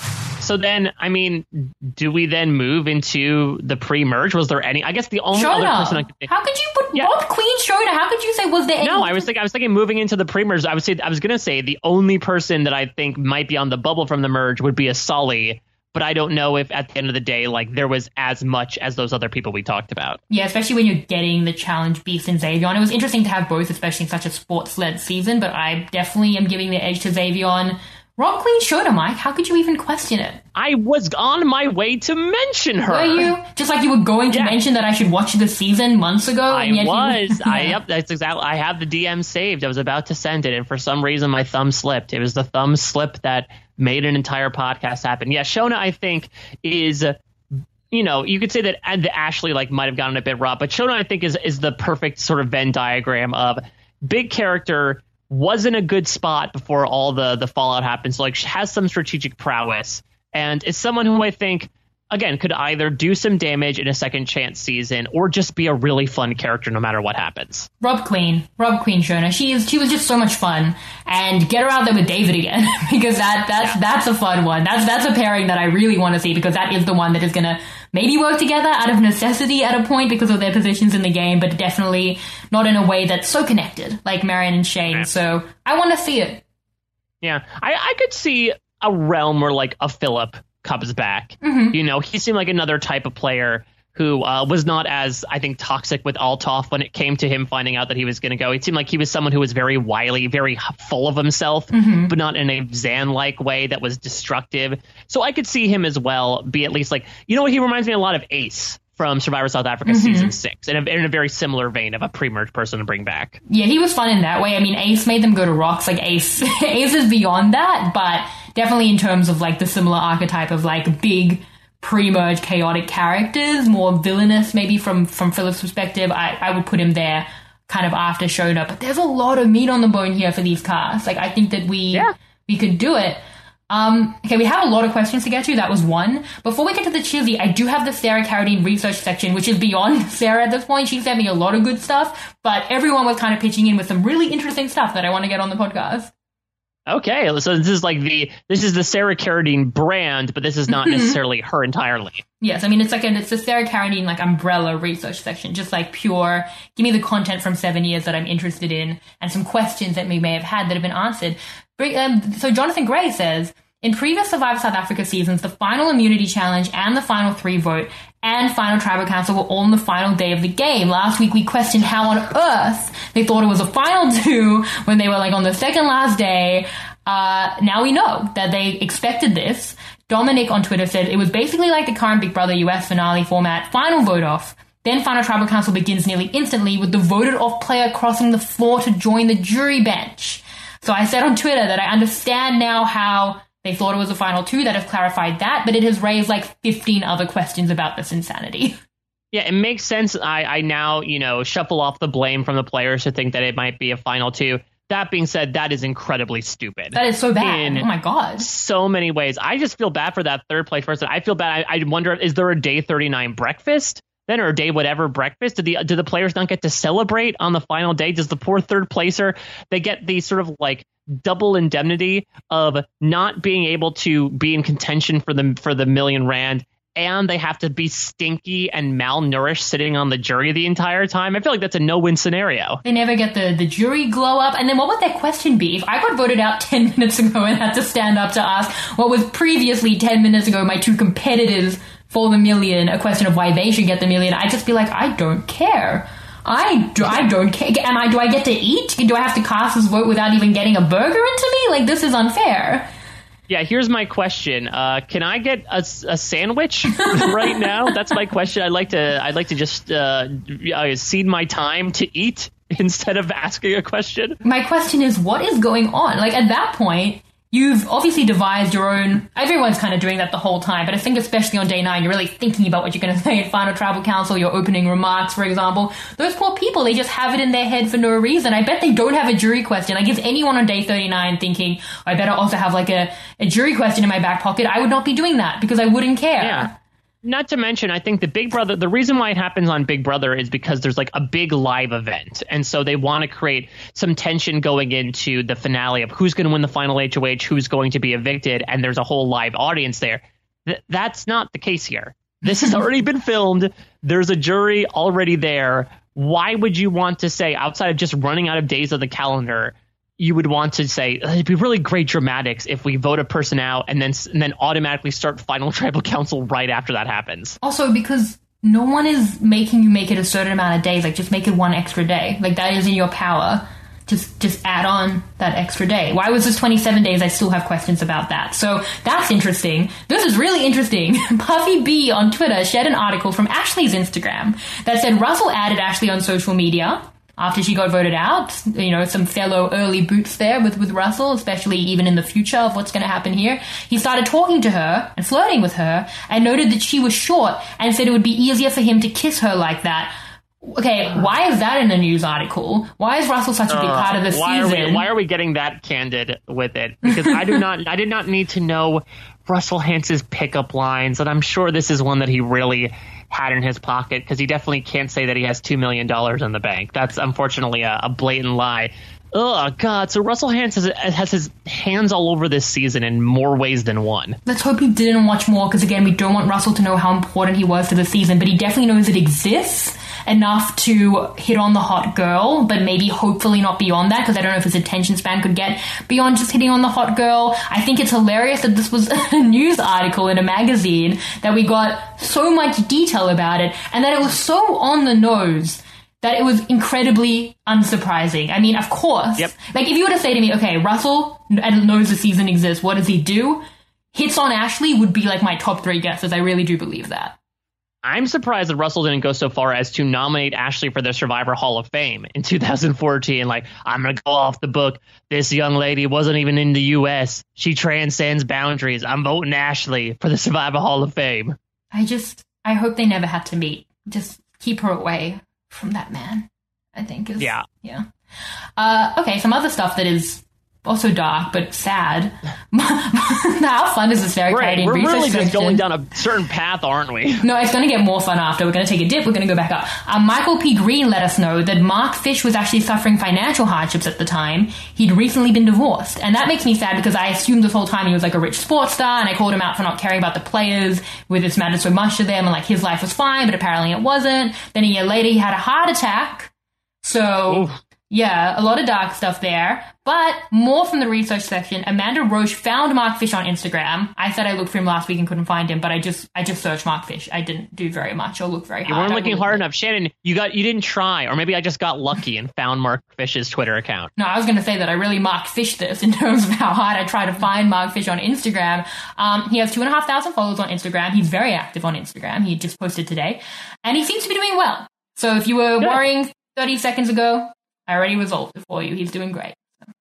So then, I mean, do we then move into the pre-merge? Was there any? I guess the only other person I Shona. could think. How could you put Yeah. Rob Queen Shona? How could you say was there any? No, I was thinking. I was thinking moving into the pre-merge. I would say I was gonna say the only person that I think might be on the bubble from the merge would be a Sully. But I don't know if at the end of the day, like, there was as much as those other people we talked about. Yeah, especially when you're getting the challenge beast in Xavion. It was interesting to have both, especially in such a sports-led season, but I definitely am giving the edge to Xavion. Rob Queen Shona, Mike. How could you even question it? I was on my way to mention her. Were you? Just like you were going to Yeah. mention that I should watch the season months ago. I and yet was. You... I yep. That's exactly. I have the D M saved. I was about to send it, and for some reason, my thumb slipped. It was the thumb slip that made an entire podcast happen. Yeah, Shona, I think, is. You know, you could say that and the Ashley like might have gotten a bit raw, but Shona, I think, is is the perfect sort of Venn diagram of big character. Was in a good spot before all the the fallout happened. So like she has some strategic prowess and is someone who I think again could either do some damage in a second chance season or just be a really fun character no matter what happens. Rob Queen, Rob Queen Shona. She is. She was just so much fun, and get her out there with David again because that that's Yeah. that's a fun one. That's that's a pairing that I really want to see because that is the one that is gonna maybe work together out of necessity at a point because of their positions in the game, but definitely not in a way that's so connected like Marion and Shane. Yeah. So I want to see it. Yeah, I, I could see a realm where like a Philip comes back. Mm-hmm. You know, he seemed like another type of player who uh, was not as, I think, toxic with Althoff when it came to him finding out that he was going to go. It seemed like he was someone who was very wily, very full of himself, Mm-hmm. but not in a Zan-like way that was destructive. So I could see him as well be at least like, you know what, he reminds me a lot of Ace from Survivor South Africa Mm-hmm. season six, in a, in a very similar vein of a pre-merge person to bring back. Yeah, he was fun in that way. I mean, Ace made them go to rocks. Like Ace, Ace is beyond that, but definitely in terms of like the similar archetype of like big pre-merge chaotic characters, more villainous maybe from from Philip's perspective. I, I would put him there kind of after Shona. But there's a lot of meat on the bone here for these casts. Like I think that we Yeah. we could do it. Um, okay, we have a lot of questions to get to. That was one. Before we get to the Chizzy, I do have the Sarah Carradine research section, which is beyond Sarah at this point. She sent me a lot of good stuff, but everyone was kind of pitching in with some really interesting stuff that I want to get on the podcast. Okay, so this is like the this is the Sarah Carradine brand, but this is not necessarily her entirely. Yes, I mean, it's like a, it's the Sarah Carradine like umbrella research section, just like pure, give me the content from seven years that I'm interested in and some questions that we may have had that have been answered. Um, so Jonathan Gray says, in previous Survivor South Africa seasons, the final immunity challenge and the final three vote and final tribal council were all on the final day of the game. Last week we questioned how on earth they thought it was a final two when they were like on the second last day. Uh, now we know that they expected this. Dominic on Twitter said it was basically like the current Big Brother U S finale format, final vote off. Then final tribal council begins nearly instantly with the voted off player crossing the floor to join the jury bench. So I said on Twitter that I understand now how they thought it was a final two, that has clarified that, but it has raised like fifteen other questions about this insanity. Yeah, it makes sense. I, I now, you know, shuffle off the blame from the players to think that it might be a final two. That being said, that is incredibly stupid. That is so bad. In oh my God. so many ways. I just feel bad for that third place person. I feel bad. I, I wonder, is there a day thirty-nine breakfast then, or a day whatever breakfast? Did the do the players not get to celebrate on the final day? Does the poor third placer, they get the sort of like double indemnity of not being able to be in contention for the for the million rand, and they have to be stinky and malnourished sitting on the jury the entire time? I feel like that's a no-win scenario. They never get the, the jury glow up. And then what would their question be? If I got voted out ten minutes ago and had to stand up to ask what was previously ten minutes ago my two competitors for the million, a question of why they should get the million, I'd just be like, I don't care. I, do, I don't care. Am I, do I get to eat? Do I have to cast this vote without even getting a burger into me? Like, this is unfair. Yeah, here's my question. Uh, can I get a, a sandwich right now? That's my question. I'd like to. I'd like to just uh, uh, cede my time to eat instead of asking a question. My question is, what is going on? Like, at that point, you've obviously devised your own. Everyone's kind of doing that the whole time, but I think especially on day nine, you're really thinking about what you're going to say at Final Tribal Council, your opening remarks, for example. Those poor people, they just have it in their head for no reason. I bet they don't have a jury question. Like, is anyone on day thirty-nine thinking, I better also have like a, a jury question in my back pocket? I would not be doing that because I wouldn't care. Yeah. Not to mention, I think the Big Brother, the reason why it happens on Big Brother is because there's like a big live event. And so they want to create some tension going into the finale of who's going to win the final H O H, who's going to be evicted. And there's a whole live audience there. Th- that's not the case here. This has already been filmed. There's a jury already there. Why would you want to say, outside of just running out of days of the calendar, you would want to say, it'd be really great dramatics if we vote a person out and then and then automatically start final tribal council right after that happens. Also, because no one is making you make it a certain amount of days. Like, just make it one extra day. Like, that is in your power. Just just add on that extra day. Why was this twenty-seven days? I still have questions about that. So that's interesting. This is really interesting. Puffy B on Twitter shared an article from Ashley's Instagram that said Russell added Ashley on social media after she got voted out. You know, some fellow early boots there with, with Russell, especially even in the future of what's going to happen here. He started talking to her and flirting with her and noted that she was short and said it would be easier for him to kiss her like that. Okay, why is that in a news article? Why is Russell such a big part of the why season? Are we, why are we getting that candid with it? Because I do not, I did not need to know Russell Hantz's pickup lines, and I'm sure this is one that he really had in his pocket, because he definitely can't say that he has two million dollars in the bank. That's unfortunately a, a blatant lie. Oh, God. So Russell Hantz has, has his hands all over this season in more ways than one. Let's hope he didn't watch more, because, again, we don't want Russell to know how important he was to the season, but he definitely knows it exists enough to hit on the hot girl, but maybe hopefully not beyond that, because I don't know if his attention span could get beyond just hitting on the hot girl. I think it's hilarious that this was a news article in a magazine, that we got so much detail about it, and that it was so on the nose that it was incredibly unsurprising. I mean, of course. Yep. Like, if you were to say to me, okay, Russell knows the season exists, what does he do? Hits on Ashley would be like my top three guesses. I really do believe that. I'm surprised that Russell didn't go so far as to nominate Ashley for the Survivor Hall of Fame in two thousand fourteen. Like, I'm going to go off the book. This young lady wasn't even in the U S. She transcends boundaries. I'm voting Ashley for the Survivor Hall of Fame. I just, I hope they never had to meet. Just keep her away from that man, I think. Is, yeah. Yeah. Uh, okay, some other stuff that is also dark, but sad. How fun is this Sarah Right, Canadian we're research really just section? going down a certain path, aren't we? No, it's going to get more fun after. We're going to take a dip. We're going to go back up. Uh, Michael P. Green let us know that Mark Fish was actually suffering financial hardships at the time. He'd recently been divorced. And that makes me sad, because I assumed this whole time he was like a rich sports star, and I called him out for not caring about the players, with this mattered so much to them, and like his life was fine, but apparently it wasn't. Then a year later, he had a heart attack. So... Oof. Yeah, a lot of dark stuff there. But more from the research section. Amanda Roche found Mark Fish on Instagram. I said I looked for him last week and couldn't find him, but I just I just searched Mark Fish. I didn't do very much or look very hard. You weren't looking hard admit. enough. Shannon, you got you didn't try, or maybe I just got lucky and found Mark Fish's Twitter account. No, I was going to say that I really Mark Fish this in terms of how hard I try to find Mark Fish on Instagram. Um, he has two and a half thousand followers on Instagram. He's very active on Instagram. He just posted today. And he seems to be doing well. So if you were Good. worrying thirty seconds ago, I already resolved it for you. He's doing great.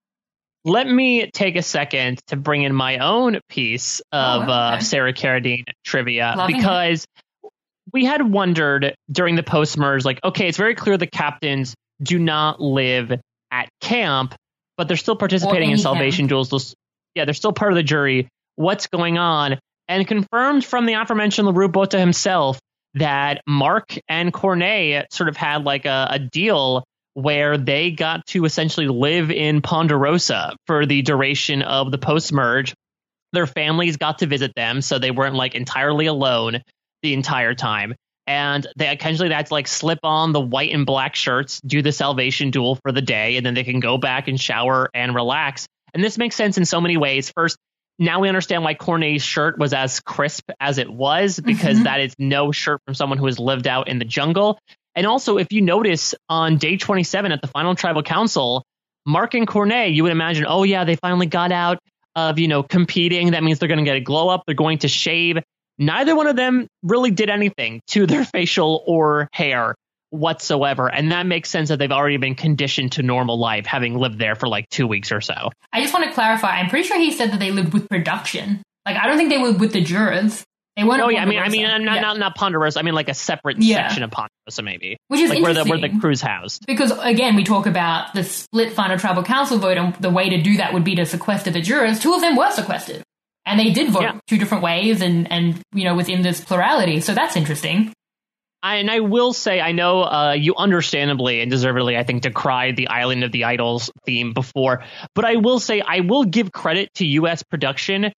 Let me take a second to bring in my own piece of Oh, okay. uh, Sarah Carradine trivia, Loving because we had wondered during the post-merge, like, okay, it's very clear the captains do not live at camp, but they're still participating in any salvation duels. Those- Yeah, they're still part of the jury. What's going on? And confirmed from the aforementioned LaRue Bota himself that Mark and Cornet sort of had like a, a deal where they got to essentially live in Ponderosa for the duration of the post-merge. Their families got to visit them, so they weren't like entirely alone the entire time. And they occasionally had to like slip on the white and black shirts, do the salvation duel for the day, and then they can go back and shower and relax. And this makes sense in so many ways. First, now we understand why Cornet's shirt was as crisp as it was, because Mhm. that is no shirt from someone who has lived out in the jungle. And also, if you notice on day twenty-seven at the final tribal council, Mark and Cornet, you would imagine, oh yeah, they finally got out of, you know, competing. That means they're going to get a glow up. They're going to shave. Neither one of them really did anything to their facial or hair whatsoever. And that makes sense that they've already been conditioned to normal life, having lived there for like two weeks or so. I just want to clarify. I'm pretty sure he said that they lived with production. Like, I don't think they were with the jurors. They weren't. Oh at yeah, I mean, I Ponderosa. mean, not Yeah. not not Ponderosa. I mean, like a separate Yeah. section of Ponderosa, maybe, Which is like where the where the interesting. crew's housed. Because, again, we talk about the split final tribal council vote, and the way to do that would be to sequester the jurors. Two of them were sequestered. And they did vote Yeah. two different ways and, and, you know, within this plurality. So that's interesting. I, and I will say, I know uh, you understandably and deservedly, I think, decried the Island of the Idols theme before, but I will say I will give credit to U S production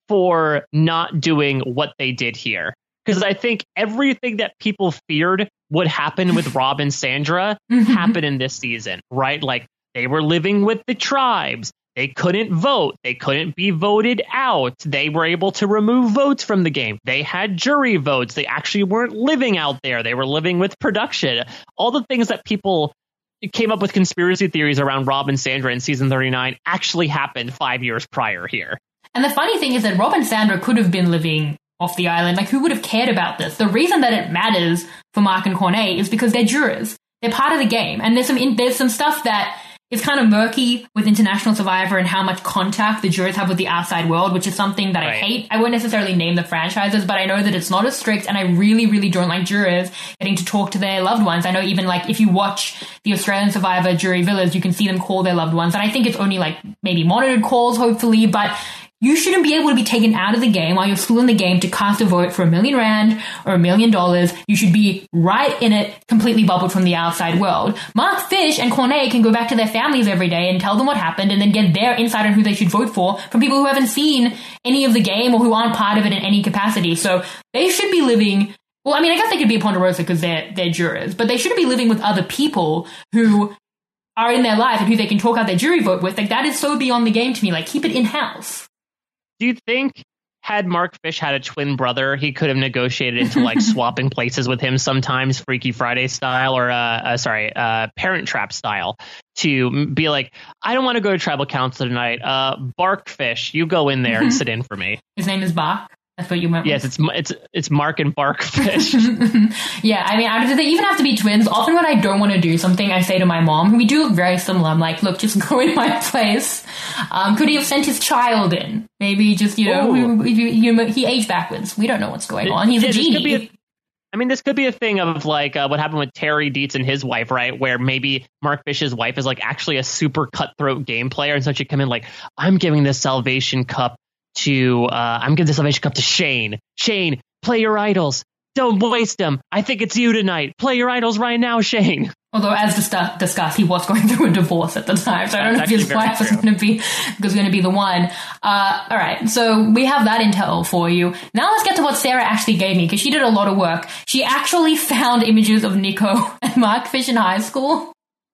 for not doing what they did here. Because I think everything that people feared would happen with Rob and Sandra happened in this season, right? Like, they were living with the tribes. They couldn't vote. They couldn't be voted out. They were able to remove votes from the game. They had jury votes. They actually weren't living out there. They were living with production. All the things that people came up with conspiracy theories around Rob and Sandra in season thirty-nine actually happened five years prior here. And the funny thing is that Rob and Sandra could have been living off the island. Like, who would have cared about this? The reason that it matters for Mark and Cornet is because they're jurors. They're part of the game. And there's some in, there's some stuff that is kind of murky with International Survivor and how much contact the jurors have with the outside world, which is something that right. I hate. I won't necessarily name the franchises, but I know that it's not as strict, and I really, really don't like jurors getting to talk to their loved ones. I know even, like, if you watch the Australian Survivor jury villas, you can see them call their loved ones, and I think it's only, like, maybe monitored calls, hopefully, but you shouldn't be able to be taken out of the game while you're still in the game to cast a vote for a million rand or a million dollars. You should be right in it, completely bubbled from the outside world. Mark Fish and Cornet can go back to their families every day and tell them what happened and then get their insight on who they should vote for from people who haven't seen any of the game or who aren't part of it in any capacity. So they should be living... Well, I mean, I guess they could be a Ponderosa because they're, they're jurors, but they shouldn't be living with other people who are in their life and who they can talk out their jury vote with. Like, that is so beyond the game to me. Like, keep it in-house. Do you think had Mark Fish had a twin brother, he could have negotiated into like swapping places with him sometimes, Freaky Friday style, or uh, uh sorry, uh, Parent Trap style, to be like, I don't want to go to tribal council tonight. Uh, Bark Fish, you go in there and sit in for me. His name is Bark. That's what you meant. Yes, it's it's it's Mark and Bark Fish. Yeah, I mean, I, they even have to be twins. Often when I don't want to do something, I say to my mom, who we do look very similar, I'm like, look, just go in my place. Um, could he have sent his child in? Maybe just, you know, he, he, he aged backwards. We don't know what's going on. He's yeah, a genie. Could be a, I mean, this could be a thing of like uh, what happened with Terry Dietz and his wife, right? Where maybe Mark Fish's wife is like actually a super cutthroat game player. And so she come in like, I'm giving this Salvation Cup to uh I'm giving the Salvation Cup to Shane. Shane, play your idols. Don't waste them. I think it's you tonight. Play your idols right now, Shane. Although, as dis- discussed, he was going through a divorce at the time, so I don't know if his wife was going to be was going to be the one. Uh, all right, so we have that intel for you. Now let's get to what Sarah actually gave me, because she did a lot of work. She actually found images of Nico and Mark Fish in high school.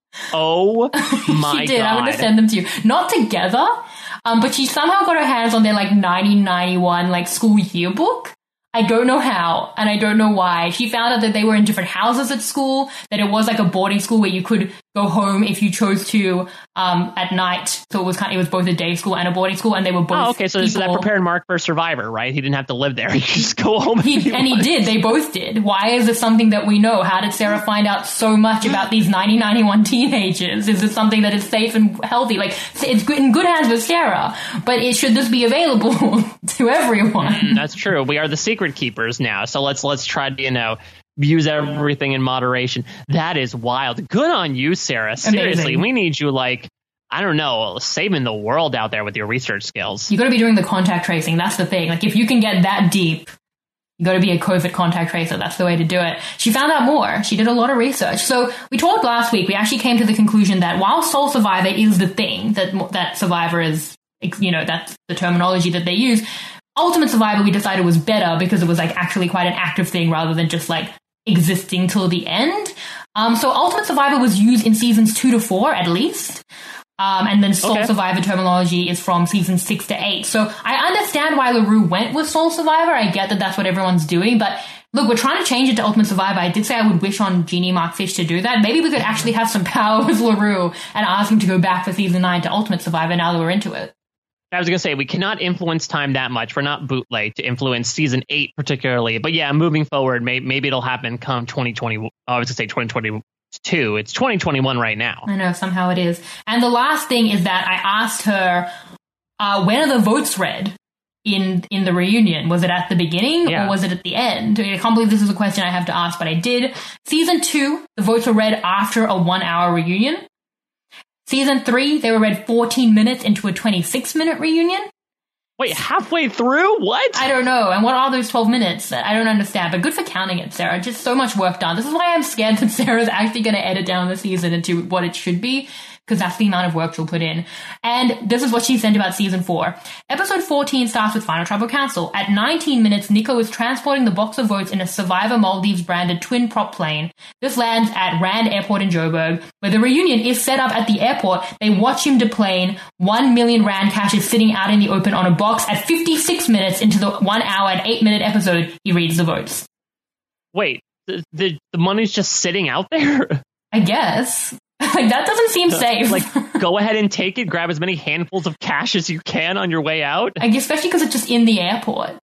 Oh my she did. God. I'm going to send them to you. Not together. Um, but she somehow got her hands on their, like, nineteen ninety-one, like, school yearbook. I don't know how, and I don't know why. She found out that they were in different houses at school, that it was like a boarding school where you could go home if you chose to um, at night. So it was kind of, it was both a day school and a boarding school, and they were both. Oh, okay. So, so that prepared Mark for Survivor, right? He didn't have to live there. He could just go home. He, he and he did. They both did. Why is this something that we know? How did Sarah find out so much about these nineteen ninety-one teenagers? Is this something that is safe and healthy? Like, it's in good hands with Sarah, but it, should this be available to everyone? Mm, that's true. We are the secret keepers now, so let's let's try to, you know, use everything in moderation. That is wild. Good on you, Sarah. Seriously, Amazing. We need you, like, I don't know, saving the world out there with your research skills. You got to be doing the contact tracing. That's the thing. Like, if you can get that deep, you got to be a COVID contact tracer. That's the way to do it. She found out more. She did a lot of research. So we talked last week. We actually came to the conclusion that while Soul Survivor is the thing that that Survivor is, you know, that's the terminology that they use. Ultimate Survivor, we decided, was better because it was, like, actually quite an active thing rather than just, like, existing till the end. Um, so Ultimate Survivor was used in seasons two to four, at least. Um, and then Soul okay. Survivor terminology is from season six to eight. So I understand why LaRue went with Soul Survivor. I get that that's what everyone's doing. But look, we're trying to change it to Ultimate Survivor. I did say I would wish on Genie Mark Fish to do that. Maybe we could actually have some power with LaRue and ask him to go back for season nine to Ultimate Survivor now that we're into it. I was going to say, we cannot influence time that much. We're not bootleg to influence season eight particularly. But yeah, moving forward, may, maybe it'll happen come twenty twenty. Oh, I was going to say twenty twenty-two. It's twenty twenty-one right now. I know, somehow it is. And the last thing is that I asked her, uh, when are the votes read in in the reunion? Was it at the beginning yeah. or was it at the end? I can't believe this is a question I have to ask, but I did. Season two, the votes were read after a one-hour reunion. Season three, they were read fourteen minutes into a twenty-six minute reunion. Wait, halfway through? What? I don't know. And what are those twelve minutes? I don't understand. But good for counting it, Sarah. Just so much work done. This is why I'm scared that Sarah's actually going to edit down the season into what it should be. because that's the amount of work she'll put in. And this is what she said about season four. Episode fourteen starts with Final Tribal Council. At nineteen minutes, Nico is transporting the box of votes in a Survivor Maldives branded twin prop plane. This lands at Rand Airport in Joburg, where the reunion is set up at the airport. They watch him deplane. One million Rand cash is sitting out in the open on a box. At fifty-six minutes into the one hour and eight minute episode, he reads the votes. Wait, the, the, the money's just sitting out there? I guess. Like, that doesn't seem safe. Like, go ahead and take it, grab as many handfuls of cash as you can on your way out. I guess, especially because it's just in the airport.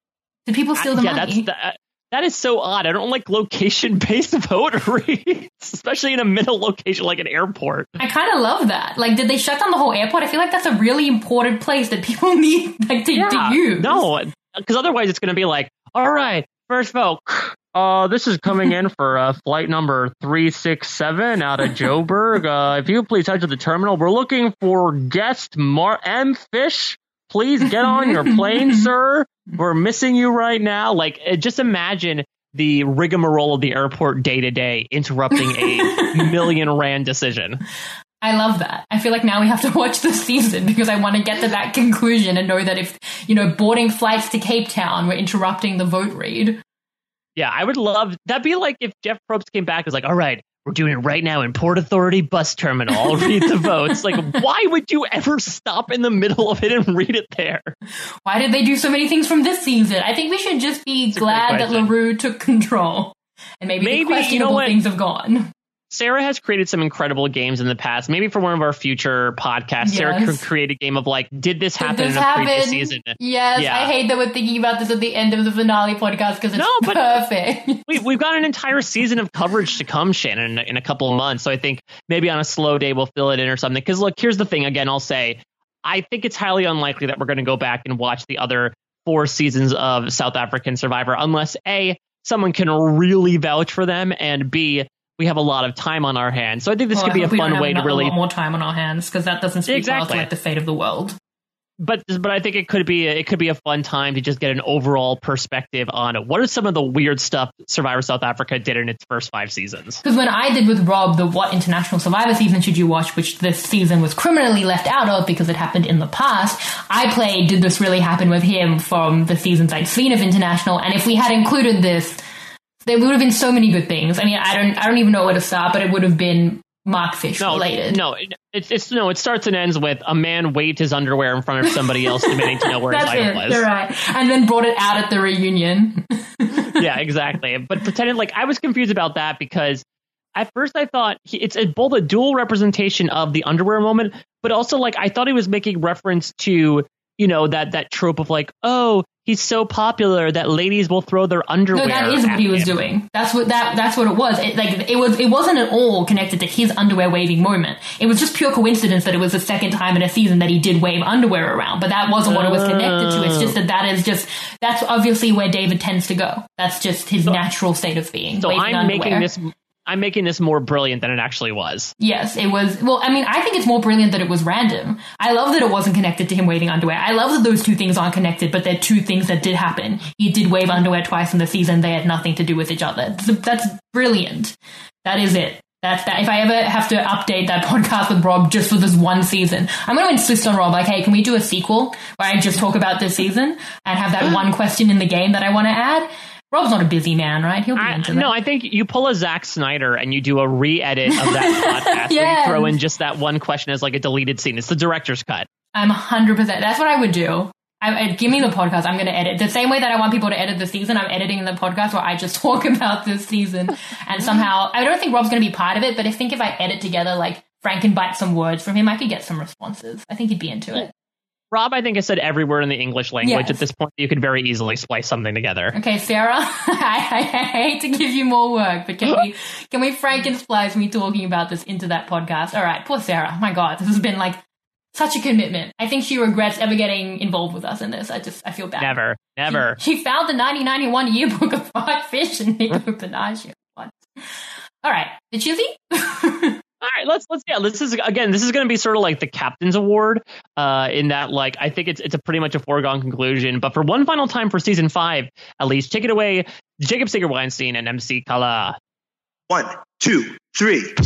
Do people steal the yeah, money? That's the, that is so odd. I don't like location-based vote reads, especially in a middle location like an airport. I kind of love that. Like, did they shut down the whole airport? I feel like that's a really important place that people need like to, yeah, to use. No, because otherwise it's going to be like, all right, first vote. Uh, this is coming in for uh, flight number three six seven out of Joburg. Uh, if you could please head to the terminal. We're looking for guest Mar- M. Fish. Please get on your plane, sir. We're missing you right now. Like, uh, just imagine the rigmarole of the airport day to day interrupting a million Rand decision. I love that. I feel like now we have to watch this season because I want to get to that conclusion and know that if, you know, boarding flights to Cape Town were interrupting the vote read. Yeah, I would love, that'd be like if Jeff Probst came back and was like, all right, we're doing it right now in Port Authority bus terminal. I'll read the votes. Like, why would you ever stop in the middle of it and read it there? Why did they do so many things from this season? I think we should just be That's glad that LaRue took control. And maybe, maybe the questionable you know things have gone. Sarah has created some incredible games in the past. Maybe for one of our future podcasts, yes. Sarah could create a game of like, did this happen did this in a happen? previous season? Yes, yeah. I hate that we're thinking about this at the end of the finale podcast because it's no, but perfect. we, we've got an entire season of coverage to come, Shannon, in, in a couple of months. So I think maybe on a slow day we'll fill it in or something. Because look, here's the thing. Again, I'll say, I think it's highly unlikely that we're going to go back and watch the other four seasons of South African Survivor unless A, someone can really vouch for them, and B, we have a lot of time on our hands. So I think this well, could be a fun way to really... a lot more time on our hands, because that doesn't speak exactly. well to like the fate of the world. But but I think it could be it could be a fun time to just get an overall perspective on what are some of the weird stuff Survivor South Africa did in its first five seasons. Because when I did with Rob the What International Survivor season should you watch, which this season was criminally left out of because it happened in the past, I played Did This Really Happen with him from the seasons I'd seen of International, and if we had included this, there would have been so many good things. I mean, I don't, I don't even know where to start, but it would have been Mark Fish no, related. No, it's, it's no, it starts and ends with a man waved his underwear in front of somebody else, demanding to know where his item was. You're right, and then brought it out at the reunion. Yeah, exactly. But pretended like I was confused about that because at first I thought he, it's a, both a dual representation of the underwear moment, but also like I thought he was making reference to, you know, that that trope of like, oh, he's so popular that ladies will throw their underwear. No, that is what he was him. doing. That's what that that's what it was. It, like it was, it wasn't at all connected to his underwear waving moment. It was just pure coincidence that it was the second time in a season that he did wave underwear around. But that wasn't what it was connected to. It's just that that is just that's obviously where David tends to go. That's just his so, natural state of being. So I'm underwear. making this. I'm making this more brilliant than it actually was. Yes, it was. Well, I mean, I think it's more brilliant that it was random. I love that it wasn't connected to him waving underwear. I love that those two things aren't connected, but they're two things that did happen. He did wave underwear twice in the season. They had nothing to do with each other. So that's brilliant. That is it. That's that. If I ever have to update that podcast with Rob just for this one season, I'm going to insist on Rob, like, hey, can we do a sequel where I just talk about this season and have that one question in the game that I want to add? Rob's not a busy man, right? He'll be I, into that. No, I think you pull a Zack Snyder and you do a re-edit of that podcast yes. where you throw in just that one question as like a deleted scene. It's the director's cut. I'm one hundred percent. That's what I would do. I, I, give me the podcast. I'm going to edit. The same way that I want people to edit the season, I'm editing the podcast where I just talk about this season. And somehow, I don't think Rob's going to be part of it, but I think if I edit together, like, Frank can bite some words from him, I could get some responses. I think he'd be into it. Rob, I think, has said every word in the English language. Yes. At this point, you could very easily splice something together. Okay, Sarah, I, I, I hate to give you more work, but can we can we Frank and splice me talking about this into that podcast? All right, poor Sarah. Oh my God, this has been like such a commitment. I think she regrets ever getting involved with us in this. I just, I feel bad. Never, never. She, she found the nineteen ninety-one yearbook of Mark Fish and Nico Panache. What? All right, the Chizzy? All right, let's let's yeah. This is again. This is going to be sort of like the captain's award, uh, in that like I think it's it's a pretty much a foregone conclusion. But for one final time for season five, at least, take it away, Jacob Sager Weinstein and M C Kala. One, two, three.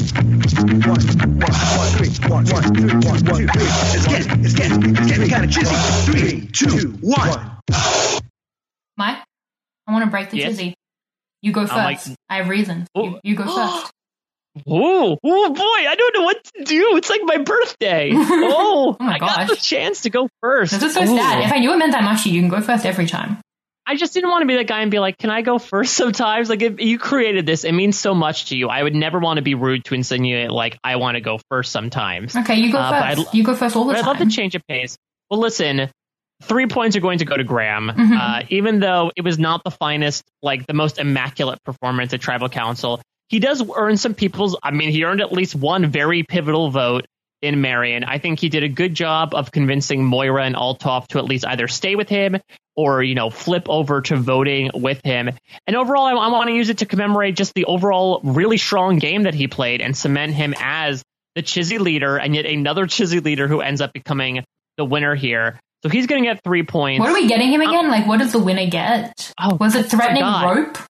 One, one, one, three, one, one, three, one, one, three. It's getting, it's getting, it's getting kind of chizzy. Three, two, one. Mike, I want to break the Yes? tizzy. You go first. like- I have reasons. Oh. You, you go first. Oh, oh boy, I don't know what to do. It's like my birthday. Oh, Oh my I got gosh. the chance to go first. This is so Ooh. sad. If I knew it meant that much to you, you can go first every time. I just didn't want to be that guy and be like, can I go first sometimes? Like, if you created this, it means so much to you. I would never want to be rude to insinuate, like, I want to go first sometimes. Okay, you go Uh, but first. I'd- You go first all the But I'd time. love to change of pace. Well, listen, three points are going to go to Graham. Mhm. Uh, even though it was not the finest, like, the most immaculate performance at Tribal Council, he does earn some people's, I mean, he earned at least one very pivotal vote in Marion. I think he did a good job of convincing Moira and Althoff to at least either stay with him or, you know, flip over to voting with him. And overall, I, I want to use it to commemorate just the overall really strong game that he played and cement him as the Chizzy leader, and yet another Chizzy leader who ends up becoming the winner here. So he's going to get three points. What are we getting him again? Like, what does the winner get? Oh, Was it threatening forgot. rope?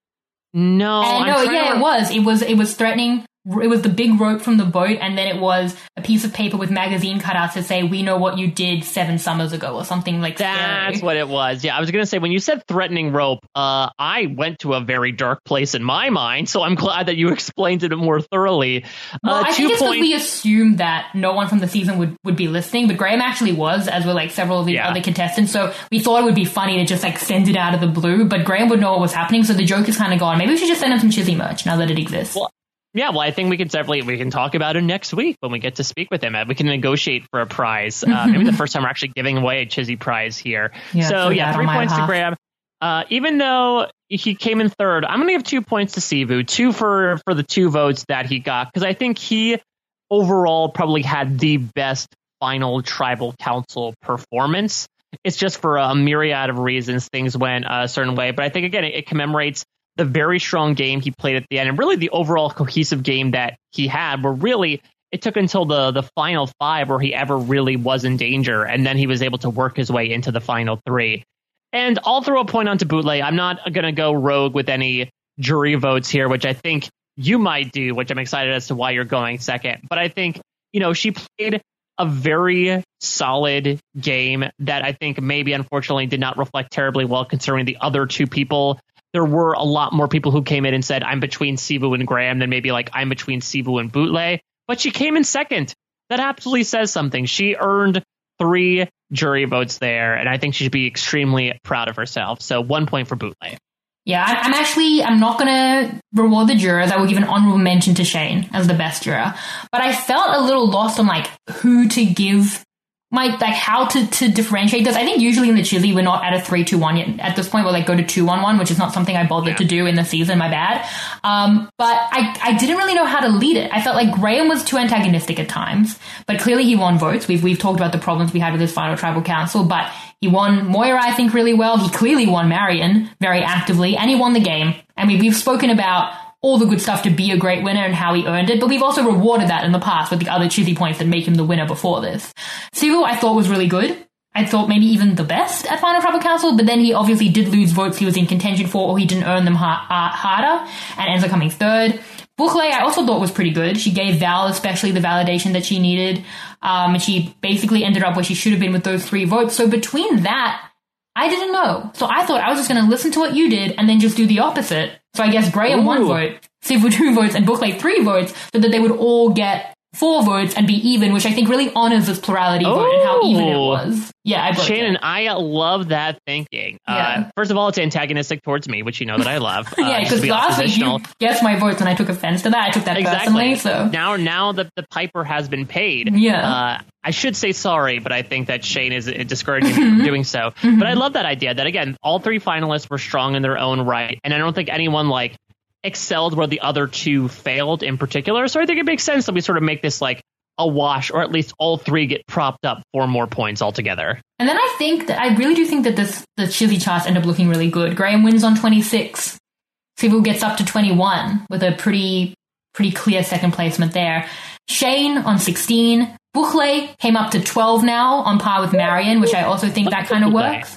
No, Uh, I'm no, trying yeah, to- it was. It was. It was threatening. It was the big rope from the boat, and then it was a piece of paper with magazine cutouts to say, "We know what you did seven summers ago," or something like That's scary. what it was. Yeah, I was going to say, when you said threatening rope, uh, I went to a very dark place in my mind, so I'm glad that you explained it more thoroughly. Well, uh, I two think it's because points. we assumed that no one from the season would, would be listening, but Graham actually was, as were like several of the Yeah. other contestants. So we thought it would be funny to just like send it out of the blue, but Graham would know what was happening. So the joke is kind of gone. Maybe we should just send him some Chizzy merch now that it exists. Well, Yeah, well, I think we can definitely we can talk about it next week when we get to speak with him. Uh, We can negotiate for a prize. Uh, maybe the first time we're actually giving away a Chizzy prize here. Yeah, so so yeah, that three on my points to behalf. Graham. Uh, even though he came in third, I'm going to give two points to Sivu. Two for for the two votes that he got, because I think he overall probably had the best final tribal council performance. It's just for a myriad of reasons things went a certain way, but I think again it, it commemorates the very strong game he played at the end, and really the overall cohesive game that he had, where really it took until the, the final five where he ever really was in danger, and then he was able to work his way into the final three. And I'll throw a point onto Bootleg. I'm not going to go rogue with any jury votes here, which I think you might do, which I'm excited as to why you're going second. But I think, you know, she played a very solid game that I think maybe unfortunately did not reflect terribly well considering the other two people. There were a lot more people who came in and said, I'm between Sivu and Graham than maybe like I'm between Sivu and Bootleg. But she came in second. That absolutely says something. She earned three jury votes there, and I think she should be extremely proud of herself. So one point for Bootleg. Yeah, I- I'm actually, I'm not going to reward the jurors. I will give an honorable mention to Shane as the best juror. But I felt a little lost on, like, who to give, my, like, how to, to differentiate this. I think usually in the Chizzy, we're not at a three two one yet. At this point, we'll, like, go to two one one, which is not something I bothered Yeah. to do in the season, my bad. Um, but I, I didn't really know how to lead it. I felt like Graham was too antagonistic at times, but clearly he won votes. We've, we've talked about the problems we had with his final tribal council, but he won Moira, I think, really well. He clearly won Marion very actively, and he won the game. And we, we've spoken about all the good stuff to be a great winner and how he earned it, but we've also rewarded that in the past with the other Chizzy points that make him the winner before this. Sivu, I thought, was really good. I thought maybe even the best at Final Tribal Council, but then he obviously did lose votes he was in contention for, or he didn't earn them ha- uh, harder, and ends up coming third. Bootleg, I also thought was pretty good. She gave Val especially the validation that she needed. Um, and she basically ended up where she should have been with those three votes. So between that, I didn't know. So I thought I was just going to listen to what you did and then just do the opposite. So I guess Graham Ooh. one vote, Sivu two votes, and Bootleg three votes, so that they would all get four votes and be even, which I think really honors this plurality vote and how even it Ooh. was. Yeah, I broke Shannon, it. I love that thinking. Yeah. Uh, first of all, it's antagonistic towards me, which you know that I love. Uh, Yeah, just because to be last week you oppositional. guessed my votes and I took offense to that. I took that Exactly. personally, so... Now, now that the piper has been paid, Yeah. uh, I should say sorry, but I think that Shane is uh, discouraging me from doing so. But I love that idea that, again, all three finalists were strong in their own right, and I don't think anyone, like, excelled where the other two failed in particular. So I think it makes sense that we sort of make this, like, a wash, or at least all three get propped up for more points altogether. And then I think that I really do think that this the Chizzy charts end up looking really good. Graham wins on twenty-six. Sivu gets up to twenty-one with a pretty pretty clear second placement there. Shane on sixteen. Bootleg came up to twelve now, on par with Marion, which I also think that kind of works.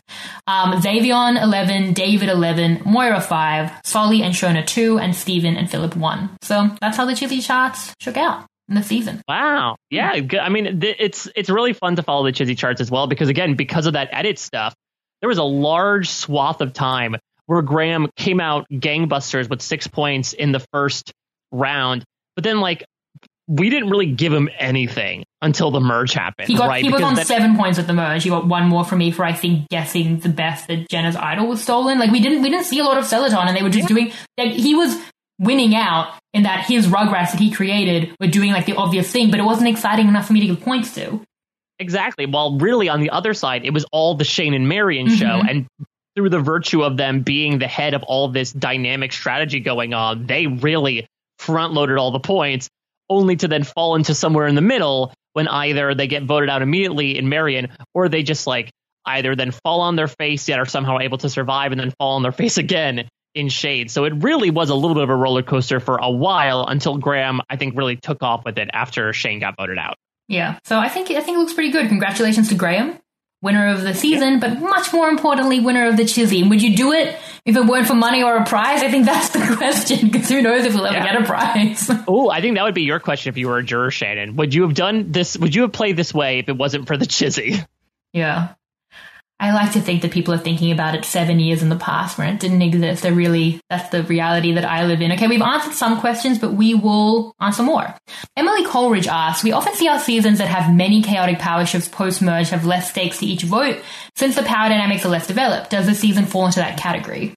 Um, Xavion eleven, David eleven, Moira five, Solly and Shona two, and Steven and Philip one. So that's how the Chizzy charts shook out in the season. Wow. Yeah. good. I mean, th- it's it's really fun to follow the Chizzy charts as well, because again, because of that edit stuff, there was a large swath of time where Graham came out gangbusters with six points in the first round, but then like we didn't really give him anything until the merge happened. He got right? he was Because on then- seven points at the merge. He got one more from me for I think guessing the best that Jenna's idol was stolen. Like we didn't we didn't see a lot of Celadon, and they were just Yeah. doing like he was winning out in that his Rugrats that he created were doing like the obvious thing, but it wasn't exciting enough for me to give points to. Exactly. Well, really, on the other side, it was all the Shane and Marion show, Mhm. and through the virtue of them being the head of all this dynamic strategy going on, they really front loaded all the points, only to then fall into somewhere in the middle when either they get voted out immediately in Marion, or they just like either then fall on their face yet are somehow able to survive and then fall on their face again in Shade. So it really was a little bit of a roller coaster for a while until Graham, I think, really took off with it after Shane got voted out. Yeah. So I think I think it looks pretty good. Congratulations to Graham, winner of the season, but much more importantly, winner of the Chizzy. And would you do it if it weren't for money or a prize? I think that's the question, because who knows if we'll ever Yeah. get a prize. Oh, I think that would be your question if you were a juror, Shannon. Would you have done this? Would you have played this way if it wasn't for the Chizzy? Yeah. I like to think that people are thinking about it seven years in the past when it didn't exist. I really, that's the reality that I live in. Okay, we've answered some questions, but we will answer more. Emily Coleridge asks, we often see our seasons that have many chaotic power shifts post-merge have less stakes to each vote. Since the power dynamics are less developed, does this season fall into that category?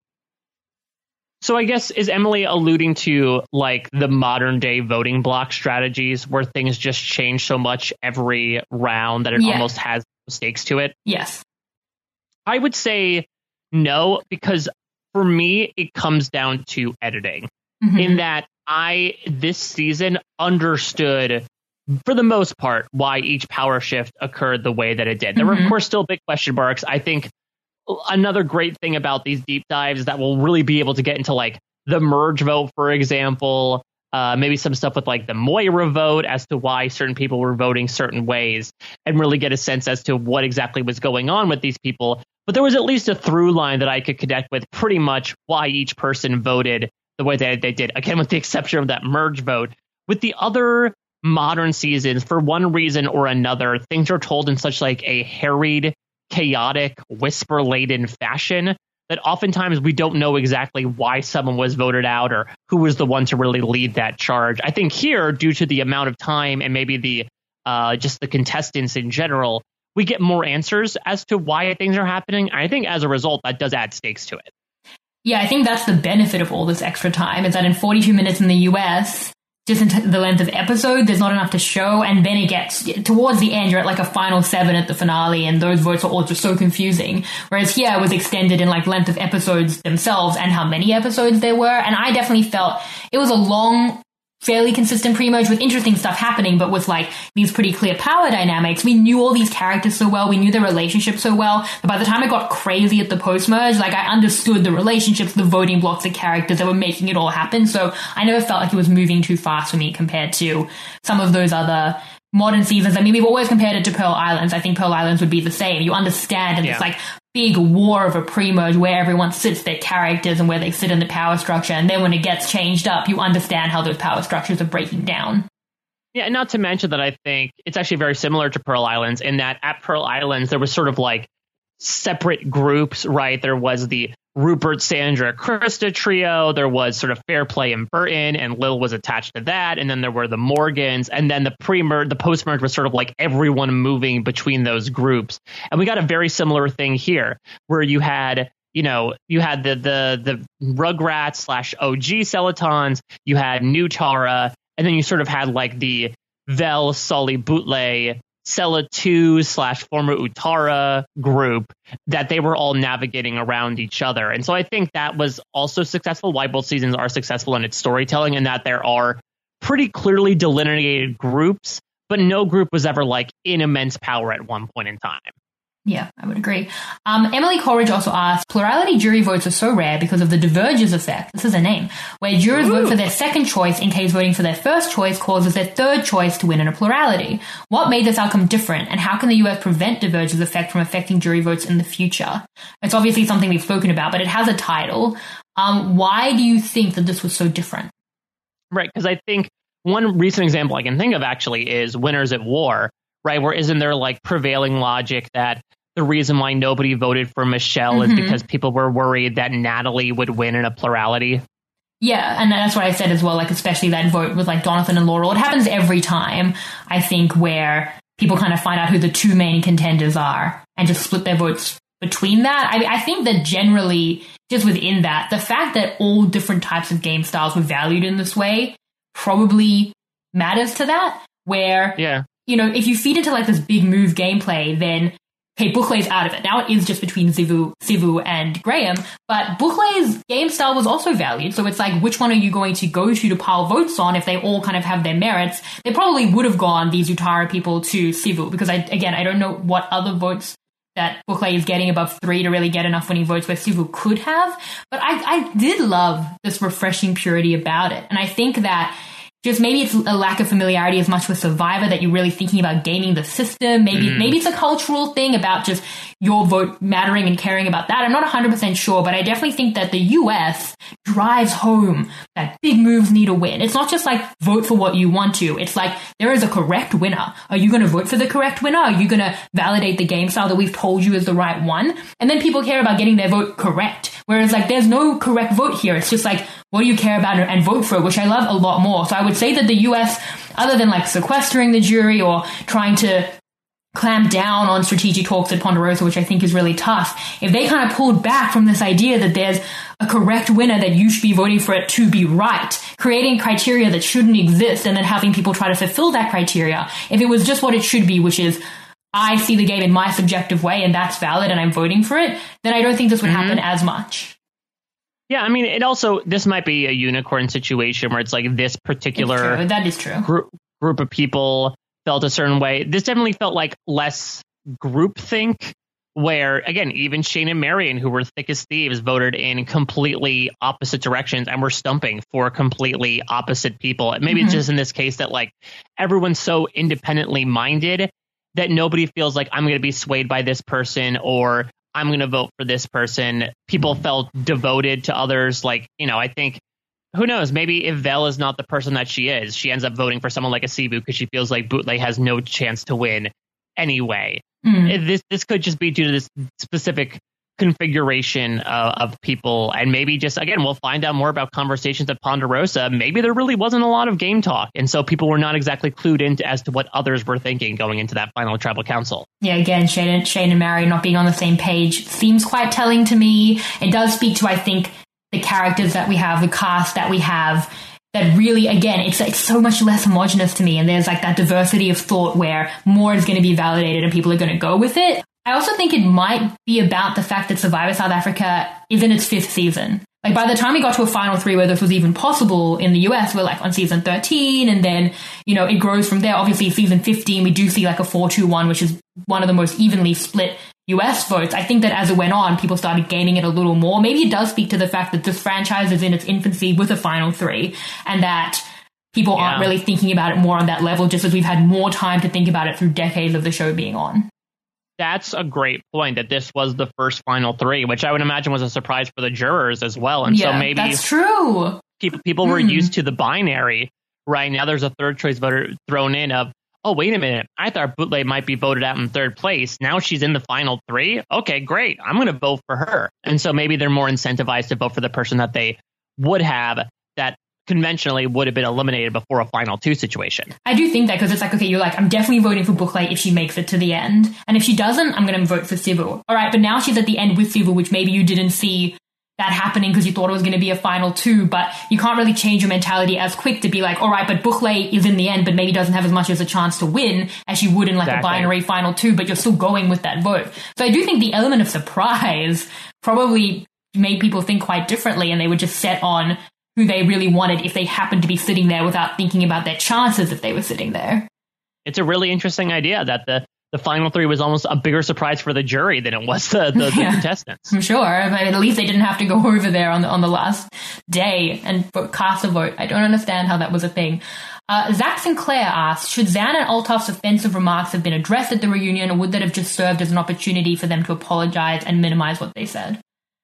So I guess, is Emily alluding to like the modern day voting block strategies where things just change so much every round that it Yeah. almost has stakes to it? Yes. I would say no, because for me, it comes down to editing. Mhm. In that I, this season, understood for the most part why each power shift occurred the way that it did. There were, of Mhm. course, still big question marks. I think another great thing about these deep dives is that we'll really be able to get into like the merge vote, for example, uh, maybe some stuff with like the Moira vote as to why certain people were voting certain ways, and really get a sense as to what exactly was going on with these people. But there was at least a through line that I could connect with pretty much why each person voted the way that they did. Again, with the exception of that merge vote. With the other modern seasons, for one reason or another, things are told in such like a harried, chaotic, whisper-laden fashion that oftentimes we don't know exactly why someone was voted out or who was the one to really lead that charge. I think here, due to the amount of time and maybe the uh, just the contestants in general, we get more answers as to why things are happening. I think as a result, that does add stakes to it. Yeah, I think that's the benefit of all this extra time, is that in forty-two minutes in the U S, just in t- the length of episode, there's not enough to show, and then it gets, towards the end, you're at like a final seven at the finale, and those votes are all just so confusing. Whereas here, it was extended in like length of episodes themselves and how many episodes there were, and I definitely felt it was a long, fairly consistent pre-merge with interesting stuff happening, but with like these pretty clear power dynamics. We knew all these characters so well, we knew their relationships so well, but by the time it got crazy at the post-merge, like I understood the relationships, the voting blocks, the characters that were making it all happen, so I never felt like it was moving too fast for me compared to some of those other modern seasons. I mean, we've always compared it to Pearl Islands. I think Pearl Islands would be the same. You understand, and Yeah. it's like big war of a pre-merge where everyone sits their characters and where they sit in the power structure, and then when it gets changed up, you understand how those power structures are breaking down. Yeah, and not to mention that I think it's actually very similar to Pearl Islands in that at Pearl Islands, there was sort of like separate groups, right? There was the Rupert, Sandra, Krista trio. There was sort of Fairplay and Burton, and Lil was attached to that. And then there were the Morgans. And then the pre-merge, the post-merge was sort of like everyone moving between those groups. And we got a very similar thing here where you had, you know, you had the the the Rugrats slash O G Celatons, you had New Tara, and then you sort of had like the Vel, Sully, Boutlé, Cella two slash former Utara group that they were all navigating around each other. And so I think that was also successful, why both seasons are successful in its storytelling, and that there are pretty clearly delineated groups, but no group was ever like in immense power at one point in time. Yeah, I would agree. Um, Emily Coleridge also asked, plurality jury votes are so rare because of the divergence effect. This is a name. Where jurors Ooh. vote for their second choice in case voting for their first choice causes their third choice to win in a plurality. What made this outcome different, and how can the U S prevent divergence effect from affecting jury votes in the future? It's obviously something we've spoken about, but it has a title. Um, why do you think that this was so different? Right, because I think one recent example I can think of actually is Winners at War, right? Where isn't there like prevailing logic that the reason why nobody voted for Michelle mm-hmm. is because people were worried that Natalie would win in a plurality? Yeah, and that's what I said as well, like especially that vote with like Jonathan and Laurel. It happens every time, I think, where people kind of find out who the two main contenders are and just split their votes between that. I, I think that generally, just within that, the fact that all different types of game styles were valued in this way probably matters to that, where, yeah. you know, if you feed into like this big move gameplay, then okay, Buchle's out of it. Now it is just between Sivu, Sivu and Graham, but Buchle's game style was also valued. So it's like, which one are you going to go to to pile votes on if they all kind of have their merits? They probably would have gone, these Utara people, to Sivu, because I, again, I don't know what other votes that Buchle is getting above three to really get enough winning votes where Sivu could have. But I, I did love this refreshing purity about it. And I think that just maybe it's a lack of familiarity as much with Survivor that you're really thinking about gaming the system. Maybe mm. maybe it's a cultural thing about just your vote mattering and caring about that. I'm not one hundred percent sure, but I definitely think that the U S drives home that big moves need a win. It's not just like vote for what you want to. It's like there is a correct winner. Are you going to vote for the correct winner? Are you going to validate the game style that we've told you is the right one? And then people care about getting their vote correct. Whereas like there's no correct vote here. It's just like, what do you care about and vote for, which I love a lot more. So I would say that the U S, other than like sequestering the jury or trying to clamp down on strategic talks at Ponderosa, which I think is really tough, if they kind of pulled back from this idea that there's a correct winner that you should be voting for it to be right, creating criteria that shouldn't exist and then having people try to fulfill that criteria, if it was just what it should be, which is I see the game in my subjective way and that's valid and I'm voting for it, then I don't think this would mm-hmm. happen as much. Yeah, I mean, it also, this might be a unicorn situation where it's like this particular true. That is true. Group, group of people felt a certain way. This definitely felt like less groupthink, where, again, even Shane and Marion, who were thick as thieves, voted in completely opposite directions and were stumping for completely opposite people. Maybe mm-hmm. it's just in this case that like everyone's so independently minded that nobody feels like I'm going to be swayed by this person or I'm going to vote for this person. People felt devoted to others. Like, you know, I think, who knows, maybe if Vel is not the person that she is, she ends up voting for someone like a Sivu because she feels like Butle has no chance to win anyway. Mm. This this could just be due to this specific configuration uh, of people. And maybe just, again, we'll find out more about conversations at Ponderosa. Maybe there really wasn't a lot of game talk. And so people were not exactly clued into as to what others were thinking going into that final tribal council. Yeah, again, Shane and, Shane and Mary not being on the same page seems quite telling to me. It does speak to, I think, the characters that we have, the cast that we have, that really, again, it's like so much less homogenous to me. And there's like that diversity of thought where more is going to be validated and people are going to go with it. I also think it might be about the fact that Survivor South Africa is in its fifth season. Like by the time we got to a final three where this was even possible in the U S, we're like on season thirteen, and then, you know, it grows from there. Obviously, season fifteen, we do see like a four two one, which is one of the most evenly split U S votes. I think that as it went on, people started gaining it a little more. Maybe it does speak to the fact that this franchise is in its infancy with a final three, and that people yeah. aren't really thinking about it more on that level, just as we've had more time to think about it through decades of the show being on. That's a great point, that this was the first final three, which I would imagine was a surprise for the jurors as well. And yeah, so maybe that's true. People, people mm. were used to the binary. Right now, there's a third choice voter thrown in of, oh, wait a minute, I thought Butle might be voted out in third place. Now she's in the final three. Okay, great. I'm going to vote for her. And so maybe they're more incentivized to vote for the person that they would have that conventionally would have been eliminated before a final two situation. I do think that, because it's like, okay, you're like, I'm definitely voting for Bucle if she makes it to the end. And if she doesn't, I'm going to vote for Sivu. All right, but now she's at the end with Sivu, which maybe you didn't see that happening because you thought it was going to be a final two, but you can't really change your mentality as quick to be like, all right, but Bucle is in the end, but maybe doesn't have as much as a chance to win as you would in like exactly. a binary final two, but you're still going with that vote. So I do think the element of surprise probably made people think quite differently, and they would just set on who they really wanted if they happened to be sitting there without thinking about their chances if they were sitting there. It's a really interesting idea that the the final three was almost a bigger surprise for the jury than it was the, the, the Yeah. contestants. I'm sure, but at least they didn't have to go over there on the, on the last day and vote, cast a vote. I don't understand how that was a thing. Uh, Zach Sinclair asked, should Zan and Althoff's offensive remarks have been addressed at the reunion, or would that have just served as an opportunity for them to apologize and minimize what they said?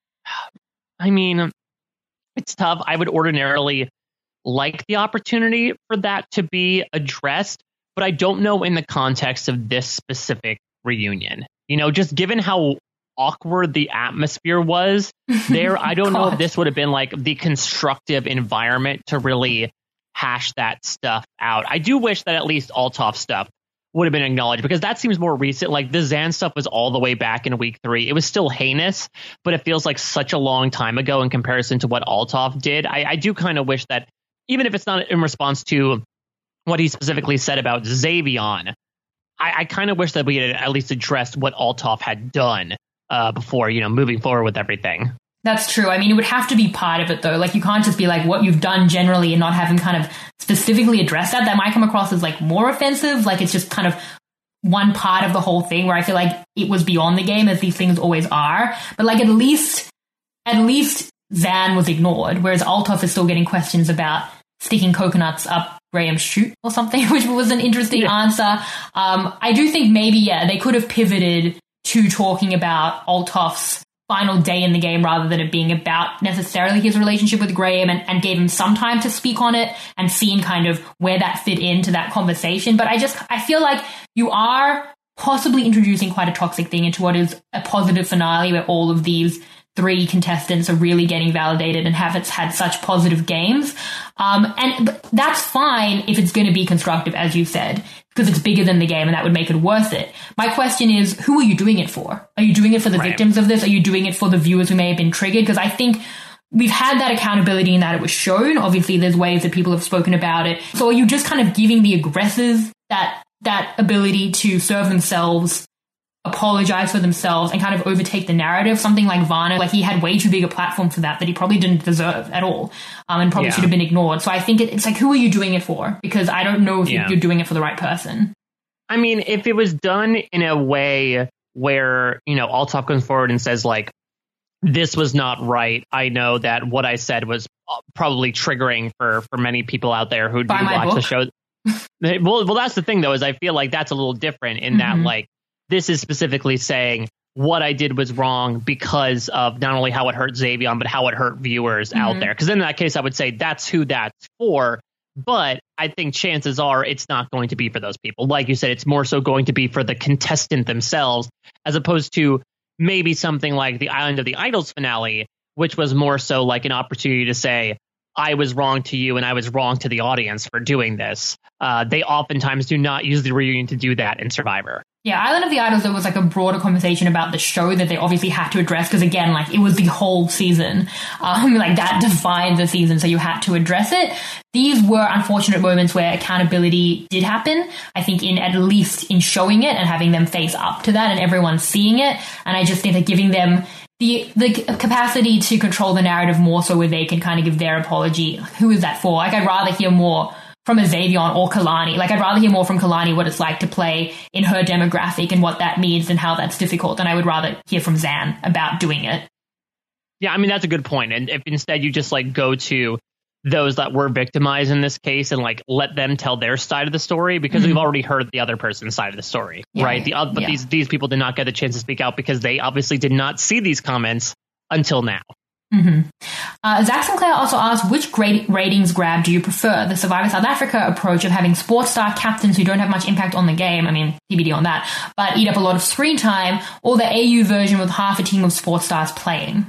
I mean, it's tough. I would ordinarily like the opportunity for that to be addressed, but I don't know in the context of this specific reunion. You know, just given how awkward the atmosphere was there, I don't know if this would have been like the constructive environment to really hash that stuff out. I do wish that at least Althoff stuff would have been acknowledged, because that seems more recent. Like the Zan stuff was all the way back in week three. It was still heinous, but it feels like such a long time ago in comparison to what Althoff did. I, I do kind of wish that, even if it's not in response to what he specifically said about Xavion, I, I kind of wish that we had at least addressed what Althoff had done uh, before, you know, moving forward with everything. That's true. I mean, it would have to be part of it, though. Like, you can't just be like what you've done generally and not have him kind of specifically address that. That might come across as like more offensive. Like, it's just kind of one part of the whole thing where I feel like it was beyond the game, as these things always are. But like, at least, at least Zan was ignored, whereas Althoff is still getting questions about sticking coconuts up Graham's chute or something, which was an interesting yeah. answer. Um, I do think maybe, yeah, they could have pivoted to talking about Althoff's final day in the game rather than it being about necessarily his relationship with Graham, and, and gave him some time to speak on it and seeing kind of where that fit into that conversation. But I just, I feel like you are possibly introducing quite a toxic thing into what is a positive finale where all of these three contestants are really getting validated and have it's had such positive games. Um, and that's fine if it's going to be constructive, as you said, because it's bigger than the game and that would make it worth it. My question is, who are you doing it for? Are you doing it for the right. victims of this? Are you doing it for the viewers who may have been triggered? Because I think we've had that accountability in that it was shown. Obviously, there's ways that people have spoken about it. So are you just kind of giving the aggressors that that ability to serve themselves, apologize for themselves, and kind of overtake the narrative? Something like Varner, like he had way too big a platform for that that he probably didn't deserve at all, um, and probably yeah. should have been ignored. So I think it, it's like, who are you doing it for? Because I don't know if yeah. you're doing it for the right person. I mean, if it was done in a way where, you know, Althoff comes forward and says like, this was not right. I know that what I said was probably triggering for, for many people out there who do watch book. the show. well, well, that's the thing though, is I feel like that's a little different in mm-hmm. that like, this is specifically saying what I did was wrong because of not only how it hurt Xavion, but how it hurt viewers mm-hmm. out there. Because in that case, I would say that's who that's for. But I think chances are it's not going to be for those people. Like you said, it's more so going to be for the contestant themselves, as opposed to maybe something like the Island of the Idols finale, which was more so like an opportunity to say, I was wrong to you and I was wrong to the audience for doing this. Uh, they oftentimes do not use the reunion to do that in Survivor. Yeah, Island of the Idols, there was like a broader conversation about the show that they obviously had to address, because again, like it was the whole season. Um, like that defined the season, so you had to address it. These were unfortunate moments where accountability did happen. I think in at least in showing it and having them face up to that and everyone seeing it. And I just think that giving them the the capacity to control the narrative more so where they can kind of give their apology. Who is that for? Like, I'd rather hear more from a Xavion or Kalani. Like, I'd rather hear more from Kalani what it's like to play in her demographic and what that means and how that's difficult than I would rather hear from Zan about doing it. Yeah, I mean, that's a good point. And if instead you just like go to those that were victimized in this case and like let them tell their side of the story, because mm-hmm. we've already heard the other person's side of the story, yeah. right? The But yeah. these, these people did not get the chance to speak out because they obviously did not see these comments until now. Mm-hmm. Uh, Zach Sinclair also asked, which grade ratings grab do you prefer? The Survivor South Africa approach of having sports star captains who don't have much impact on the game, I mean, T B D on that, but eat up a lot of screen time, or the A U version with half a team of sports stars playing?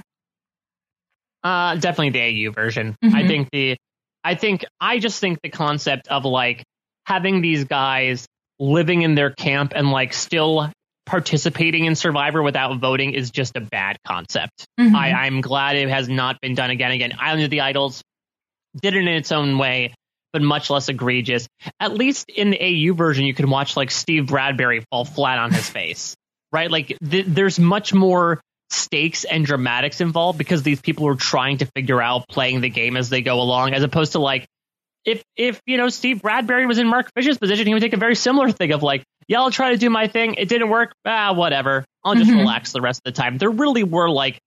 Uh, definitely the A U version. Mm-hmm. I think the, I think, I just think the concept of like having these guys living in their camp and like still participating in Survivor without voting is just a bad concept. Mm-hmm. I, I'm glad it has not been done again. Again, Island of the Idols did it in its own way, but much less egregious. At least in the A U version, you can watch like Steve Bradbury fall flat on his face, right? Like th- there's much more stakes and dramatics involved because these people are trying to figure out playing the game as they go along, as opposed to like if, if, you know, Steve Bradbury was in Mark Fisher's position, he would take a very similar thing of like, yeah, I'll try to do my thing. It didn't work. Ah, whatever. I'll just Mm-hmm. relax the rest of the time. There really were like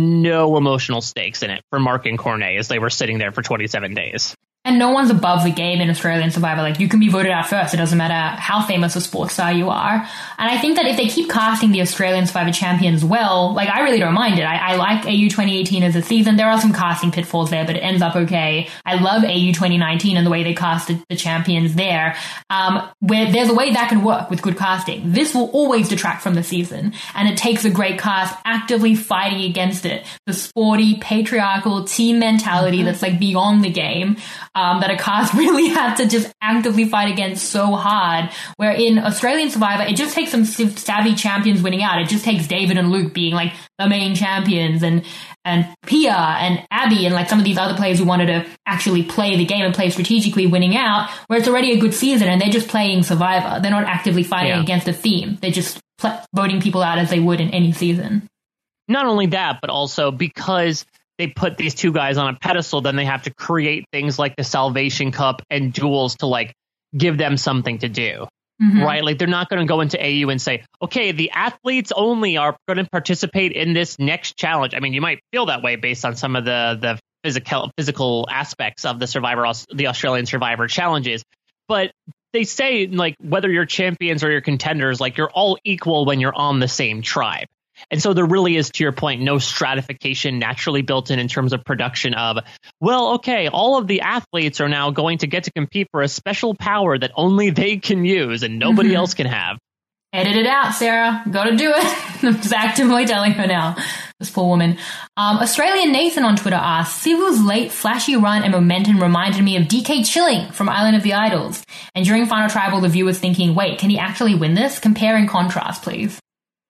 no emotional stakes in it for Mark and Cornet as they were sitting there for twenty-seven days. And no one's above the game in Australian Survivor. Like, you can be voted out first. It doesn't matter how famous a sports star you are. And I think that if they keep casting the Australian Survivor champions well, like, I really don't mind it. I, I like A U twenty eighteen as a season. There are some casting pitfalls there, but it ends up okay. I love A U twenty nineteen and the way they casted the champions there. Um, where there's a way that can work with good casting. This will always detract from the season. And it takes a great cast actively fighting against it. The sporty, patriarchal team mentality that's, like, beyond the game. Um, that a cast really had to just actively fight against so hard. Where in Australian Survivor, it just takes some savvy champions winning out. It just takes David and Luke being like the main champions, and and Pia and Abby and like some of these other players who wanted to actually play the game and play strategically winning out. Where it's already a good season and they're just playing Survivor. They're not actively fighting Yeah. against a theme. They're just pl- voting people out as they would in any season. Not only that, but also because they put these two guys on a pedestal, then they have to create things like the Salvation Cup and duels to like give them something to do, Mhm. right? Like they're not going to go into A U and say, okay, the athletes only are going to participate in this next challenge. I mean, you might feel that way based on some of the the physical physical aspects of the Survivor, the Australian Survivor challenges, but they say like whether you're champions or you're contenders, like you're all equal when you're on the same tribe. And so there really is, to your point, no stratification naturally built in in terms of production of, well, okay, all of the athletes are now going to get to compete for a special power that only they can use and nobody Mhm. else can have. Edit it out, Sarah. Gotta do it. I'm just actively telling her now. This poor woman. Um, Australian Nathan on Twitter asks, Sivu's late flashy run and momentum reminded me of D K Chilling from Island of the Idols. And during Final Tribal, the viewers thinking, wait, can he actually win this? Compare and contrast, please.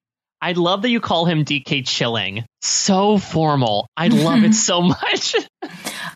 I love that you call him D K Chilling. So formal. I love it so much. Uh,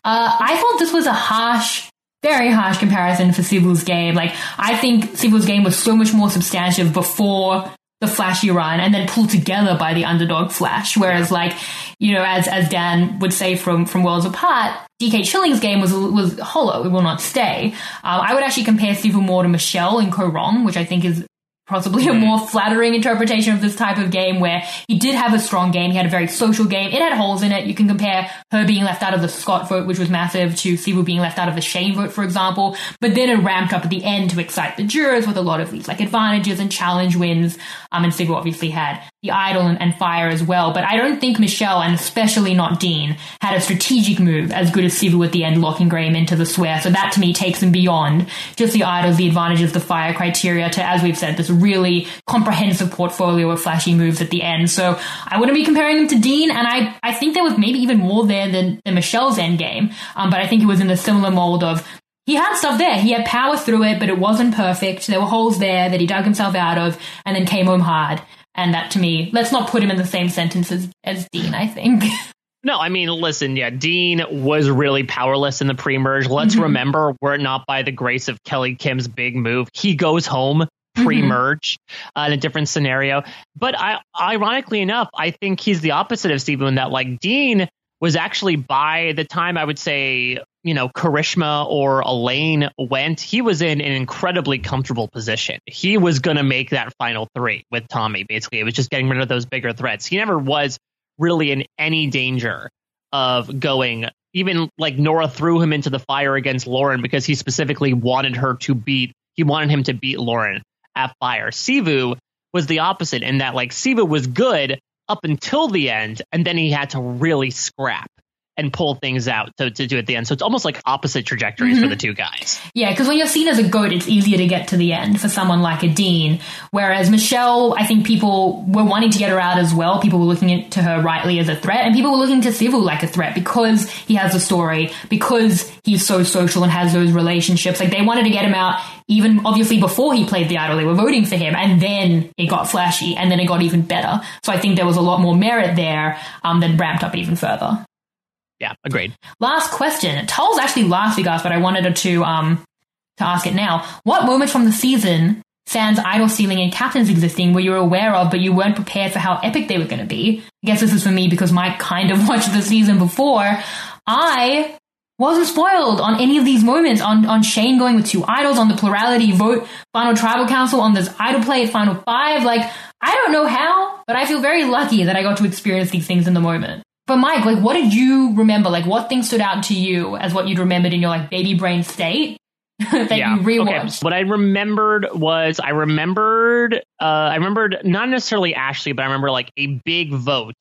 I thought this was a harsh, very harsh comparison for Sivu's game. Like, I think Sivu's game was so much more substantive before the flashy run and then pulled together by the underdog flash. Whereas, like, you know, as as Dan would say from, from Worlds Apart, D K Chilling's game was was hollow. It will not stay. Um, I would actually compare Sivu more to Michelle in Ko Wrong, which I think is possibly a more flattering interpretation of this type of game, where he did have a strong game. He had a very social game. It had holes in it. You can compare her being left out of the Scott vote, which was massive, to Sivu being left out of the Shane vote, for example. But then it ramped up at the end to excite the jurors with a lot of these like advantages and challenge wins. Um, and Sivu obviously had the Idol and, and Fire as well. But I don't think Michelle, and especially not Dean, had a strategic move as good as Sivu at the end, locking Graham into the swear. So that to me takes him beyond just the Idols, the advantages, the Fire criteria to, as we've said, this really comprehensive portfolio of flashy moves at the end. So I wouldn't be comparing him to Dean, and I, I think there was maybe even more there than, than Michelle's end game. Um, but I think it was in the similar mold of he had stuff there. He had power through it, but it wasn't perfect. There were holes there that he dug himself out of and then came home hard. And that, to me, let's not put him in the same sentence as, as Dean, I think. No, I mean, listen, yeah, Dean was really powerless in the pre-merge. Let's Mhm. remember, were it not by the grace of Kelly Kim's big move, he goes home pre-merge uh, in a different scenario. But I, ironically enough, I think he's the opposite of Steven in that, like, Dean was actually, by the time I would say, you know, Karishma or Elaine went, he was in an incredibly comfortable position. He was going to make that final three with Tommy, basically. It was just getting rid of those bigger threats. He never was really in any danger of going, even like Nora threw him into the fire against Lauren because he specifically wanted her to beat, he wanted him to beat Lauren at Fire. Sivu was the opposite in that, like, Sivu was good up until the end, and then he had to really scrap and pull things out to, to do at the end. So it's almost like opposite trajectories Mm-hmm. for the two guys. Yeah, because when you're seen as a GOAT, it's easier to get to the end for someone like a Dean. Whereas Michelle, I think people were wanting to get her out as well. People were looking at, to her rightly as a threat, and people were looking to Sivu like a threat because he has a story, because he's so social and has those relationships. Like, they wanted to get him out even obviously before he played the Idol. They were voting for him, and then it got flashy, and then it got even better. So I think there was a lot more merit there um, that ramped up it even further. Yeah, agreed. Last question. Tull's actually last week asked, but I wanted to um to ask it now. What moments from the season, sans idol stealing and captains existing, were you aware of but you weren't prepared for how epic they were going to be? I guess this is for me because Mike kind of watched the season before. I wasn't spoiled on any of these moments, on, on Shane going with two idols, on the plurality vote, final tribal council, on this idol play at final five. Like, I don't know how, but I feel very lucky that I got to experience these things in the moment. But Mike, like, what did you remember? Like, what things stood out to you as what you'd remembered in your, like, baby brain state that yeah. you rewatched? Okay. What I remembered was I remembered, uh, I remembered not necessarily Ashley, but I remember, like, a big vote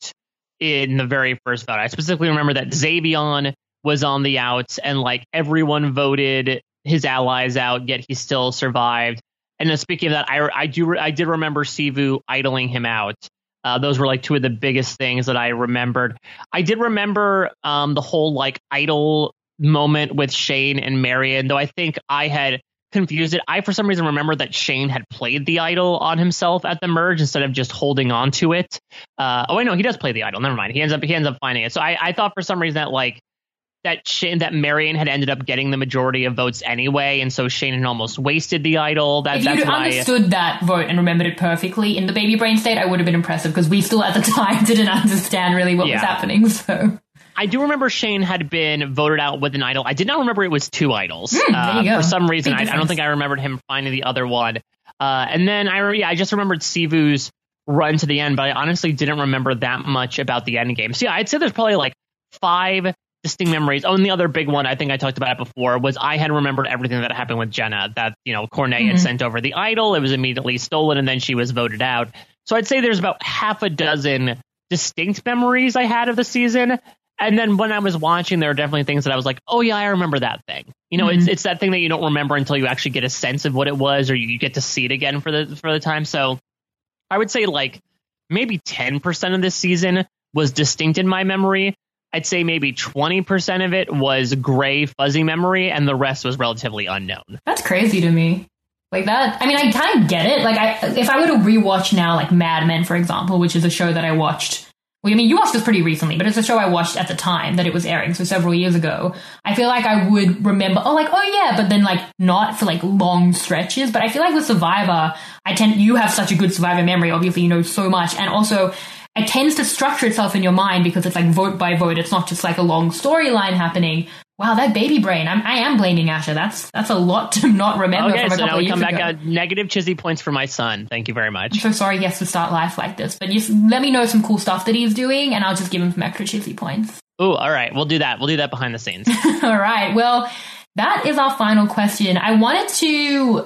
in the very first vote. I specifically remember that Xavion was on the outs and, like, everyone voted his allies out, yet he still survived. And then speaking of that, I, I do I did remember Sivu idling him out. Uh, those were like two of the biggest things that I remembered. I did remember um, the whole like idol moment with Shane and Marion, though I think I had confused it. I, for some reason, remember that Shane had played the idol on himself at the merge instead of just holding on to it. Uh, oh, I know he does play the idol. Never mind. He ends up he ends up finding it. So I, I thought for some reason that like that Shane, that Marion had ended up getting the majority of votes anyway, and so Shane had almost wasted the idol. That, if that's you'd what understood I, that vote and remembered it perfectly in the baby brain state, I would have been impressive because we still at the time didn't understand really what Yeah. was happening. So I do remember Shane had been voted out with an idol. I did not remember it was two idols. Mm, there you uh, go. For some reason, Big I, I don't difference. think I remembered him finding the other one. Uh, and then I, re- yeah, I just remembered Sivu's run to the end, but I honestly didn't remember that much about the end game. So yeah, I'd say there's probably like five distinct memories. Oh, and the other big one, I think I talked about it before, was I had remembered everything that happened with Jenna, that, you know, Cornet Mm-hmm. had sent over the idol, it was immediately stolen, and then she was voted out. So I'd say there's about half a dozen distinct memories I had of the season. And then when I was watching, there are definitely things that I was like, oh yeah, I remember that thing. You know, Mm-hmm. it's it's that thing that you don't remember until you actually get a sense of what it was, or you get to see it again for the for the time. So I would say like maybe ten percent of this season was distinct in my memory. I'd say maybe twenty percent of it was gray, fuzzy memory, and the rest was relatively unknown. that's crazy to me. Like that, I mean, I kind of get it. Like, I if I were to rewatch now, like Mad Men, for example, which is a show that I watched. Well, I mean, you watched this pretty recently, but it's a show I watched at the time that it was airing, so several years ago. I feel like I would remember, oh, like, oh yeah, but then like not for like long stretches. But I feel like with Survivor, I tend, you have such a good Survivor memory. Obviously, you know so much, and also it tends to structure itself in your mind because it's like vote by vote. It's not just like a long storyline happening. Wow, that baby brain. I'm, I am blaming Asha. That's that's a lot to not remember Okay, from a so couple now of we years come ago. back at negative Chizzy points for my son. Thank you very much. I'm so sorry he has to start life like this, but just let me know some cool stuff that he's doing, and I'll just give him some extra cheesy points. Ooh, all right, we'll do that. We'll do that behind the scenes. All right, well, that is our final question. I wanted to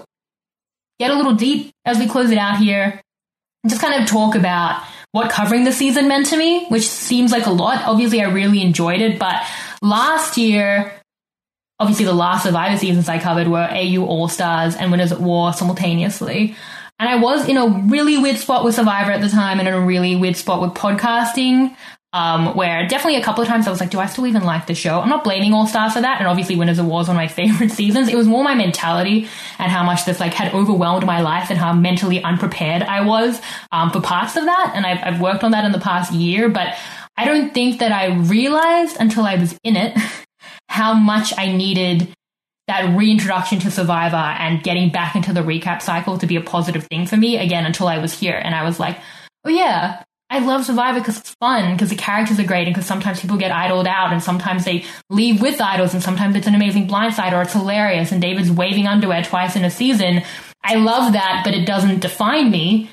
get a little deep as we close it out here, and just kind of talk about what covering the season meant to me, which seems like a lot. Obviously, I really enjoyed it, but last year, obviously the last Survivor seasons I covered were A U All-Stars and Winners at War simultaneously. And I was in a really weird spot with Survivor at the time and in a really weird spot with podcasting, um, where definitely a couple of times I was like, do I still even like the show? I'm not blaming All-Stars for that, and obviously Winners at War is one of my favorite seasons. It was more my mentality and how much this like had overwhelmed my life and how mentally unprepared I was um, for parts of that. And I've, I've worked on that in the past year, but I don't think that I realized until I was in it how much I needed that reintroduction to Survivor and getting back into the recap cycle to be a positive thing for me again until I was here. And I was like, oh yeah, I love Survivor because it's fun, because the characters are great, and because sometimes people get idled out, and sometimes they leave with idols, and sometimes it's an amazing blindside, or it's hilarious, and David's waving underwear twice in a season. I love that, but it doesn't define me.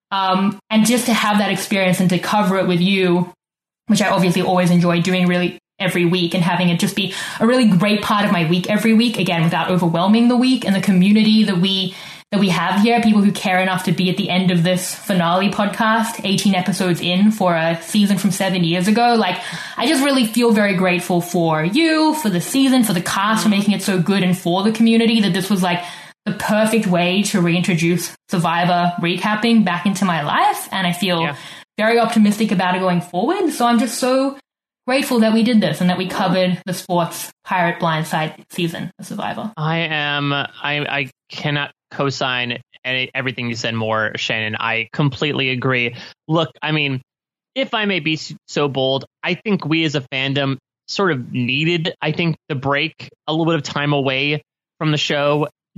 Um, and just to have that experience and to cover it with you, which I obviously always enjoy doing really every week, and having it just be a really great part of my week every week, again, without overwhelming the week, and the community that we that we have here, people who care enough to be at the end of this finale podcast, eighteen episodes in for a season from seven years ago. Like, I just really feel very grateful for you, for the season, for the cast, for making it so good, and for the community, that this was like the perfect way to reintroduce Survivor recapping back into my life. And I feel Yeah. very optimistic about it going forward. So I'm just so grateful that we did this and that we covered the sports pirate blindside season of Survivor. I am. I I cannot co-sign any, everything you said more, Shannon. I completely agree. Look, I mean, if I may be so bold, I think we as a fandom sort of needed, I think, the break, a little bit of time away from the show,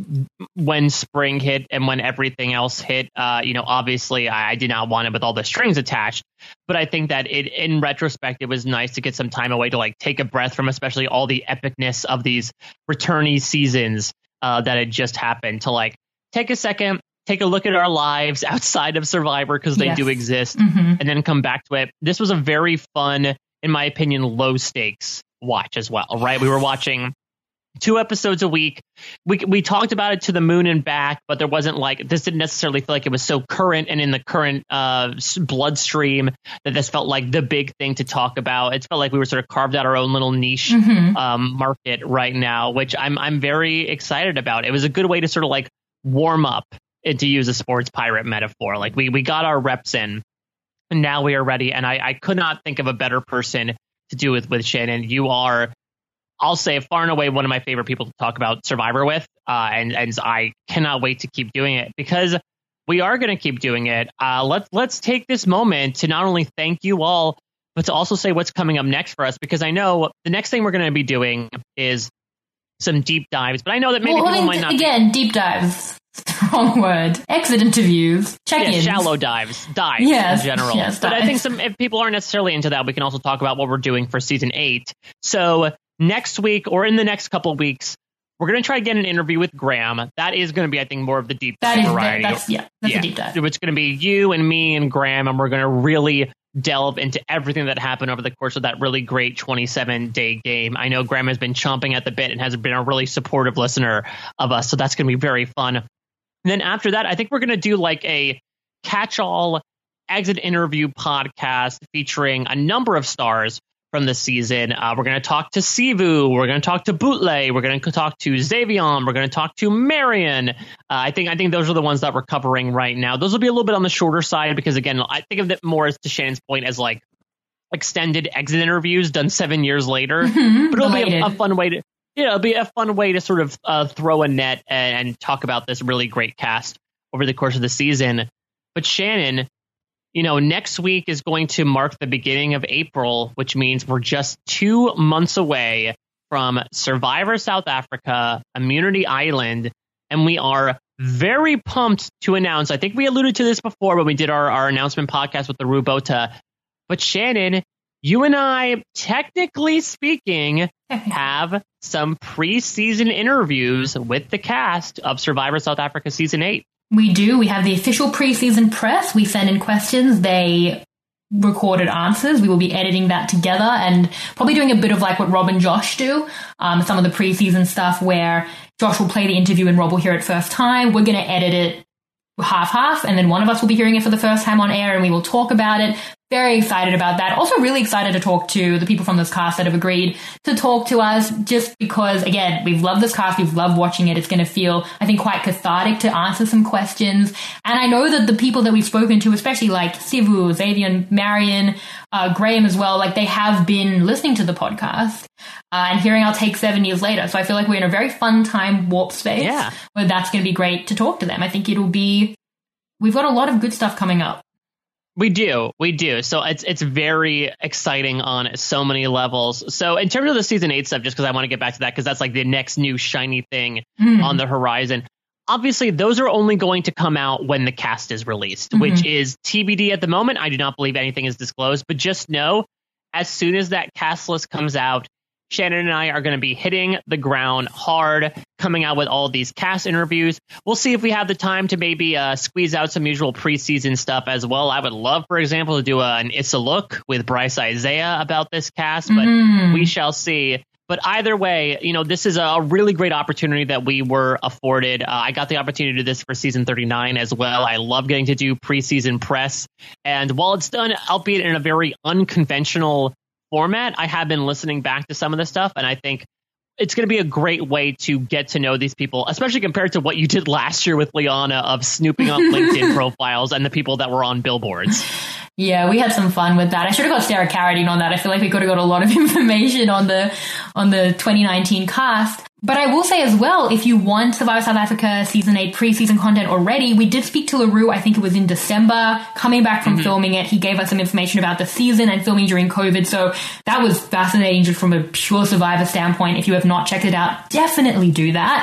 when spring hit and when everything else hit, uh, you know, obviously I, I did not want it with all the strings attached. But I think that it, in retrospect, it was nice to get some time away to like take a breath from especially all the epicness of these returnee seasons uh, that had just happened, to like take a second, take a look at our lives outside of Survivor, because they Yes. do exist, Mhm. and then come back to it. This was a very fun, in my opinion, low stakes watch as well, right? We were watching two episodes a week. We we talked about it to the moon and back, but there wasn't like, this didn't necessarily feel like it was so current and in the current uh, s- bloodstream that this felt like the big thing to talk about. It felt like we were sort of carved out our own little niche Mhm. um, market right now, which I'm I'm very excited about. It was a good way to sort of like warm up, and to use a sports pirate metaphor. Like we we got our reps in, and now we are ready. And I, I could not think of a better person to do it with, Shannon. You are, I'll say, far and away one of my favorite people to talk about Survivor with, uh, and and I cannot wait to keep doing it, because we are going to keep doing it. Uh, let's let's take this moment to not only thank you all, but to also say what's coming up next for us, because I know the next thing we're going to be doing is some deep dives. But I know that maybe Well, I people mean, might not. again, deep dives. Wrong word. Exit interviews. Yeah, Check-ins. shallow dives, dives Yes, in general. yes, but I think dives. some if people aren't necessarily into that, we can also talk about what we're doing for season eight. So next week, or in the next couple of weeks, we're going to try to get an interview with Graham. That is going to be, I think, more of the deep That dive is, variety. that's, yeah, that's yeah. a deep dive. It's going to be you and me and Graham, and we're going to really delve into everything that happened over the course of that really great twenty-seven day game. I know Graham has been chomping at the bit and has been a really supportive listener of us, so that's going to be very fun. And then after that, I think we're going to do like a catch-all exit interview podcast featuring a number of stars from the season. Uh, we're going to talk to Sivu. We're going to talk to Bootle. We're going to talk to Xavion. We're going to talk to Marion. Uh, I think I think those are the ones that we're covering right now. Those will be a little bit on the shorter side, because, again, I think of it more as, to Shannon's point, as like extended exit interviews done seven years later. Mhm, But it'll be a, related. a fun way to, you know, it'll be a fun way to sort of uh, throw a net and, and talk about this really great cast over the course of the season. But Shannon, you know, next week is going to mark the beginning of April, which means we're just two months away from Survivor South Africa, Immunity Island, and we are very pumped to announce, I think we alluded to this before when we did our, our announcement podcast with the Rubota, but Shannon, you and I, technically speaking, have some preseason interviews with the cast of Survivor South Africa Season eight. We do. We have the official preseason press. We send in questions. They recorded answers. We will be editing that together and probably doing a bit of like what Rob and Josh do. Um, some of the preseason stuff where Josh will play the interview and Rob will hear it first time. We're going to edit it half-half, and then one of us will be hearing it for the first time on air, and we will talk about it. Very excited about that. Also really excited to talk to the people from this cast that have agreed to talk to us, just because, again, we've loved this cast. We've loved watching it. It's going to feel, I think, quite cathartic to answer some questions. And I know that the people that we've spoken to, especially like Sivu, Xavier, Marion, uh, Graham as well, like they have been listening to the podcast uh, and hearing our take seven years later. So I feel like we're in a very fun time warp space Yeah. where that's going to be great to talk to them. I think it'll be, we've got a lot of good stuff coming up. We do, we do. So it's it's very exciting on so many levels. So in terms of the season eight stuff, just because I want to get back to that, because that's like the next new shiny thing Mm. on the horizon. Obviously, those are only going to come out when the cast is released, Mhm. which is T B D at the moment. I do not believe anything is disclosed, but just know, as soon as that cast list comes out, Shannon and I are going to be hitting the ground hard, coming out with all these cast interviews. We'll see if we have the time to maybe uh, squeeze out some usual preseason stuff as well. I would love, for example, to do a, an It's a Look with Bryce Isaiah about this cast, but Mhm. we shall see. But either way, you know, this is a really great opportunity that we were afforded. Uh, I got the opportunity to do this for season thirty-nine as well. I love getting to do preseason press. And while it's done, albeit in a very unconventional format, I have been listening back to some of the stuff, and I think it's going to be a great way to get to know these people, especially compared to what you did last year with Liana of snooping up LinkedIn profiles and the people that were on billboards. Yeah, we had some fun with that. I should have got Sarah Carradine on that. I feel like we could have got a lot of information on the on the twenty nineteen cast. But I will say as well, if you want Survivor South Africa Season eight preseason content already, we did speak to LaRue, I think it was in December, coming back from mm-hmm. filming it. He gave us some information about the season and filming during COVID. So that was fascinating just from a pure Survivor standpoint. If you have not checked it out, definitely do that.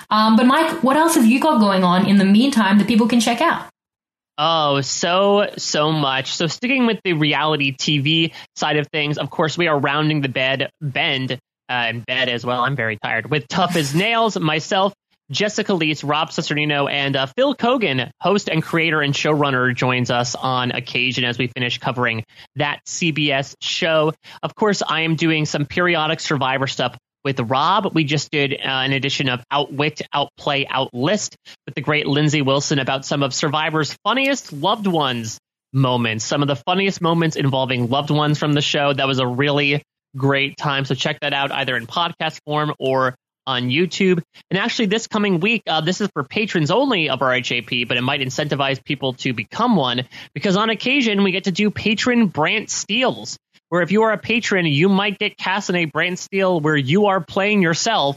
Um, but Mike, what else have you got going on in the meantime that people can check out? Oh, so, so much. So sticking with the reality T V side of things, of course, we are rounding the bed, bend, uh, and bed as well. I'm very tired. With Tough as Nails, myself, Jessica Lees, Rob Cesternino, and uh, Phil Kogan, host and creator and showrunner, joins us on occasion as we finish covering that C B S show. Of course, I am doing some periodic Survivor stuff with Rob. We just did uh, an edition of Outwit, Outplay, Outlist with the great Lindsay Wilson about some of Survivor's funniest loved ones moments, some of the funniest moments involving loved ones from the show. That was a really great time. So check that out either in podcast form or on YouTube. And actually this coming week, uh, this is for patrons only of R H A P, but it might incentivize people to become one, because on occasion we get to do patron Brant Steals, where if you are a patron, you might get cast in a Brant Steal where you are playing yourself,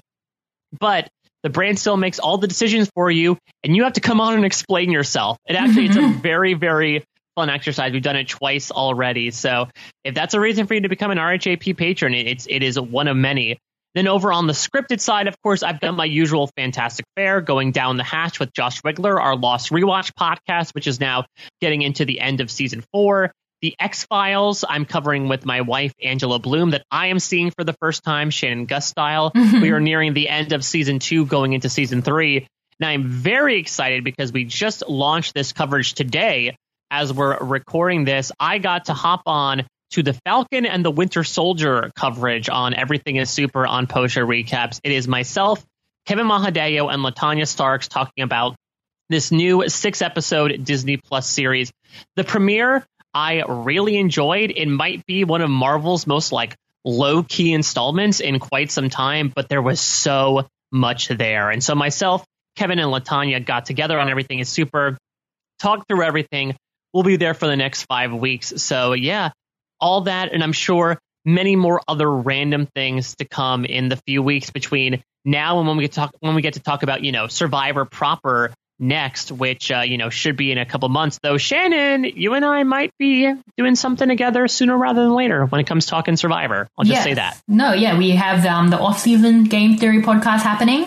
but the Brant Steal makes all the decisions for you, and you have to come on and explain yourself. It actually, it's a very, very fun exercise. We've done it twice already. So if that's a reason for you to become an R H A P patron, it's, it is one of many. Then over on the scripted side, of course, I've done my usual Fantastic Fair, Going Down the Hatch with Josh Wigler, our Lost Rewatch podcast, which is now getting into the end of season four. The X-Files, I'm covering with my wife, Angela Bloom, that I am seeing for the first time, Shannon Gus style. We are nearing the end of season two, going into season three. And I'm very excited because we just launched this coverage today. As we're recording this, I got to hop on to the Falcon and the Winter Soldier coverage on Everything is Super on Post-Show Recaps. It is myself, Kevin Mahadeo, and LaTanya Starks talking about this new six-episode Disney Plus series. The premiere I really enjoyed. It might be one of Marvel's most like low-key installments in quite some time, but there was so much there. And so myself, Kevin, and LaTanya got together on Everything is Super, talked through everything. We'll be there for the next five weeks. So yeah, all that, and I'm sure many more other random things to come in the few weeks between now and when we get to talk when we get to talk about, you know, Survivor proper next, which uh, you know, should be in a couple months. Though Shannon, you and I might be doing something together sooner rather than later when it comes to talking Survivor. I'll just yes. say that. No, yeah, we have um, the off-season game theory podcast happening,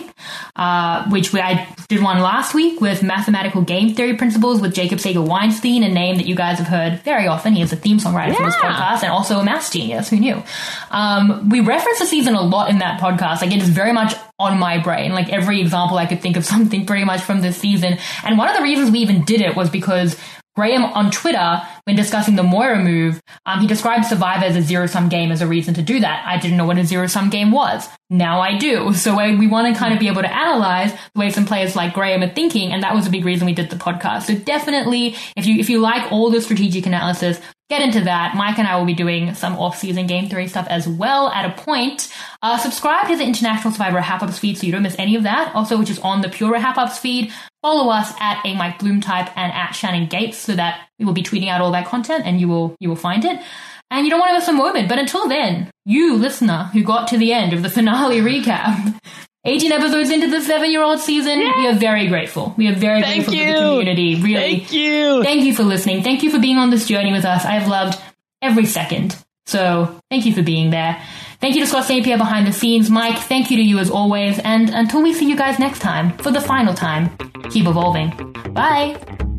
uh, which we I did one last week with mathematical game theory principles with Jacob Sager-Weinstein, a name that you guys have heard very often. He is a theme songwriter yeah. for this podcast and also a maths genius. Who knew? Um, we reference the season a lot in that podcast. Like, it is very much on my brain. Like, every example I could think of something pretty much from this season. And one of the reasons we even did it was because Graham on Twitter, when discussing the Moira move, um, he described Survivor as a zero-sum game as a reason to do that. I didn't know what a zero-sum game was. Now I do. So we, we want to kind of be able to analyze the way some players like Graham are thinking, and that was a big reason we did the podcast. So definitely, if you if you like all the strategic analysis, get into that. Mike and I will be doing some off-season game theory stuff as well at a point. Uh, subscribe to the International Survivor Hap-Ups feed so you don't miss any of that. Also, which is on the Pura Hap-Ups feed. Follow us at a Mike Bloom type and at Shannon Gates so that we will be tweeting out all that content and you will you will find it. And you don't want to miss a moment. But until then, you listener who got to the end of the finale recap, eighteen episodes into the seven-year-old season, yeah. we are very grateful. We are very Thank grateful you. for the community. Really. Thank you. Thank you for listening. Thank you for being on this journey with us. I have loved every second. So thank you for being there. Thank you to Scott Saint Pierre behind the scenes. Mike, thank you to you as always. And until we see you guys next time, for the final time, keep evolving. Bye.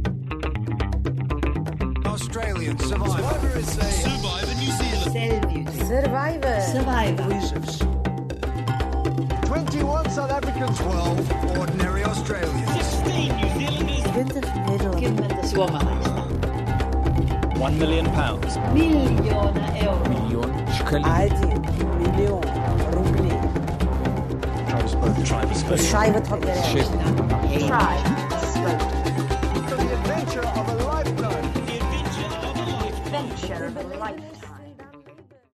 Australian Survivor is a Survivor New Zealand. Survivor. Survivor. twenty-one South Africans, twelve ordinary Australians. sixteen New Zealanders. twintig middel. kymmentä suomalaista. One million pounds. Miljoona euroa. Million shkelin. Aldi. Miljon. Rubli. Schreibe tot mir Ship. For the adventure of a lifetime. The adventure of a life. Adventure of a life.